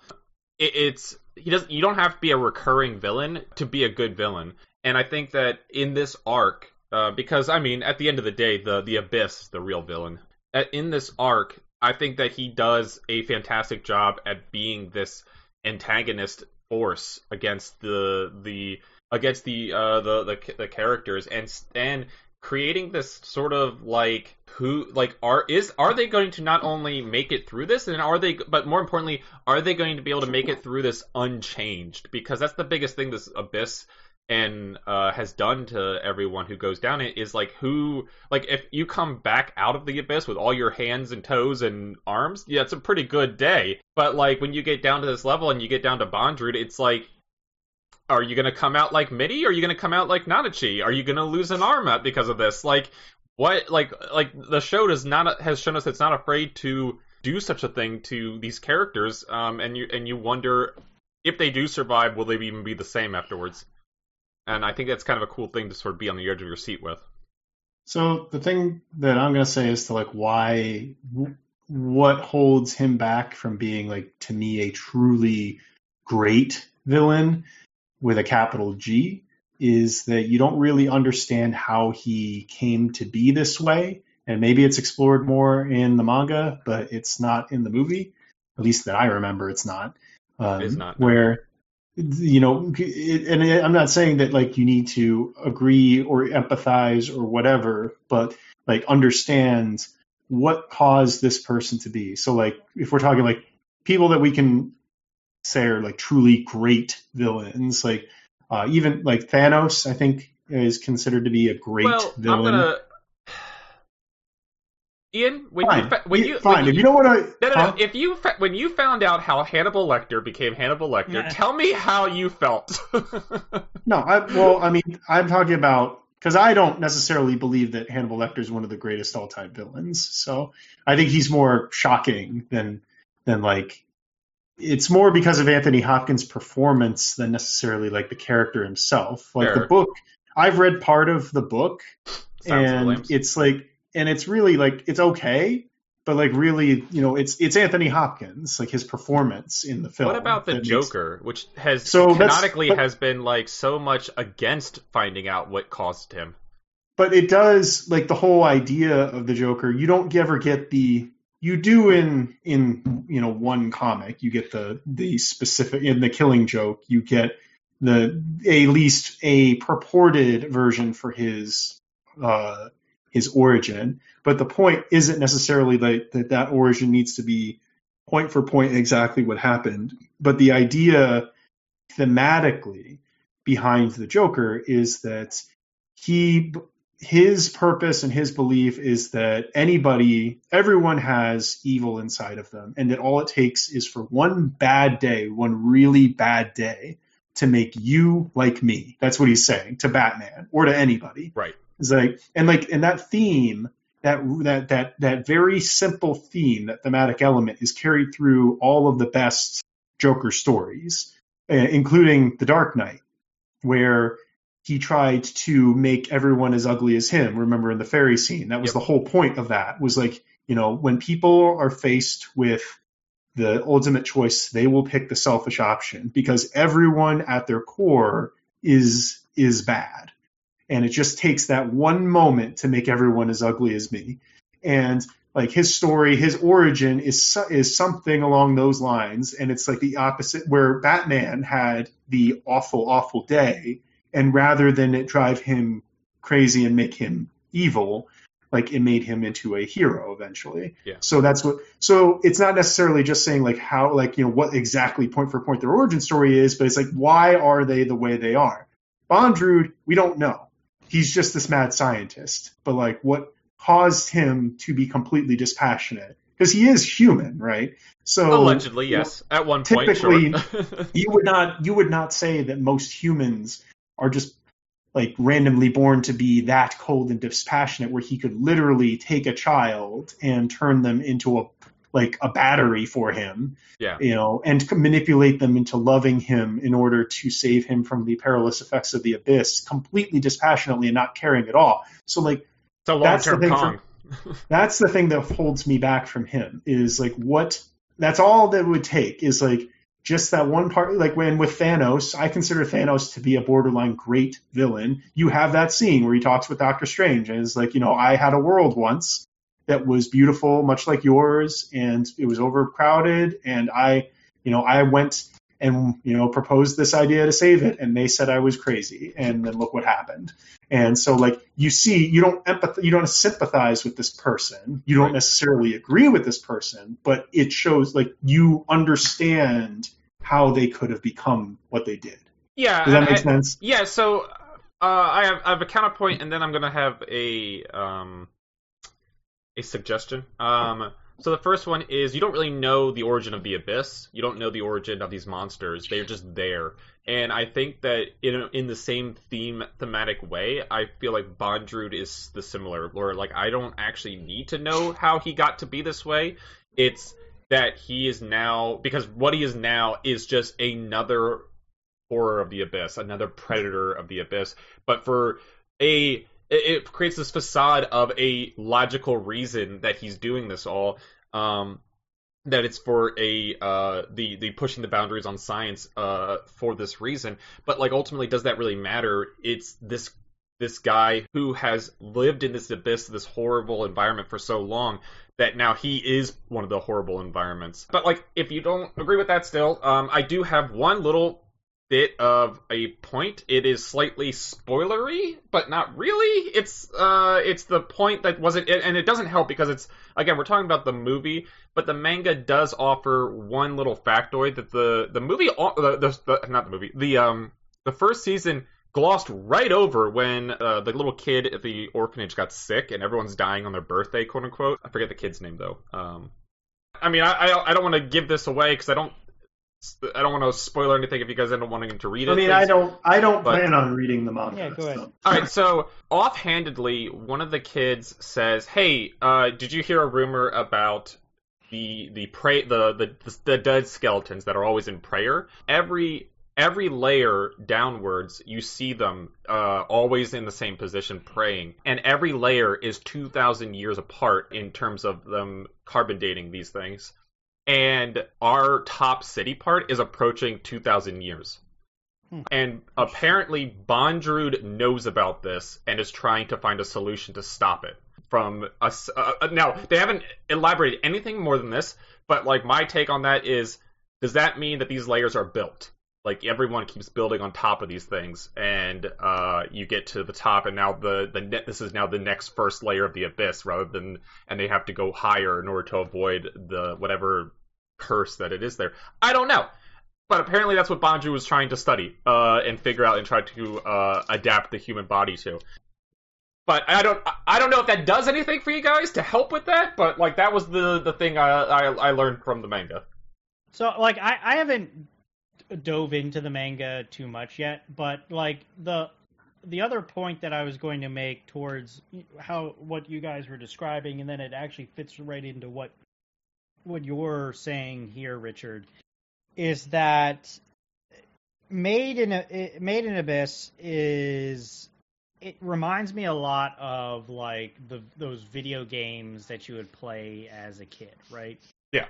You don't have to be a recurring villain to be a good villain. And I think that in this arc, because I mean, at the end of the day, the Abyss is the real villain. In this arc, I think that he does a fantastic job at being this antagonist force against the characters and creating this sort of like are they going to not only make it through this, but more importantly, are they going to be able to make it through this unchanged? Because that's the biggest thing this Abyss has done to everyone who goes down it is like if you come back out of the Abyss with all your hands and toes and arms, yeah, it's a pretty good day. But like when you get down to this level and you get down to Bondrewd, it's like, are you going to come out like Mitty? Or are you going to come out like Nanachi? Are you going to lose an arm because of this? Like, what? Like the show has shown us it's not afraid to do such a thing to these characters. And you wonder, if they do survive, will they even be the same afterwards? And I think that's kind of a cool thing to sort of be on the edge of your seat with. So the thing that I'm going to say is to like what holds him back from being like, to me, a truly great villain with a capital G is that you don't really understand how he came to be this way. And maybe it's explored more in the manga, but it's not in the movie. At least that I remember, it's not. It is not. Where, you know, and I'm not saying that like you need to agree or empathize or whatever, but like understand what caused this person to be. So like if we're talking like people that we can say are like truly great villains, like even like Thanos, I think is considered to be a great villain. Ian, when you found out how Hannibal Lecter became Hannibal Lecter, tell me how you felt. I'm talking about, because I don't necessarily believe that Hannibal Lecter is one of the greatest all-time villains. So I think he's more shocking than like, it's more because of Anthony Hopkins' performance than necessarily like the character himself. Like the book, I've read part of the book, and it's like, and it's really like, it's okay, but like really, you know, it's Anthony Hopkins, like his performance in the film. What about the Joker, which has canonically has been like so much against finding out what caused him? But it does, like the whole idea of the Joker, you don't ever get you do in you know one comic, you get the specific, in the Killing Joke, you get at least a purported version for his origin, but the point isn't necessarily like that origin needs to be point for point exactly what happened. But the idea thematically behind the Joker is that his purpose and his belief is that everyone has evil inside of them, and that all it takes is for one really bad day to make you like me. That's what he's saying to Batman or to anybody. Right. It's like, and that theme, that very simple theme, that thematic element is carried through all of the best Joker stories, including The Dark Knight, where he tried to make everyone as ugly as him. Remember in the ferry scene, that was the whole point of that, was like, you know, when people are faced with the ultimate choice, they will pick the selfish option because everyone at their core is bad. And it just takes that one moment to make everyone as ugly as me. And like his story, his origin is something along those lines. And it's like the opposite, where Batman had the awful, awful day. And rather than it drive him crazy and make him evil, like it made him into a hero eventually. Yeah. So so it's not necessarily just saying like how, like, you know, what exactly point for point their origin story is, but it's like, why are they the way they are? Bondrewd, we don't know. He's just this mad scientist, but like what caused him to be completely dispassionate? Because he is human, right? So allegedly, yes. At one point, typically, sure. you would not say that most humans are just like randomly born to be that cold and dispassionate, where he could literally take a child and turn them into a battery for him, you know, and manipulate them into loving him in order to save him from the perilous effects of the abyss, completely dispassionately and not caring at all. So like, it's a long-term Kong. That's the thing that holds me back from him, is like that's all that would take, is like just that one part. Like when with Thanos, I consider Thanos to be a borderline great villain. You have that scene where he talks with Doctor Strange and is like, you know, I had a world once that was beautiful, much like yours, and it was overcrowded, and I went and, you know, proposed this idea to save it, and they said I was crazy, and then look what happened. And so, like, you see, you don't sympathize with this person, you don't necessarily agree with this person, but it shows, like, you understand how they could have become what they did. Yeah. Does that make sense? Yeah, so I have a counterpoint, and then I'm going to have a suggestion. So the first one is, you don't really know the origin of the Abyss. You don't know the origin of these monsters. They're just there. And I think that in the same thematic way, I feel like Bondrewd is the similar, where like I don't actually need to know how he got to be this way. It's that he is now, because what he is now is just another horror of the abyss, another predator of the abyss, but it creates this facade of a logical reason that he's doing this all, that it's for the pushing the boundaries on science for this reason. But like ultimately, does that really matter? It's this guy who has lived in this abyss, this horrible environment for so long, that now he is one of the horrible environments. But like, if you don't agree with that still, I do have one little bit of a point. It is slightly spoilery, but not really. It's the point that wasn't, and it doesn't help because it's, again, we're talking about the movie, but the manga does offer one little factoid that the movie, not the movie, the first season glossed right over when the little kid at the orphanage got sick and everyone's dying on their birthday, quote unquote. I forget the kid's name though. I mean, I don't want to give this away because I don't want to spoil anything if you guys end up wanting to read it. I mean, I don't plan on reading the manga. Yeah, go ahead. So. All right, so offhandedly, one of the kids says, "Hey, did you hear a rumor about the dead skeletons that are always in prayer? Every layer downwards, you see them always in the same position praying, and every layer is 2,000 years apart in terms of them carbon dating these things." And our top city part is approaching 2,000 years. And apparently Bondrewd knows about this and is trying to find a solution to stop it from us. Now, they haven't elaborated anything more than this, but like my take on that is, does that mean that these layers are built? Like everyone keeps building on top of these things, and you get to the top, and now this is now the next first layer of the abyss, and they have to go higher in order to avoid the whatever curse that it is there. I don't know, but apparently that's what Bondrewd was trying to study and figure out and try to adapt the human body to. But I don't know if that does anything for you guys to help with that. But like that was the thing I learned from the manga. So like I haven't dove into the manga too much yet, but like the other point that I was going to make towards what you guys were describing, and then it actually fits right into what you're saying here, Richard, is that Made in Abyss it reminds me a lot of like those video games that you would play as a kid, right? Yeah.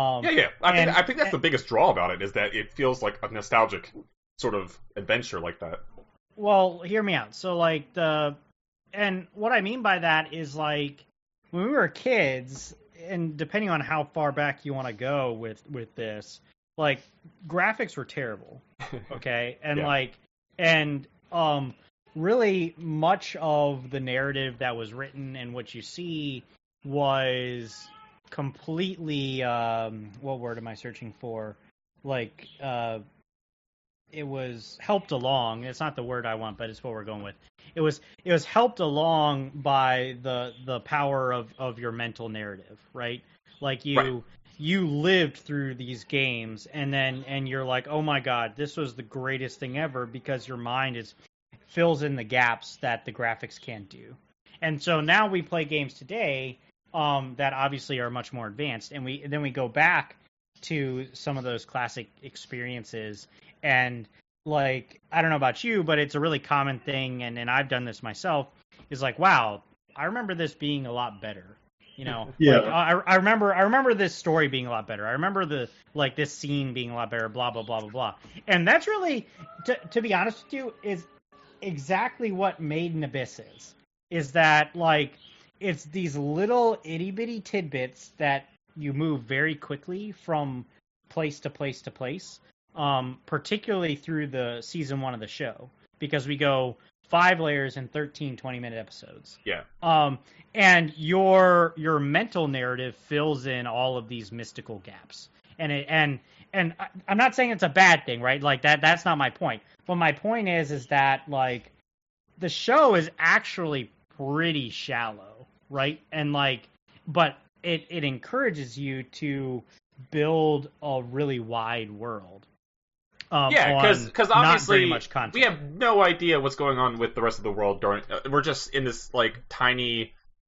I think that's the biggest draw about it, is that it feels like a nostalgic sort of adventure like that. Well, hear me out. So like and what I mean by that is like when we were kids, and depending on how far back you want to go with this, like graphics were terrible. Okay. And really much of the narrative that was written and what you see was completely what word am I searching for? Like it was helped along. It's not the word I want, but it's what we're going with. It was helped along by the power of your mental narrative, right? Like you lived through these games, and you're like, oh my god, this was the greatest thing ever, because your mind fills in the gaps that the graphics can't do. And so now we play games today that obviously are much more advanced, and then we go back to some of those classic experiences, and like, I don't know about you, but it's a really common thing, and I've done this myself, is like, wow, I remember this being a lot better. You know, yeah. Like, I remember this story being a lot better. I remember this scene being a lot better, blah, blah, blah, blah, blah. And that's really, to be honest with you, is exactly what Made in Abyss is that, like, it's these little itty-bitty tidbits that you move very quickly from place to place to place, particularly through the season 1 of the show, because we go 5 layers in 13 20-minute episodes. Yeah. And your mental narrative fills in all of these mystical gaps. And I'm not saying it's a bad thing, right? Like that's not my point. But my point is that like the show is actually pretty shallow, right? And like, but it encourages you to build a really wide world. Because obviously much we have no idea what's going on with the rest of the world. We're just in this like tiny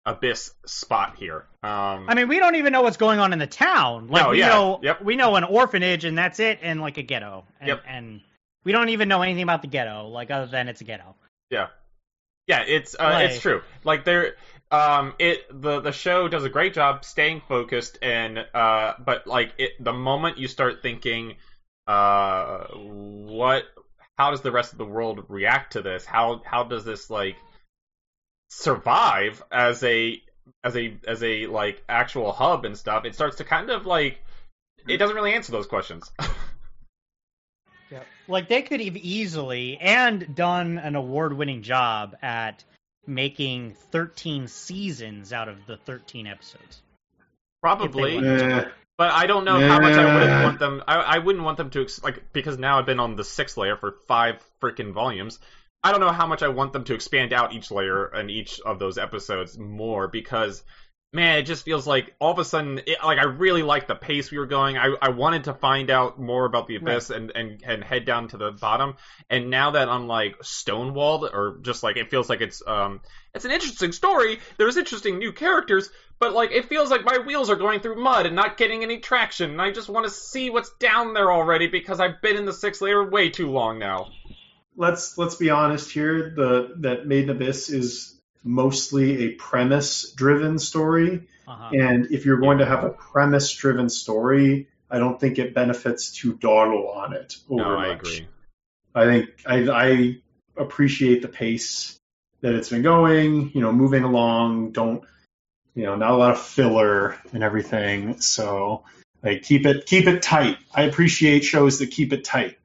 Abyss spot here. I mean, we don't even know what's going on in the town. Like, we know an orphanage, and that's it, and like a ghetto. And we don't even know anything about the ghetto, like other than it's a ghetto. Yeah, it's true. Like the show does a great job staying focused, and but like the moment you start thinking, how does the rest of the world react to this? How does this like survive as a like actual hub and stuff? It starts to kind of like, it doesn't really answer those questions. Yeah. Like they could have easily and done an award-winning job at making 13 seasons out of the 13 episodes. Probably. But I don't know how much I would want them. I wouldn't want them to because now I've been on the 6th layer for 5 freaking volumes. I don't know how much I want them to expand out each layer and each of those episodes more, because, man, it just feels like all of a sudden, I really like the pace we were going. I wanted to find out more about the Abyss and head down to the bottom. And now that I'm like stonewalled, or just like it feels like it's an interesting story. There's interesting new characters, but like it feels like my wheels are going through mud and not getting any traction. And I just want to see what's down there already, because I've been in the 6th layer way too long now. Let's be honest here. That Made in Abyss is mostly a premise-driven story, and if you're going to have a premise-driven story, I don't think it benefits to dawdle on it over much. I agree. I think I appreciate the pace that it's been going. Moving along. Not a lot of filler and everything. So like keep it tight. I appreciate shows that keep it tight.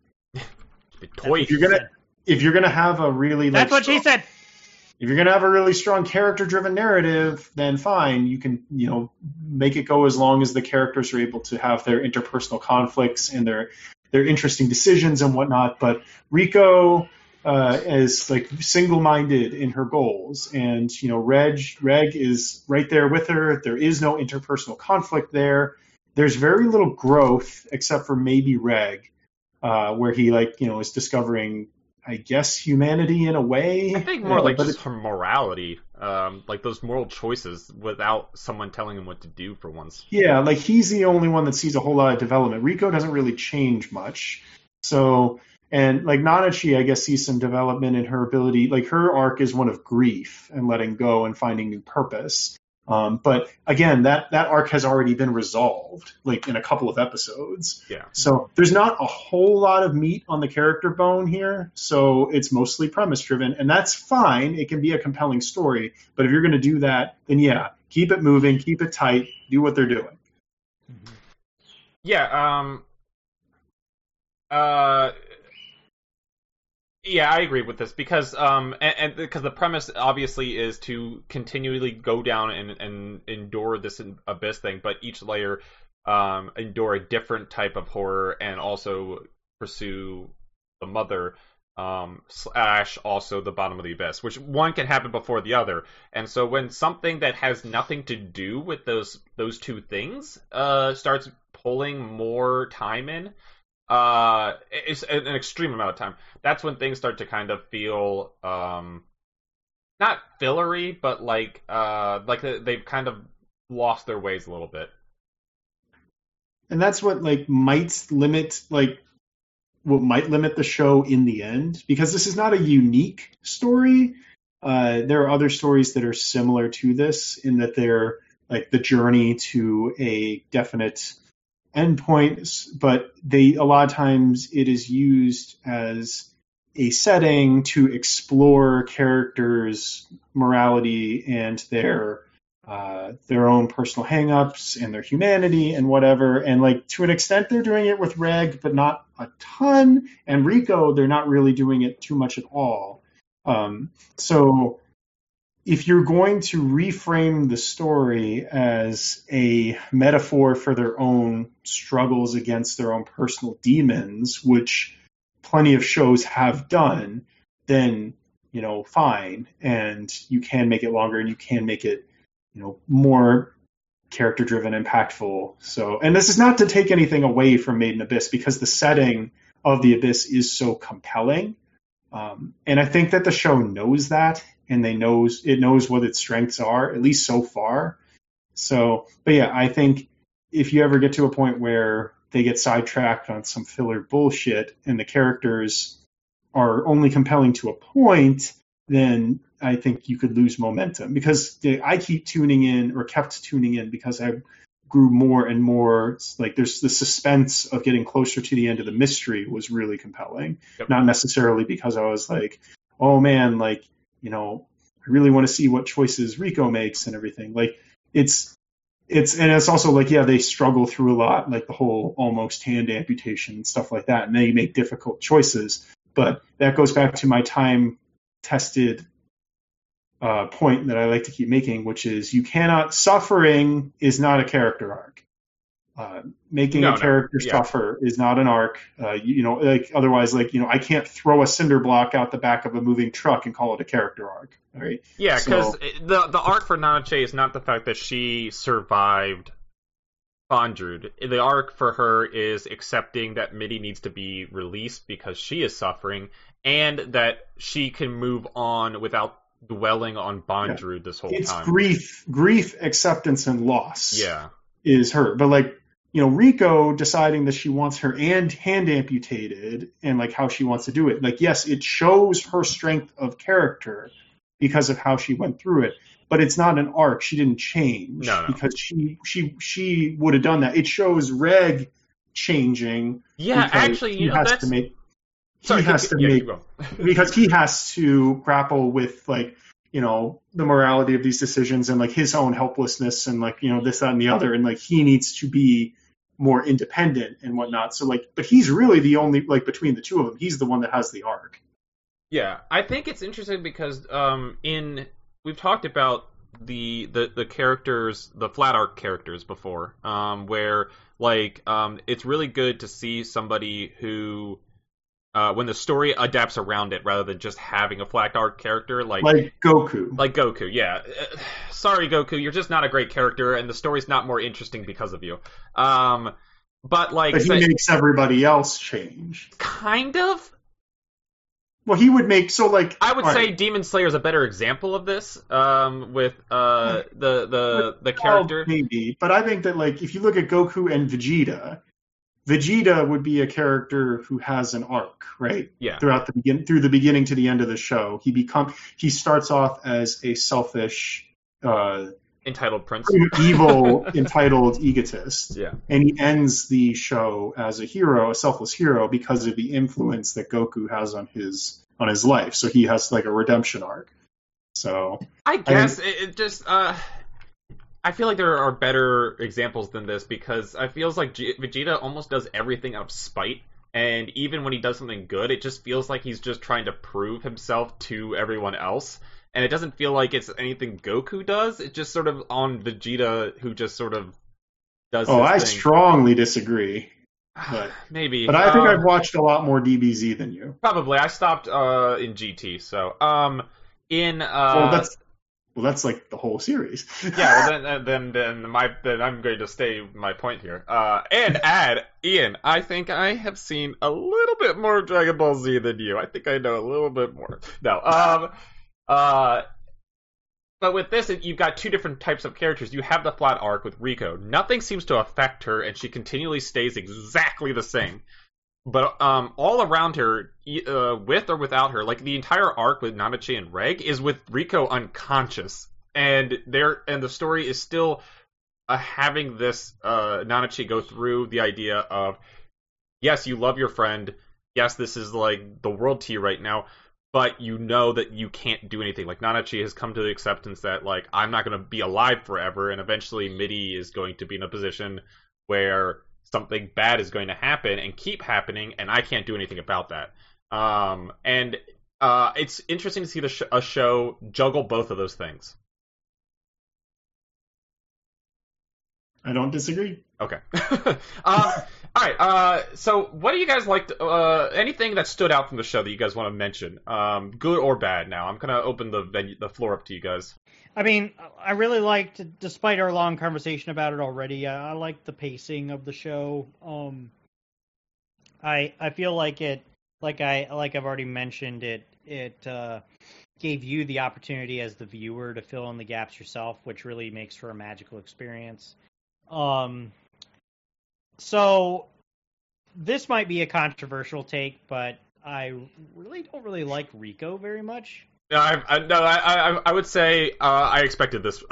If you're gonna have a really that's what she said. If you're gonna have a really strong character-driven narrative, then fine, you can make it go as long as the characters are able to have their interpersonal conflicts and their interesting decisions and whatnot. But Riko is like single-minded in her goals, and Reg is right there with her. There is no interpersonal conflict there. There's very little growth except for maybe Reg, where he is discovering, I guess, humanity in a way. I think more like just her morality, like those moral choices without someone telling him what to do for once. Yeah, like he's the only one that sees a whole lot of development. Riko doesn't really change much. So, and like Nanachi, I guess, sees some development in her ability. Like her arc is one of grief and letting go and finding new purpose. But again, that arc has already been resolved, like in a couple of episodes. Yeah. So there's not a whole lot of meat on the character bone here. So it's mostly premise driven, and that's fine. It can be a compelling story, but if you're going to do that, then yeah, keep it moving, keep it tight, do what they're doing. Yeah. Yeah, I agree with this because and because the premise obviously is to continually go down and endure this abyss thing, but each layer endure a different type of horror and also pursue the mother / also the bottom of the abyss, which one can happen before the other. And so when something that has nothing to do with those two things starts pulling more time in, it's an extreme amount of time, that's when things start to kind of feel not fillery, but like they've kind of lost their ways a little bit. And that's what might limit the show in the end, because this is not a unique story. There are other stories that are similar to this in that they're like the journey to a definite endpoints, but a lot of times it is used as a setting to explore characters' morality and their own personal hang-ups and their humanity and whatever. And to an extent they're doing it with Reg, but not a ton. And Riko, they're not really doing it too much at all. So if you're going to reframe the story as a metaphor for their own struggles against their own personal demons, which plenty of shows have done, then, fine. And you can make it longer and you can make it, more character driven, impactful. So, and this is not to take anything away from Made in Abyss, because the setting of the Abyss is so compelling. And I think that the show knows that, and it knows what its strengths are, at least so far. So, but yeah, I think if you ever get to a point where they get sidetracked on some filler bullshit and the characters are only compelling to a point, then I think you could lose momentum, because I kept tuning in because I grew more and more, like, there's the suspense of getting closer to the end of the mystery was really compelling. Yep. Not necessarily because I was like, oh man, like, you know, I really want to see what choices Rico makes and everything. Like, it's also like, yeah, they struggle through a lot, like the whole almost hand amputation and stuff like that, and they make difficult choices. But that goes back to my time-tested point that I like to keep making, which is suffering is not a character arc. Making a character suffer is not an arc. Otherwise, I can't throw a cinder block out the back of a moving truck and call it a character arc. All right. Yeah, because the arc for Nanache is not the fact that she survived Bondrewd. The arc for her is accepting that Mitty needs to be released because she is suffering, and that she can move on without dwelling on Bondrewd this whole time. It's grief, acceptance, and loss. Yeah, is her. But Rico deciding that she wants her hand amputated and like how she wants to do it. Like, yes, it shows her strength of character because of how she went through it, but it's not an arc. She didn't change because she would have done that. It shows Reg changing. Yeah, actually, because he has to grapple with the morality of these decisions and his own helplessness and this, that, and the other, and he needs to be more independent and whatnot. So but he's really the only between the two of them, he's the one that has the arc. Yeah, I think it's interesting because we've talked about the characters, the flat arc characters before, where it's really good to see somebody who when the story adapts around it rather than just having a flat arc character like Goku. Like Goku, yeah. Sorry, Goku, you're just not a great character, and the story's not more interesting because of you. But he makes everybody else change. Kind of. Well, he would make I would say Demon Slayer is a better example of this. With the character, maybe, but I think that if you look at Goku and Vegeta would be a character who has an arc, right? Yeah. Through the beginning to the end of the show, he starts off as a selfish, entitled prince, evil, entitled egotist. Yeah. And he ends the show as a hero, a selfless hero, because of the influence that Goku has on his life. So he has a redemption arc. So I guess it just. I feel like there are better examples than this because I feels like Vegeta almost does everything out of spite, and even when he does something good, it just feels like he's just trying to prove himself to everyone else, and it doesn't feel like it's anything Goku does. It's just sort of on Vegeta, who just sort of does this I thing. Strongly disagree. But, maybe. But I think I've watched a lot more DBZ than you. Probably. I stopped in GT, so... Well, that's the whole series. Yeah, well, then I'm going to stay my point here. And add, Ian, I think I have seen a little bit more Dragon Ball Z than you. I think I know a little bit more. No, but with this, you've got two different types of characters. You have the flat arc with Rico. Nothing seems to affect her, and she continually stays exactly the same. But all around her, with or without her, the entire arc with Nanache and Reg is with Rico unconscious, and the story is still having this Nanache go through the idea of, yes, you love your friend, yes, this is the world to you right now, but you know that you can't do anything. Nanache has come to the acceptance that I'm not going to be alive forever, and eventually Mitty is going to be in a position where something bad is going to happen and keep happening, and I can't do anything about that. And it's interesting to see a show juggle both of those things. I don't disagree. Okay. All right. So, what do you guys like? Anything that stood out from the show that you guys want to mention, good or bad? Now, I'm gonna open the floor up to you guys. I mean, I really liked, despite our long conversation about it already, I liked the pacing of the show. I feel like it, like I've already mentioned, it gave you the opportunity as the viewer to fill in the gaps yourself, which really makes for a magical experience. So this might be a controversial take, but I really don't really like Rico very much. No, I would say I expected this.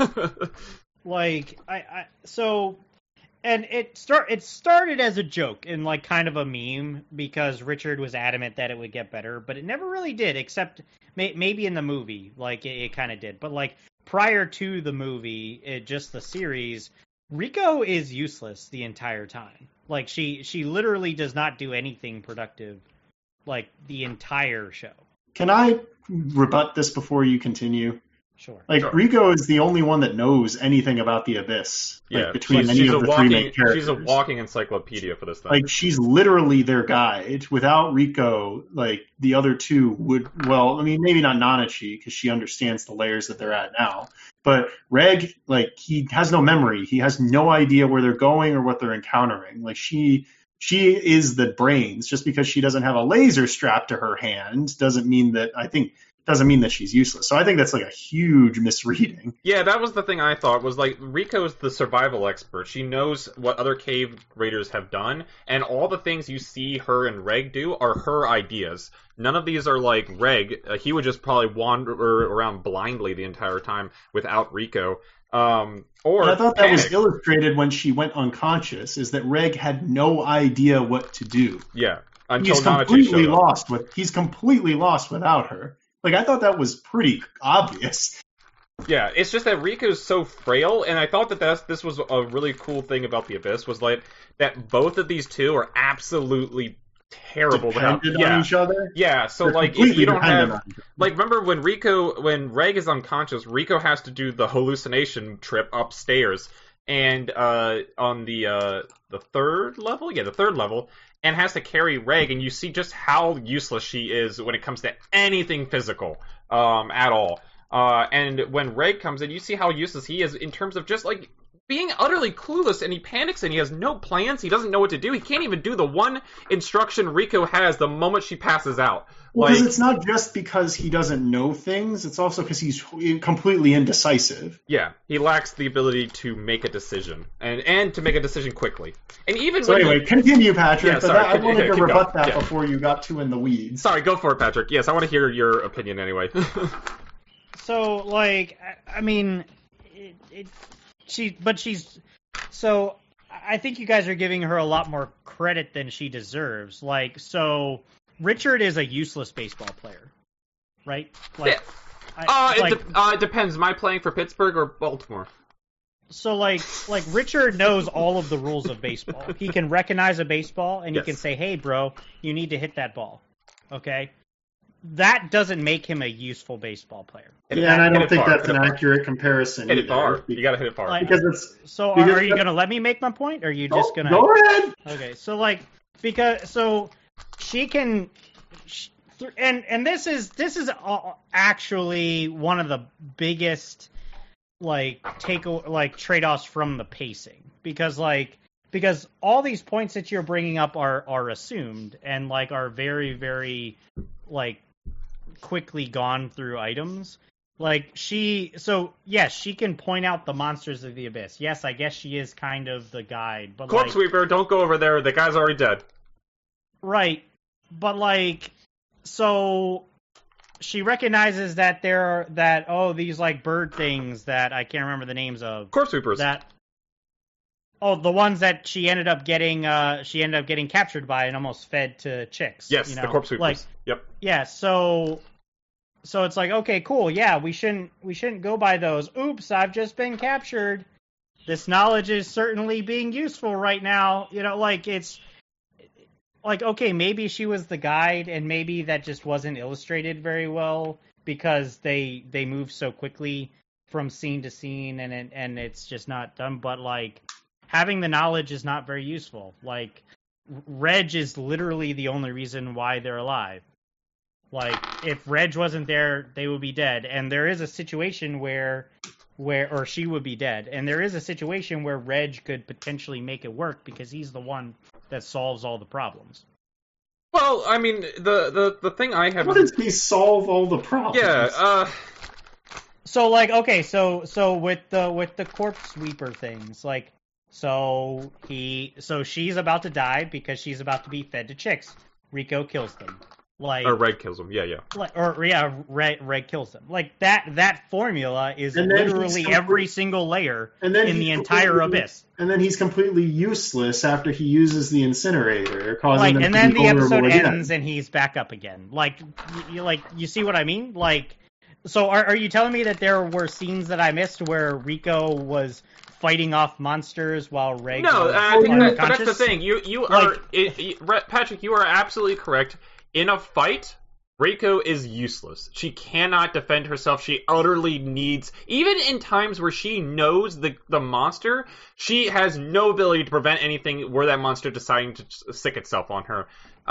And it started as a joke and like kind of a meme because Richard was adamant that it would get better, but it never really did, except maybe in the movie, like it kind of did. But like prior to the movie, just the series, Rico is useless the entire time. Like she literally does not do anything productive, like the entire show. Can I rebut this before you continue? Sure. Like, Rico is the only one that knows anything about the Abyss. Yeah, between any of the three main characters. She's a walking encyclopedia for this thing. Like, she's literally their guide. Without Rico, like, the other two would, well, I mean, maybe not Nanachi, because she understands the layers that they're at now. But Reg, like, he has no memory. He has no idea where they're going or what they're encountering. Like, she is the brains. Just because she doesn't have a laser strapped to her hand doesn't mean that she's useless. So I think that's like a huge misreading. Yeah, that was the thing I thought, was like Rico's the survival expert. She knows what other cave raiders have done, and all the things you see her and Reg do are her ideas. None of these are like Reg. He would just probably wander around blindly the entire time without Rico. And I thought that was illustrated when she went unconscious, is that Reg had no idea what to do. Yeah, he's completely lost without her. Like, I thought that was pretty obvious. Yeah, it's just that Rico's so frail, and I thought that this was a really cool thing about the Abyss, was like that both of these two are absolutely terrible dependent on each other. Yeah, so like if you don't have, like, remember when Reg is unconscious, Rico has to do the hallucination trip upstairs, and on the third level, and has to carry Reg, and you see just how useless she is when it comes to anything physical at all. And when Reg comes in, you see how useless he is in terms of just like being utterly clueless, and he panics and he has no plans. He doesn't know what to do. He can't even do the one instruction Rico has the moment she passes out. Because it's not just because he doesn't know things, it's also because he's completely indecisive. Yeah, he lacks the ability to make a decision, and to make a decision quickly. And even continue, Patrick. Yeah, I wanted to rebut that before you got too in the weeds. Sorry, go for it, Patrick. Yes, I want to hear your opinion anyway. So, like, I mean, so I think you guys are giving her a lot more credit than she deserves. Like, so Richard is a useless baseball player, right? Like, yeah. It depends. Am I playing for Pittsburgh or Baltimore? So, like Richard knows all of the rules of baseball. He can recognize a baseball, and he can say, "Hey, bro, you need to hit that ball." Okay? That doesn't make him a useful baseball player. Yeah, and I don't think that's an accurate comparison. Hit it far. You gotta hit it far. Are you gonna let me make my point, or are you just gonna... Go ahead! Okay, so she can... And this is actually one of the biggest trade-offs from the pacing, because all these points that you're bringing up are assumed and are very, very quickly gone through items. She can point out the monsters of the Abyss. Yes, I guess she is kind of the guide, but Corpse Sweeper, don't go over there. The guy's already dead. Right, but so she recognizes that these bird things that I can't remember the names of. Corpse Sweepers. The ones that she ended up getting captured by and almost fed to chicks. Yes, the Corpse Sweepers. Yep. Yeah, so it's okay, cool. Yeah, we shouldn't go by those. Oops, I've just been captured. This knowledge is certainly being useful right now. It's okay, maybe she was the guide, and maybe that just wasn't illustrated very well because they move so quickly from scene to scene, and it's just not done. But having the knowledge is not very useful. Reg is literally the only reason why they're alive. If Reg wasn't there, they would be dead. And there is a situation where she would be dead. And there is a situation where Reg could potentially make it work because he's the one that solves all the problems. Well, I mean, the thing I have... How does he solve all the problems? Yeah, So, like, okay, so with the corpse sweeper things, like, so she's about to die because she's about to be fed to chicks. Rico kills them. Like, or Reg kills him. Yeah. Reg kills them. Like that formula is literally every single layer in the entire abyss. And then he's completely useless after he uses the incinerator, causing them and to then be the episode again. ends and he's back up again. Like, you see what I mean? Like, so are you telling me that there were scenes that I missed where Rico was fighting off monsters while Reg? No, was but that's the thing. You are Patrick. You are absolutely correct. In a fight, Reiko is useless. She cannot defend herself. She utterly needs... Even in times where she knows the monster, she has no ability to prevent anything were that monster deciding to sick itself on her.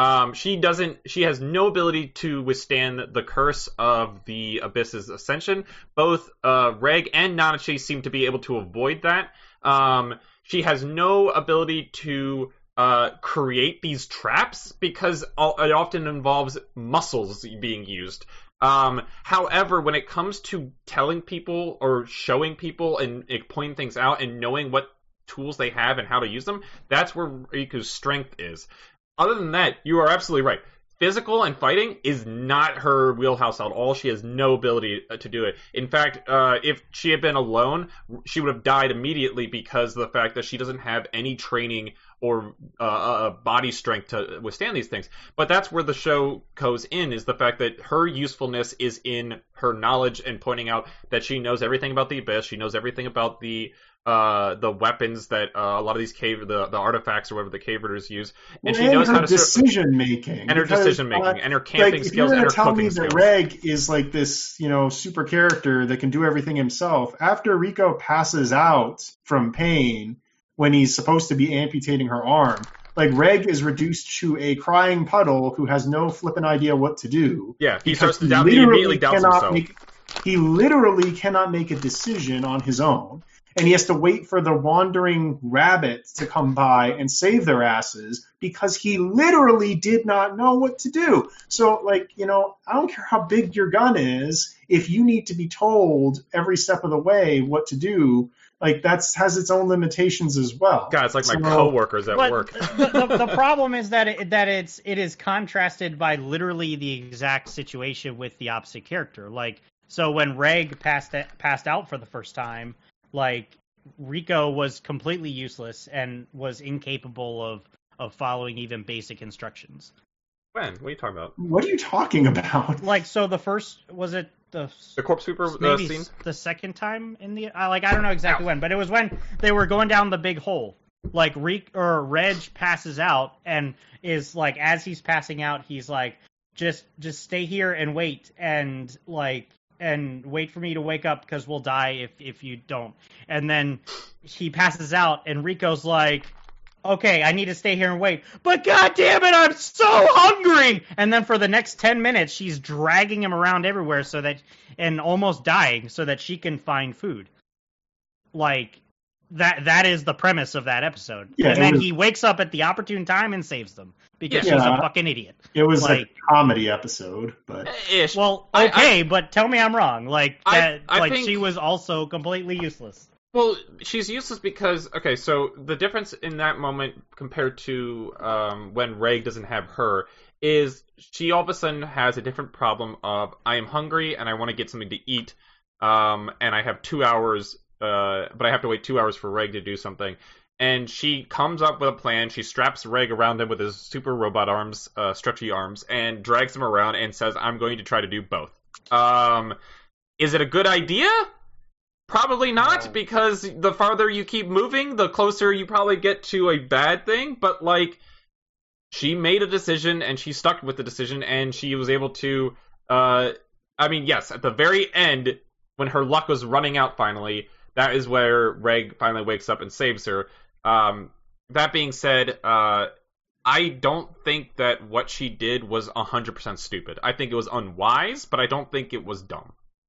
She has no ability to withstand the curse of the Abyss's ascension. Both Reg and Nanachi seem to be able to avoid that. She has no ability to create these traps because it often involves muscles being used. However, when it comes to telling people or showing people and pointing things out and knowing what tools they have and how to use them, that's where Riku's strength is. Other than that, you are absolutely right. Physical and fighting is not her wheelhouse at all. She has no ability to do it. In fact, if she had been alone, she would have died immediately because of the fact that she doesn't have any training or body strength to withstand these things. But that's where the show goes in, is the fact that her usefulness is in her knowledge and pointing out that she knows everything about the Abyss. She knows everything about the weapons that a lot of these the artifacts or whatever the cave raiders use, and she knows how to decision making and her decision making and her camping skills and her cooking skills. If you're going to tell me that Reg is like this, super character that can do everything himself, after Rico passes out from pain when he's supposed to be amputating her arm, like Reg is reduced to a crying puddle who has no flippin' idea what to do. Yeah, he starts to doubt. He immediately doubts himself. He literally cannot make a decision on his own. And he has to wait for the wandering rabbit to come by and save their asses because he literally did not know what to do. So, I don't care how big your gun is, if you need to be told every step of the way what to do, that has its own limitations as well. God, it's like my coworkers at work. The problem is that it is contrasted by literally the exact situation with the opposite character. So when Reg passed out for the first time, Rico was completely useless and was incapable of following even basic instructions. When? What are you talking about? What are you talking about? So the first, was it the corpse sweeper maybe scene? The second time in the I don't know exactly when, but it was when they were going down the big hole. Reg passes out and is as he's passing out, he's just stay here and wait and wait for me to wake up because we'll die if you don't. And then he passes out and Rico's okay, I need to stay here and wait. But God damn it, I'm so hungry! And then for the next 10 minutes, she's dragging him around everywhere and almost dying so that she can find food. That is the premise of that episode. Yeah, and then he wakes up at the opportune time and saves them. Because she's a fucking idiot. It was a comedy episode, but... Ish. Well, okay, but tell me I'm wrong. I think she was also completely useless. Well, she's useless because... Okay, so the difference in that moment compared to when Reg doesn't have her is she all of a sudden has a different problem of, I am hungry and I want to get something to eat, and I have 2 hours, but I have to wait 2 hours for Reg to do something. And she comes up with a plan. She straps Reg around him with his super robot arms, stretchy arms, and drags him around and says, I'm going to try to do both. Is it a good idea? Probably not, because the farther you keep moving, the closer you probably get to a bad thing. But, she made a decision, and she stuck with the decision, and she was able to... yes, at the very end, when her luck was running out finally, that is where Reg finally wakes up and saves her. That being said, I don't think that what she did was 100% stupid. I think it was unwise, but I don't think it was dumb.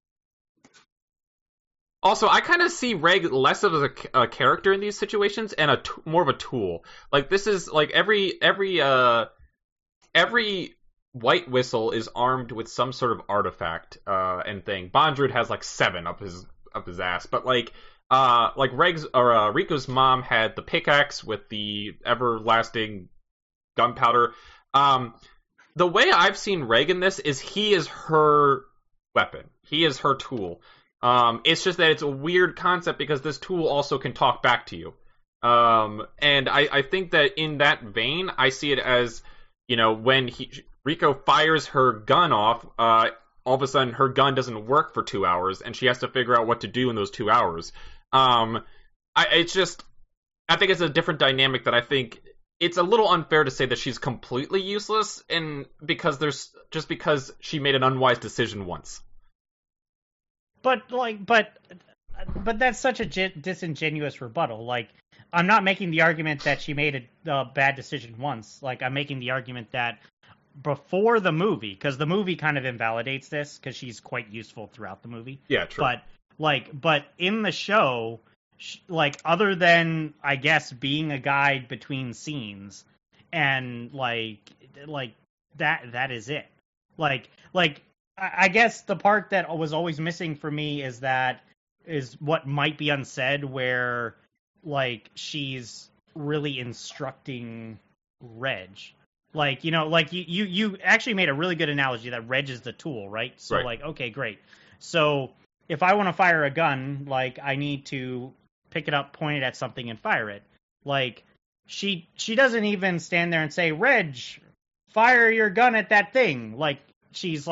Also, I kind of see Reg less of a character in these situations and more of a tool. This is every every White Whistle is armed with some sort of artifact and thing. Bondrewd has like 7 up his ass, but like Rico's mom had the pickaxe with the everlasting gunpowder. The way I've seen Reg in this is he is her weapon. He is her tool. It's just that it's a weird concept because this tool also can talk back to you. And I think that in that vein, I see it as, when Rico fires her gun off, all of a sudden her gun doesn't work for 2 hours, and she has to figure out what to do in those 2 hours. I think it's a different dynamic that I think it's a little unfair to say that she's completely useless, and because she made an unwise decision once. But that's such a disingenuous rebuttal. Like, I'm not making the argument that she made a bad decision once. Like, I'm making the argument that before the movie, because the movie kind of invalidates this, because she's quite useful throughout the movie. Yeah, true. But in the show, like, other than, I guess, being a guide between scenes, and like that is it. Like I guess the part that was always missing for me is what might be unsaid, where like she's really instructing Reg. Like, you actually made a really good analogy that Reg is the tool, right? So, right. Like, okay, great. So if I want to fire a gun, like, I need to pick it up, point it at something, and fire it. Like, she doesn't even stand there and say, Reg, fire your gun at that thing. Like, she's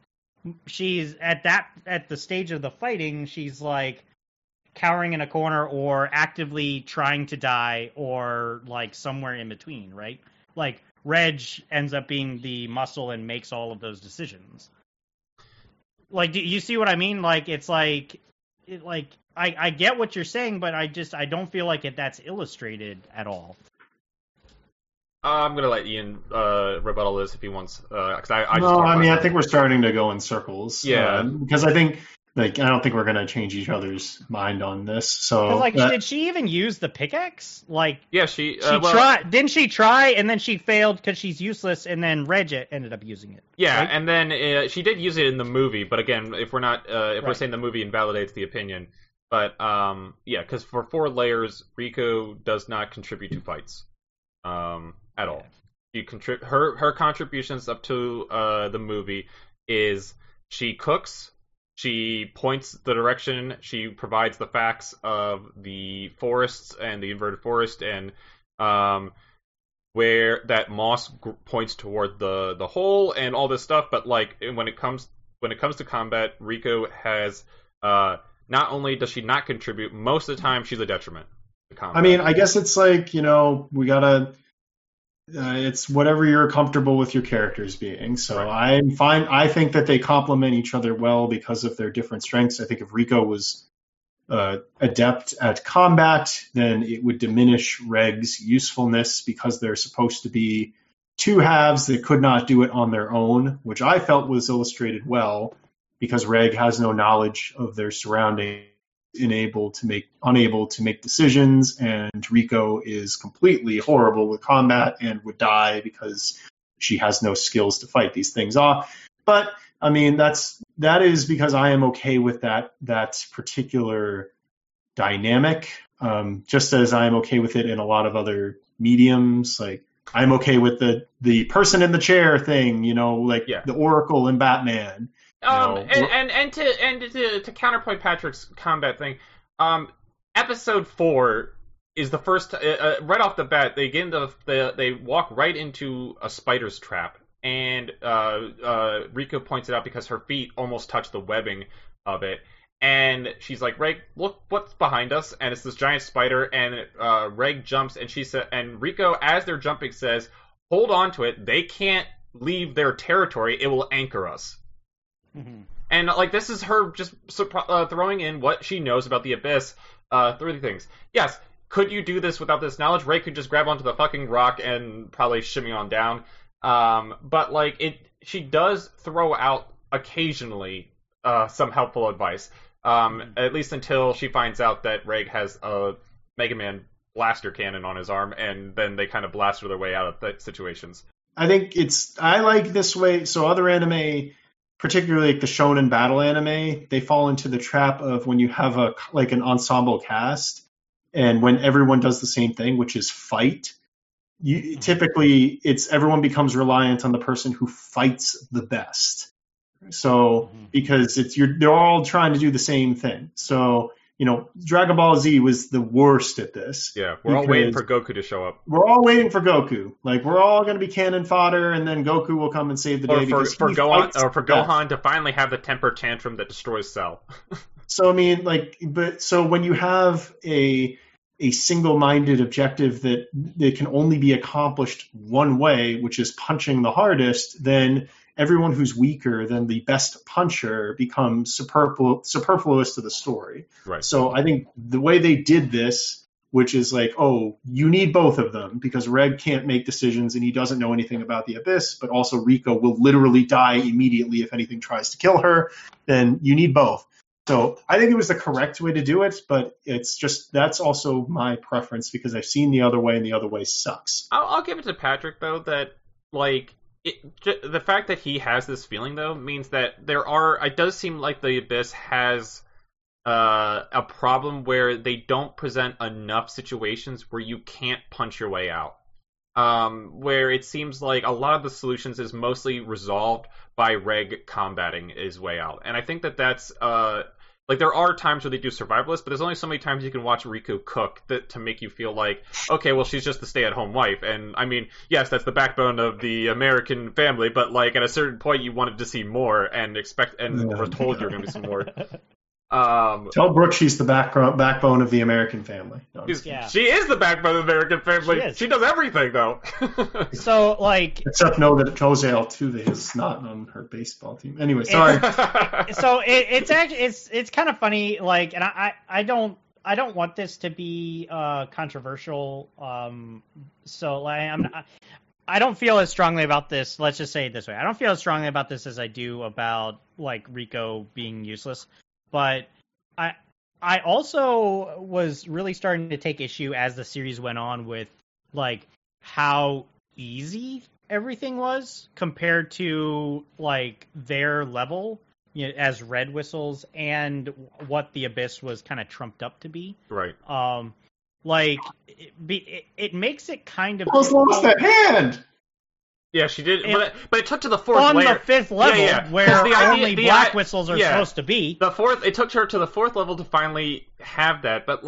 at the stage of the fighting, she's like cowering in a corner or actively trying to die or like somewhere in between, right? Like, Reg ends up being the muscle and makes all of those decisions. Like, do you see what I mean? Like, it's like, I get what you're saying, but I don't feel like that's illustrated at all. I'm gonna let Ian rebuttal this if he wants. I think we're starting to go in circles. Yeah, because I think I don't think we're gonna change each other's mind on this. So, did she even use the pickaxe? Like, yeah, she tried. Didn't she try and then she failed because she's useless, and then Reg ended up using it. Yeah, right? And then she did use it in the movie, but again, if we're not, we're saying the movie invalidates the opinion, but because for 4 layers, Rico does not contribute to fights, at all. Her contributions up to the movie is she cooks. She points the direction. She provides the facts of the forests and the inverted forest, and where that moss points toward the hole and all this stuff. But like when it comes to combat, Rico has not only does she not contribute, most of the time she's a detriment to combat. I mean, I guess it's like, we gotta. It's whatever you're comfortable with your characters being. So right. I'm fine. I think that they complement each other well because of their different strengths. I think if Rico was adept at combat, then it would diminish Reg's usefulness because they're supposed to be 2 halves that could not do it on their own, which I felt was illustrated well because Reg has no knowledge of their surroundings. Unable to make decisions, and Rico is completely horrible with combat and would die because she has no skills to fight these things off. But I mean, that is because I am okay with that particular dynamic, just as I am okay with it in a lot of other mediums. Like, I'm okay with the person in the chair thing, the Oracle in Batman. And to counterpoint Patrick's combat thing, episode 4 is the first right off the bat they walk right into a spider's trap, and Rico points it out because her feet almost touch the webbing of it, and she's like, Reg, look what's behind us, and it's this giant spider, and Reg jumps, and Rico, as they're jumping, says, hold on to it, they can't leave their territory, it will anchor us. Mm-hmm. And like, this is her just throwing in what she knows about the Abyss through the things. Yes, could you do this without this knowledge? Ray could just grab onto the fucking rock and probably shimmy on down. But like, she does throw out occasionally some helpful advice. At least until she finds out that Reg has a Mega Man blaster cannon on his arm, and then they kind of blast her their way out of the situations. I think I like this way. So other anime, particularly like the shonen battle anime, they fall into the trap of when you have an ensemble cast, and when everyone does the same thing, which is fight. Typically, everyone becomes reliant on the person who fights the best. So because they're all trying to do the same thing. So Dragon Ball Z was the worst at this. Yeah, we're all waiting for Goku to show up. We're all waiting for Goku. Like, we're all going to be cannon fodder, and then Goku will come and save the day. For Gohan to finally have the temper tantrum that destroys Cell. So I mean, so when you have a single-minded objective that can only be accomplished one way, which is punching the hardest, then everyone who's weaker than the best puncher becomes superfluous to the story. Right. So I think the way they did this, which is like, oh, you need both of them because Red can't make decisions and he doesn't know anything about the Abyss, but also Riko will literally die immediately if anything tries to kill her, then you need both. So I think it was the correct way to do it, but that's also my preference because I've seen the other way and the other way sucks. I'll give it to Patrick, though, that, the fact that he has this feeling, though, means that it does seem like the Abyss has a problem where they don't present enough situations where you can't punch your way out. Where it seems like a lot of the solutions is mostly resolved by Reg combating his way out. And I think that's... there are times where they do survivalist, but there's only so many times you can watch Riku cook to make you feel like, okay, well, she's just the stay-at-home wife. And, I mean, yes, that's the backbone of the American family, but, at a certain point you wanted to see more and were told you're going to be some more. Tell Brooke she's the backbone of the American family. No, She is the backbone of the American family. She does everything, though. So, except know that Jose Altuve is not on her baseball team. Anyway, sorry. So it's actually it's kind of funny. And I don't want this to be controversial. I don't feel as strongly about this. Let's just say it this way: I don't feel as strongly about this as I do about Riko being useless. But I also was really starting to take issue as the series went on with how easy everything was compared to their level as Red Whistles and what the Abyss was kind of trumped up to be. Right. It makes it kind of almost lost that hand. Yeah, she did, but it took to the fourth layer. On the fifth level, where only Black Whistles are supposed to be. It took her to the fourth level to finally have that. But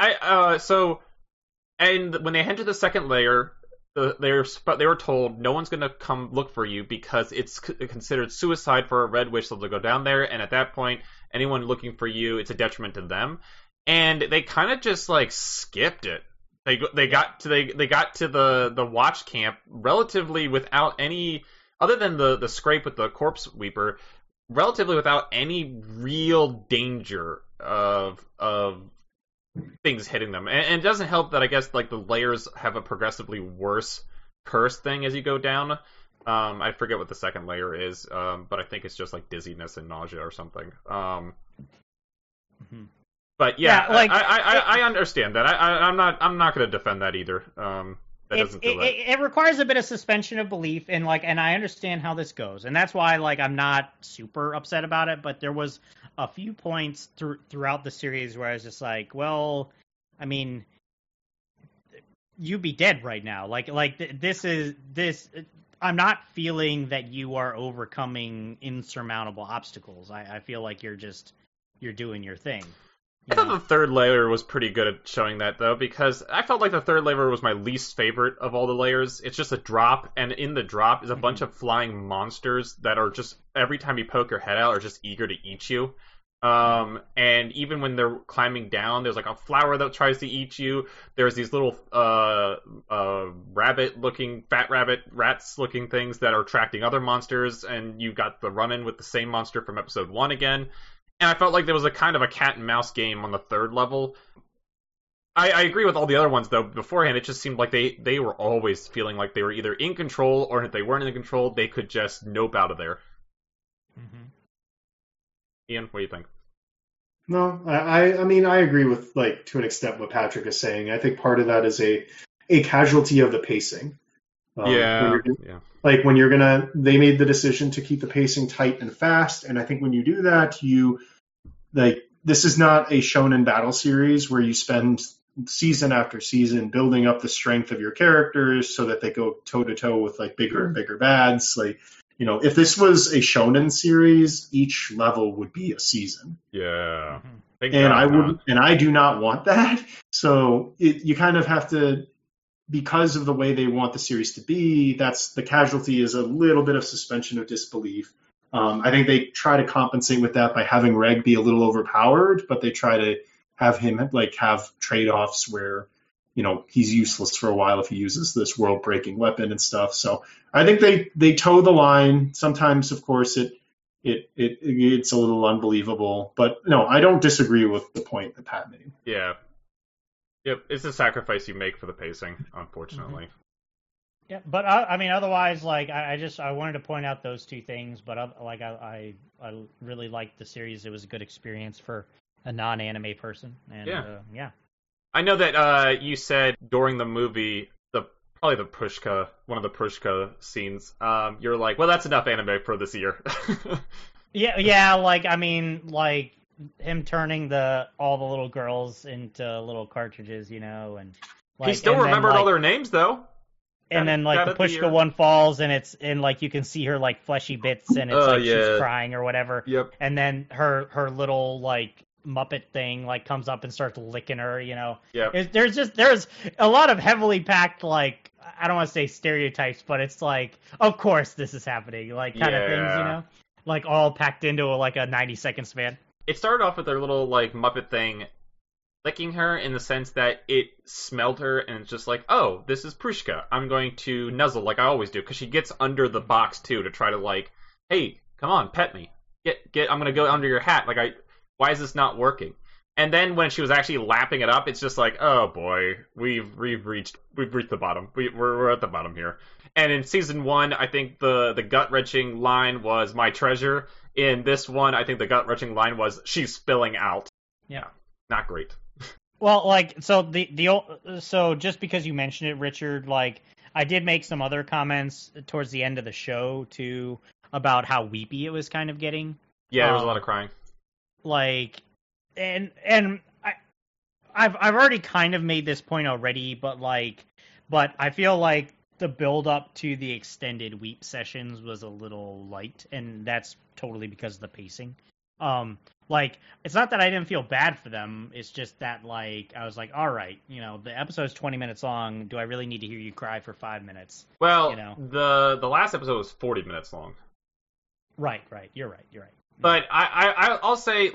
and when they entered the second layer, they were told no one's going to come look for you because it's considered suicide for a Red Whistle to go down there, and at that point, anyone looking for you, it's a detriment to them. And they kind of just skipped it. They got to the watch camp relatively without any, other than the scrape with the corpse weeper, relatively without any real danger of things hitting them. And it doesn't help that I guess the layers have a progressively worse curse thing as you go down. I forget what the second layer is, but I think it's just dizziness and nausea or something. But I understand that. I'm not going to defend that either. That doesn't feel right. It requires a bit of suspension of belief, and I understand how this goes, and that's why I'm not super upset about it. But there was a few points throughout the series where I was just well, I mean, you'd be dead right now. This. I'm not feeling that you are overcoming insurmountable obstacles. I feel like you're doing your thing. I thought the third layer was pretty good at showing that, though, because I felt like the third layer was my least favorite of all the layers. It's just a drop, and in the drop is a bunch of flying monsters that are just, every time you poke your head out, are just eager to eat you. And even when they're climbing down, there's a flower that tries to eat you. There's these little rabbit-looking, fat rats-looking things that are attracting other monsters, and you got the run-in with the same monster from episode 1 again. And I felt like there was a kind of a cat and mouse game on the third level. I agree with all the other ones, though. Beforehand, it just seemed like they were always feeling like they were either in control, or if they weren't in control, they could just nope out of there. Mm-hmm. Ian, what do you think? No, I mean, I agree with, to an extent what Patrick is saying. I think part of that is a casualty of the pacing. Yeah. When they made the decision to keep the pacing tight and fast, and I think when you do that, this is not a shonen battle series where you spend season after season building up the strength of your characters so that they go toe to toe with like bigger and bigger bads. If this was a shonen series, each level would be a season. Yeah. And I do not want that. So you kind of have to, because of the way they want the series to be, the casualty is a little bit of suspension of disbelief. I think they try to compensate with that by having Reg be a little overpowered, but they try to have him have trade-offs where, he's useless for a while if he uses this world-breaking weapon and stuff. So I think they toe the line. Sometimes, of course, it's a little unbelievable, but no, I don't disagree with the point that Pat made. Yeah. Yep, it's a sacrifice you make for the pacing, unfortunately. Mm-hmm. Yeah, but otherwise, I wanted to point out those two things, but I really liked the series. It was a good experience for a non-anime person, and yeah. I know that you said during the movie, probably one of the Prushka scenes, you're like, well, that's enough anime for this year. Yeah, him turning all the little girls into little cartridges, and he still remembered all their names though. And then the Pushka one falls, and you can see her fleshy bits, and it's she's crying or whatever. Yep. And then her little Muppet thing comes up and starts licking her. Yeah. There's a lot of heavily packed I don't want to say stereotypes, but it's of course this is happening kind of things, all packed into a 90-second span. It started off with their little Muppet thing licking her in the sense that it smelled her and it's just oh, this is Prushka. I'm going to nuzzle like I always do, because she gets under the box too to try to hey, come on, pet me. Get. I'm going to go under your hat. Why is this not working? And then when she was actually lapping it up, it's just oh boy, we've reached the bottom. We're at the bottom here. And in season 1, I think the gut wrenching line was my treasure. In this one, I think the gut wrenching line was she's spilling out. Yeah, not great. Well, so just because you mentioned it, Richard, I did make some other comments towards the end of the show too about how weepy it was kind of getting. Yeah, there was a lot of crying. And I've already kind of made this point already, but I feel the build up to the extended weep sessions was a little light, and that's totally because of the pacing. It's not that I didn't feel bad for them. It's just that I was all right, the episode's 20 minutes long. Do I really need to hear you cry for 5 minutes? Well, the last episode was 40 minutes long. Right. You're right. But I'll say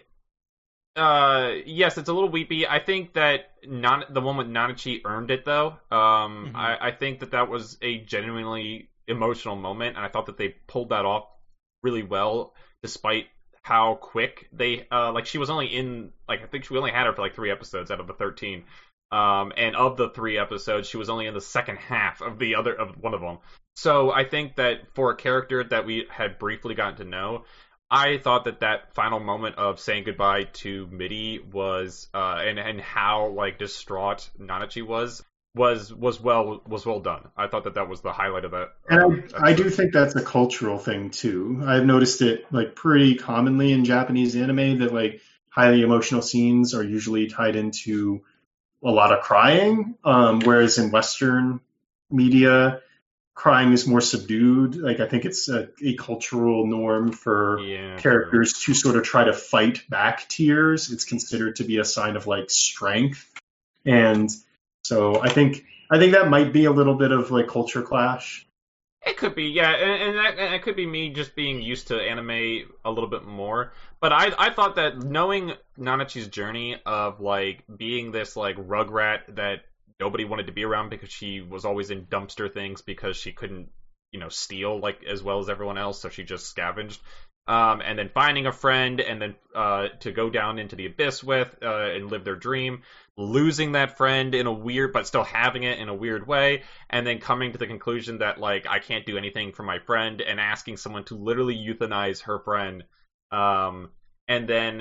yes, it's a little weepy. I think that the one with Nanachi earned it though. I think that was a genuinely emotional moment, and I thought that they pulled that off really well, despite how quick they she was only in I think we only had her for 3 episodes out of the 13. And of the 3 episodes, she was only in the second half of one of them. So I think that for a character that we had briefly gotten to know, I thought that final moment of saying goodbye to Midi was and how distraught Nanachi was well done. I thought that was the highlight of that. And I do think that's a cultural thing too. I've noticed it pretty commonly in Japanese anime that highly emotional scenes are usually tied into a lot of crying, whereas in Western media, crying is more subdued. I think it's a cultural norm for characters to sort of try to fight back tears. It's considered to be a sign of strength, and so I think that might be a little bit of culture clash. It could be, yeah, and it could be me just being used to anime a little bit more. But I thought that knowing Nanachi's journey of being this rugrat that nobody wanted to be around because she was always in dumpster things because she couldn't, steal as well as everyone else, so she just scavenged. And then finding a friend, and then to go down into the abyss with and live their dream, losing that friend in a weird, but still having it in a weird way, and then coming to the conclusion that I can't do anything for my friend, and asking someone to literally euthanize her friend, and then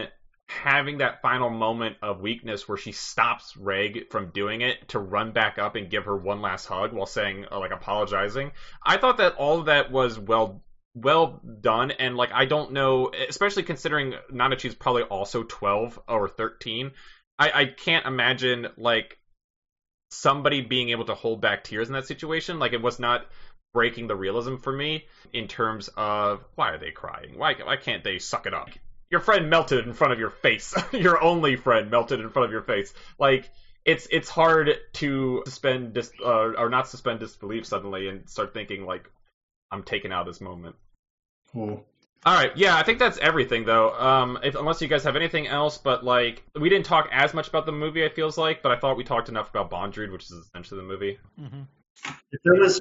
having that final moment of weakness where she stops Reg from doing it to run back up and give her one last hug while saying, like, apologizing. I thought that all of that was well done, and, like, I don't know, especially considering Nanachi's probably also 12 or 13, I can't imagine, like, somebody being able to hold back tears in that situation. Like, it was not breaking the realism for me in terms of, why are they crying? Why can't they suck it up? Your friend melted in front of your face. Your only friend melted in front of your face. Like, it's hard to suspend or not suspend disbelief suddenly and start thinking, like, I'm taken out of this moment. Cool. All right, yeah, I think that's everything, though. Unless you guys have anything else, but, like, we didn't talk as much about the movie, it feels like, but I thought we talked enough about Bondrewd, which is essentially the movie. Mm-hmm. If there was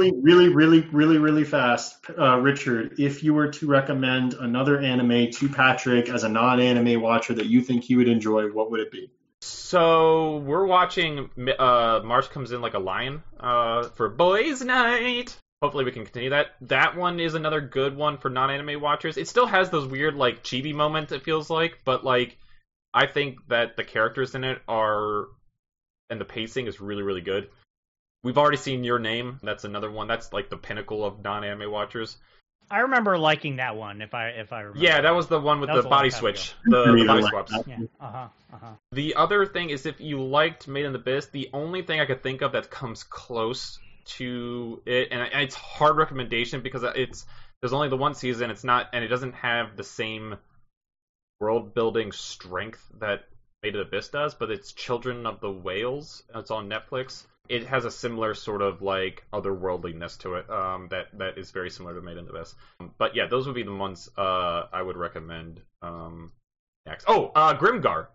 really fast, Richard, if you were to recommend another anime to Patrick as a non-anime watcher that you think he would enjoy, what would it be? So, we're watching Mars Comes In Like a Lion for Boys Night. Hopefully we can continue that. That one is another good one for non-anime watchers. It still has those weird, like, chibi moments, it feels like, but, like, I think that the characters in it are, and the pacing is really, really good. We've already seen Your Name. That's another one. That's, like, the pinnacle of non-anime watchers. I remember liking that one, if I remember. Yeah, that was the one with the body switch. The body swaps. Yeah. The other thing is, if you liked Made in the Abyss, the only thing I could think of that comes close to it, and it's hard recommendation because there's only the one season. It's not, and it doesn't have the same world building strength that Made in the Abyss does. But it's Children of the Whales. It's on Netflix. It has a similar sort of, like, otherworldliness to it that is very similar to Made in the Abyss. But yeah, those would be the ones I would recommend next. Oh, Grimgar.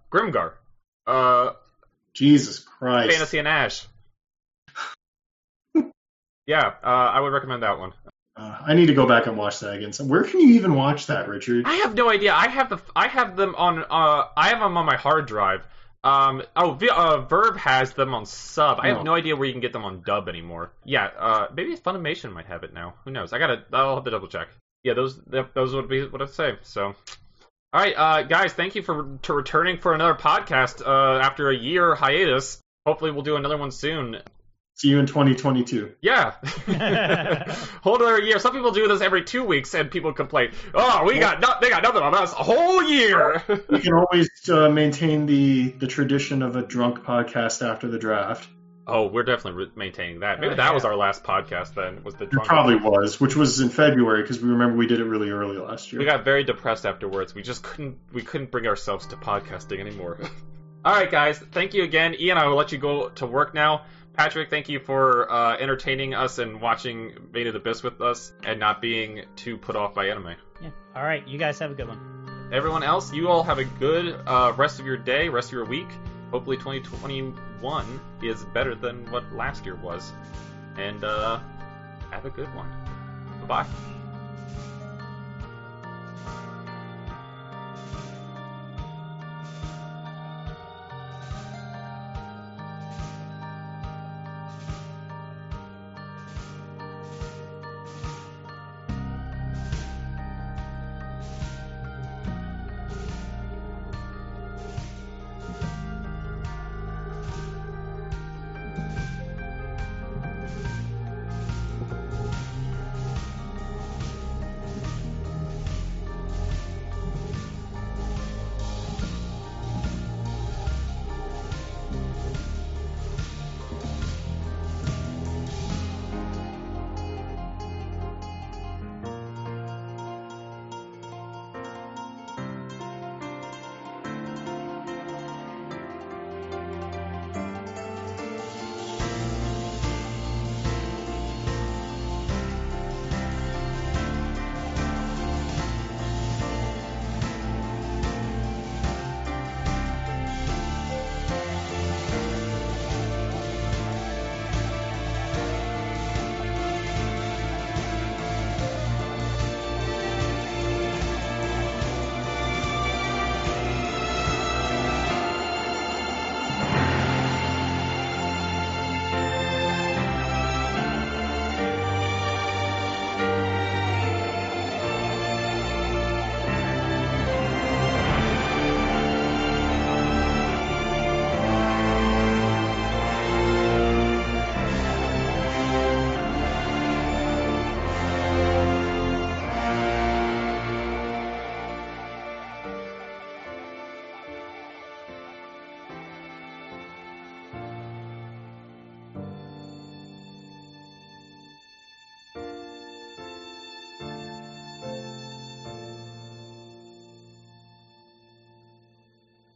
Jesus Christ. Fantasy and Ash. Yeah, I would recommend that one. I need to go back and watch that again. So where can you even watch that, Richard? I have no idea. I have them on my hard drive. Verve has them on sub. I have no idea where you can get them on dub anymore. Yeah, maybe Funimation might have it now. Who knows? I'll have to double check. Yeah, those would be what I'd say. So, all right, guys, thank you for returning for another podcast after a year hiatus. Hopefully, we'll do another one soon. See you in 2022. Yeah. Hold another year. Some people do this every 2 weeks, and people complain, oh, they got nothing on us a whole year. We can always maintain the tradition of a drunk podcast after the draft. Oh, we're definitely maintaining that. Maybe that was our last podcast then. Was the drunk? It probably was, which was in February, because we remember we did it really early last year. We got very depressed afterwards. We just couldn't bring ourselves to podcasting anymore. All right, guys. Thank you again. Ian, I will let you go to work now. Patrick, thank you for entertaining us and watching Made in the Abyss with us and not being too put off by anime. Yeah. All right. You guys have a good one. Everyone else, you all have a good rest of your day, rest of your week. Hopefully 2021 is better than what last year was. And have a good one. Bye-bye.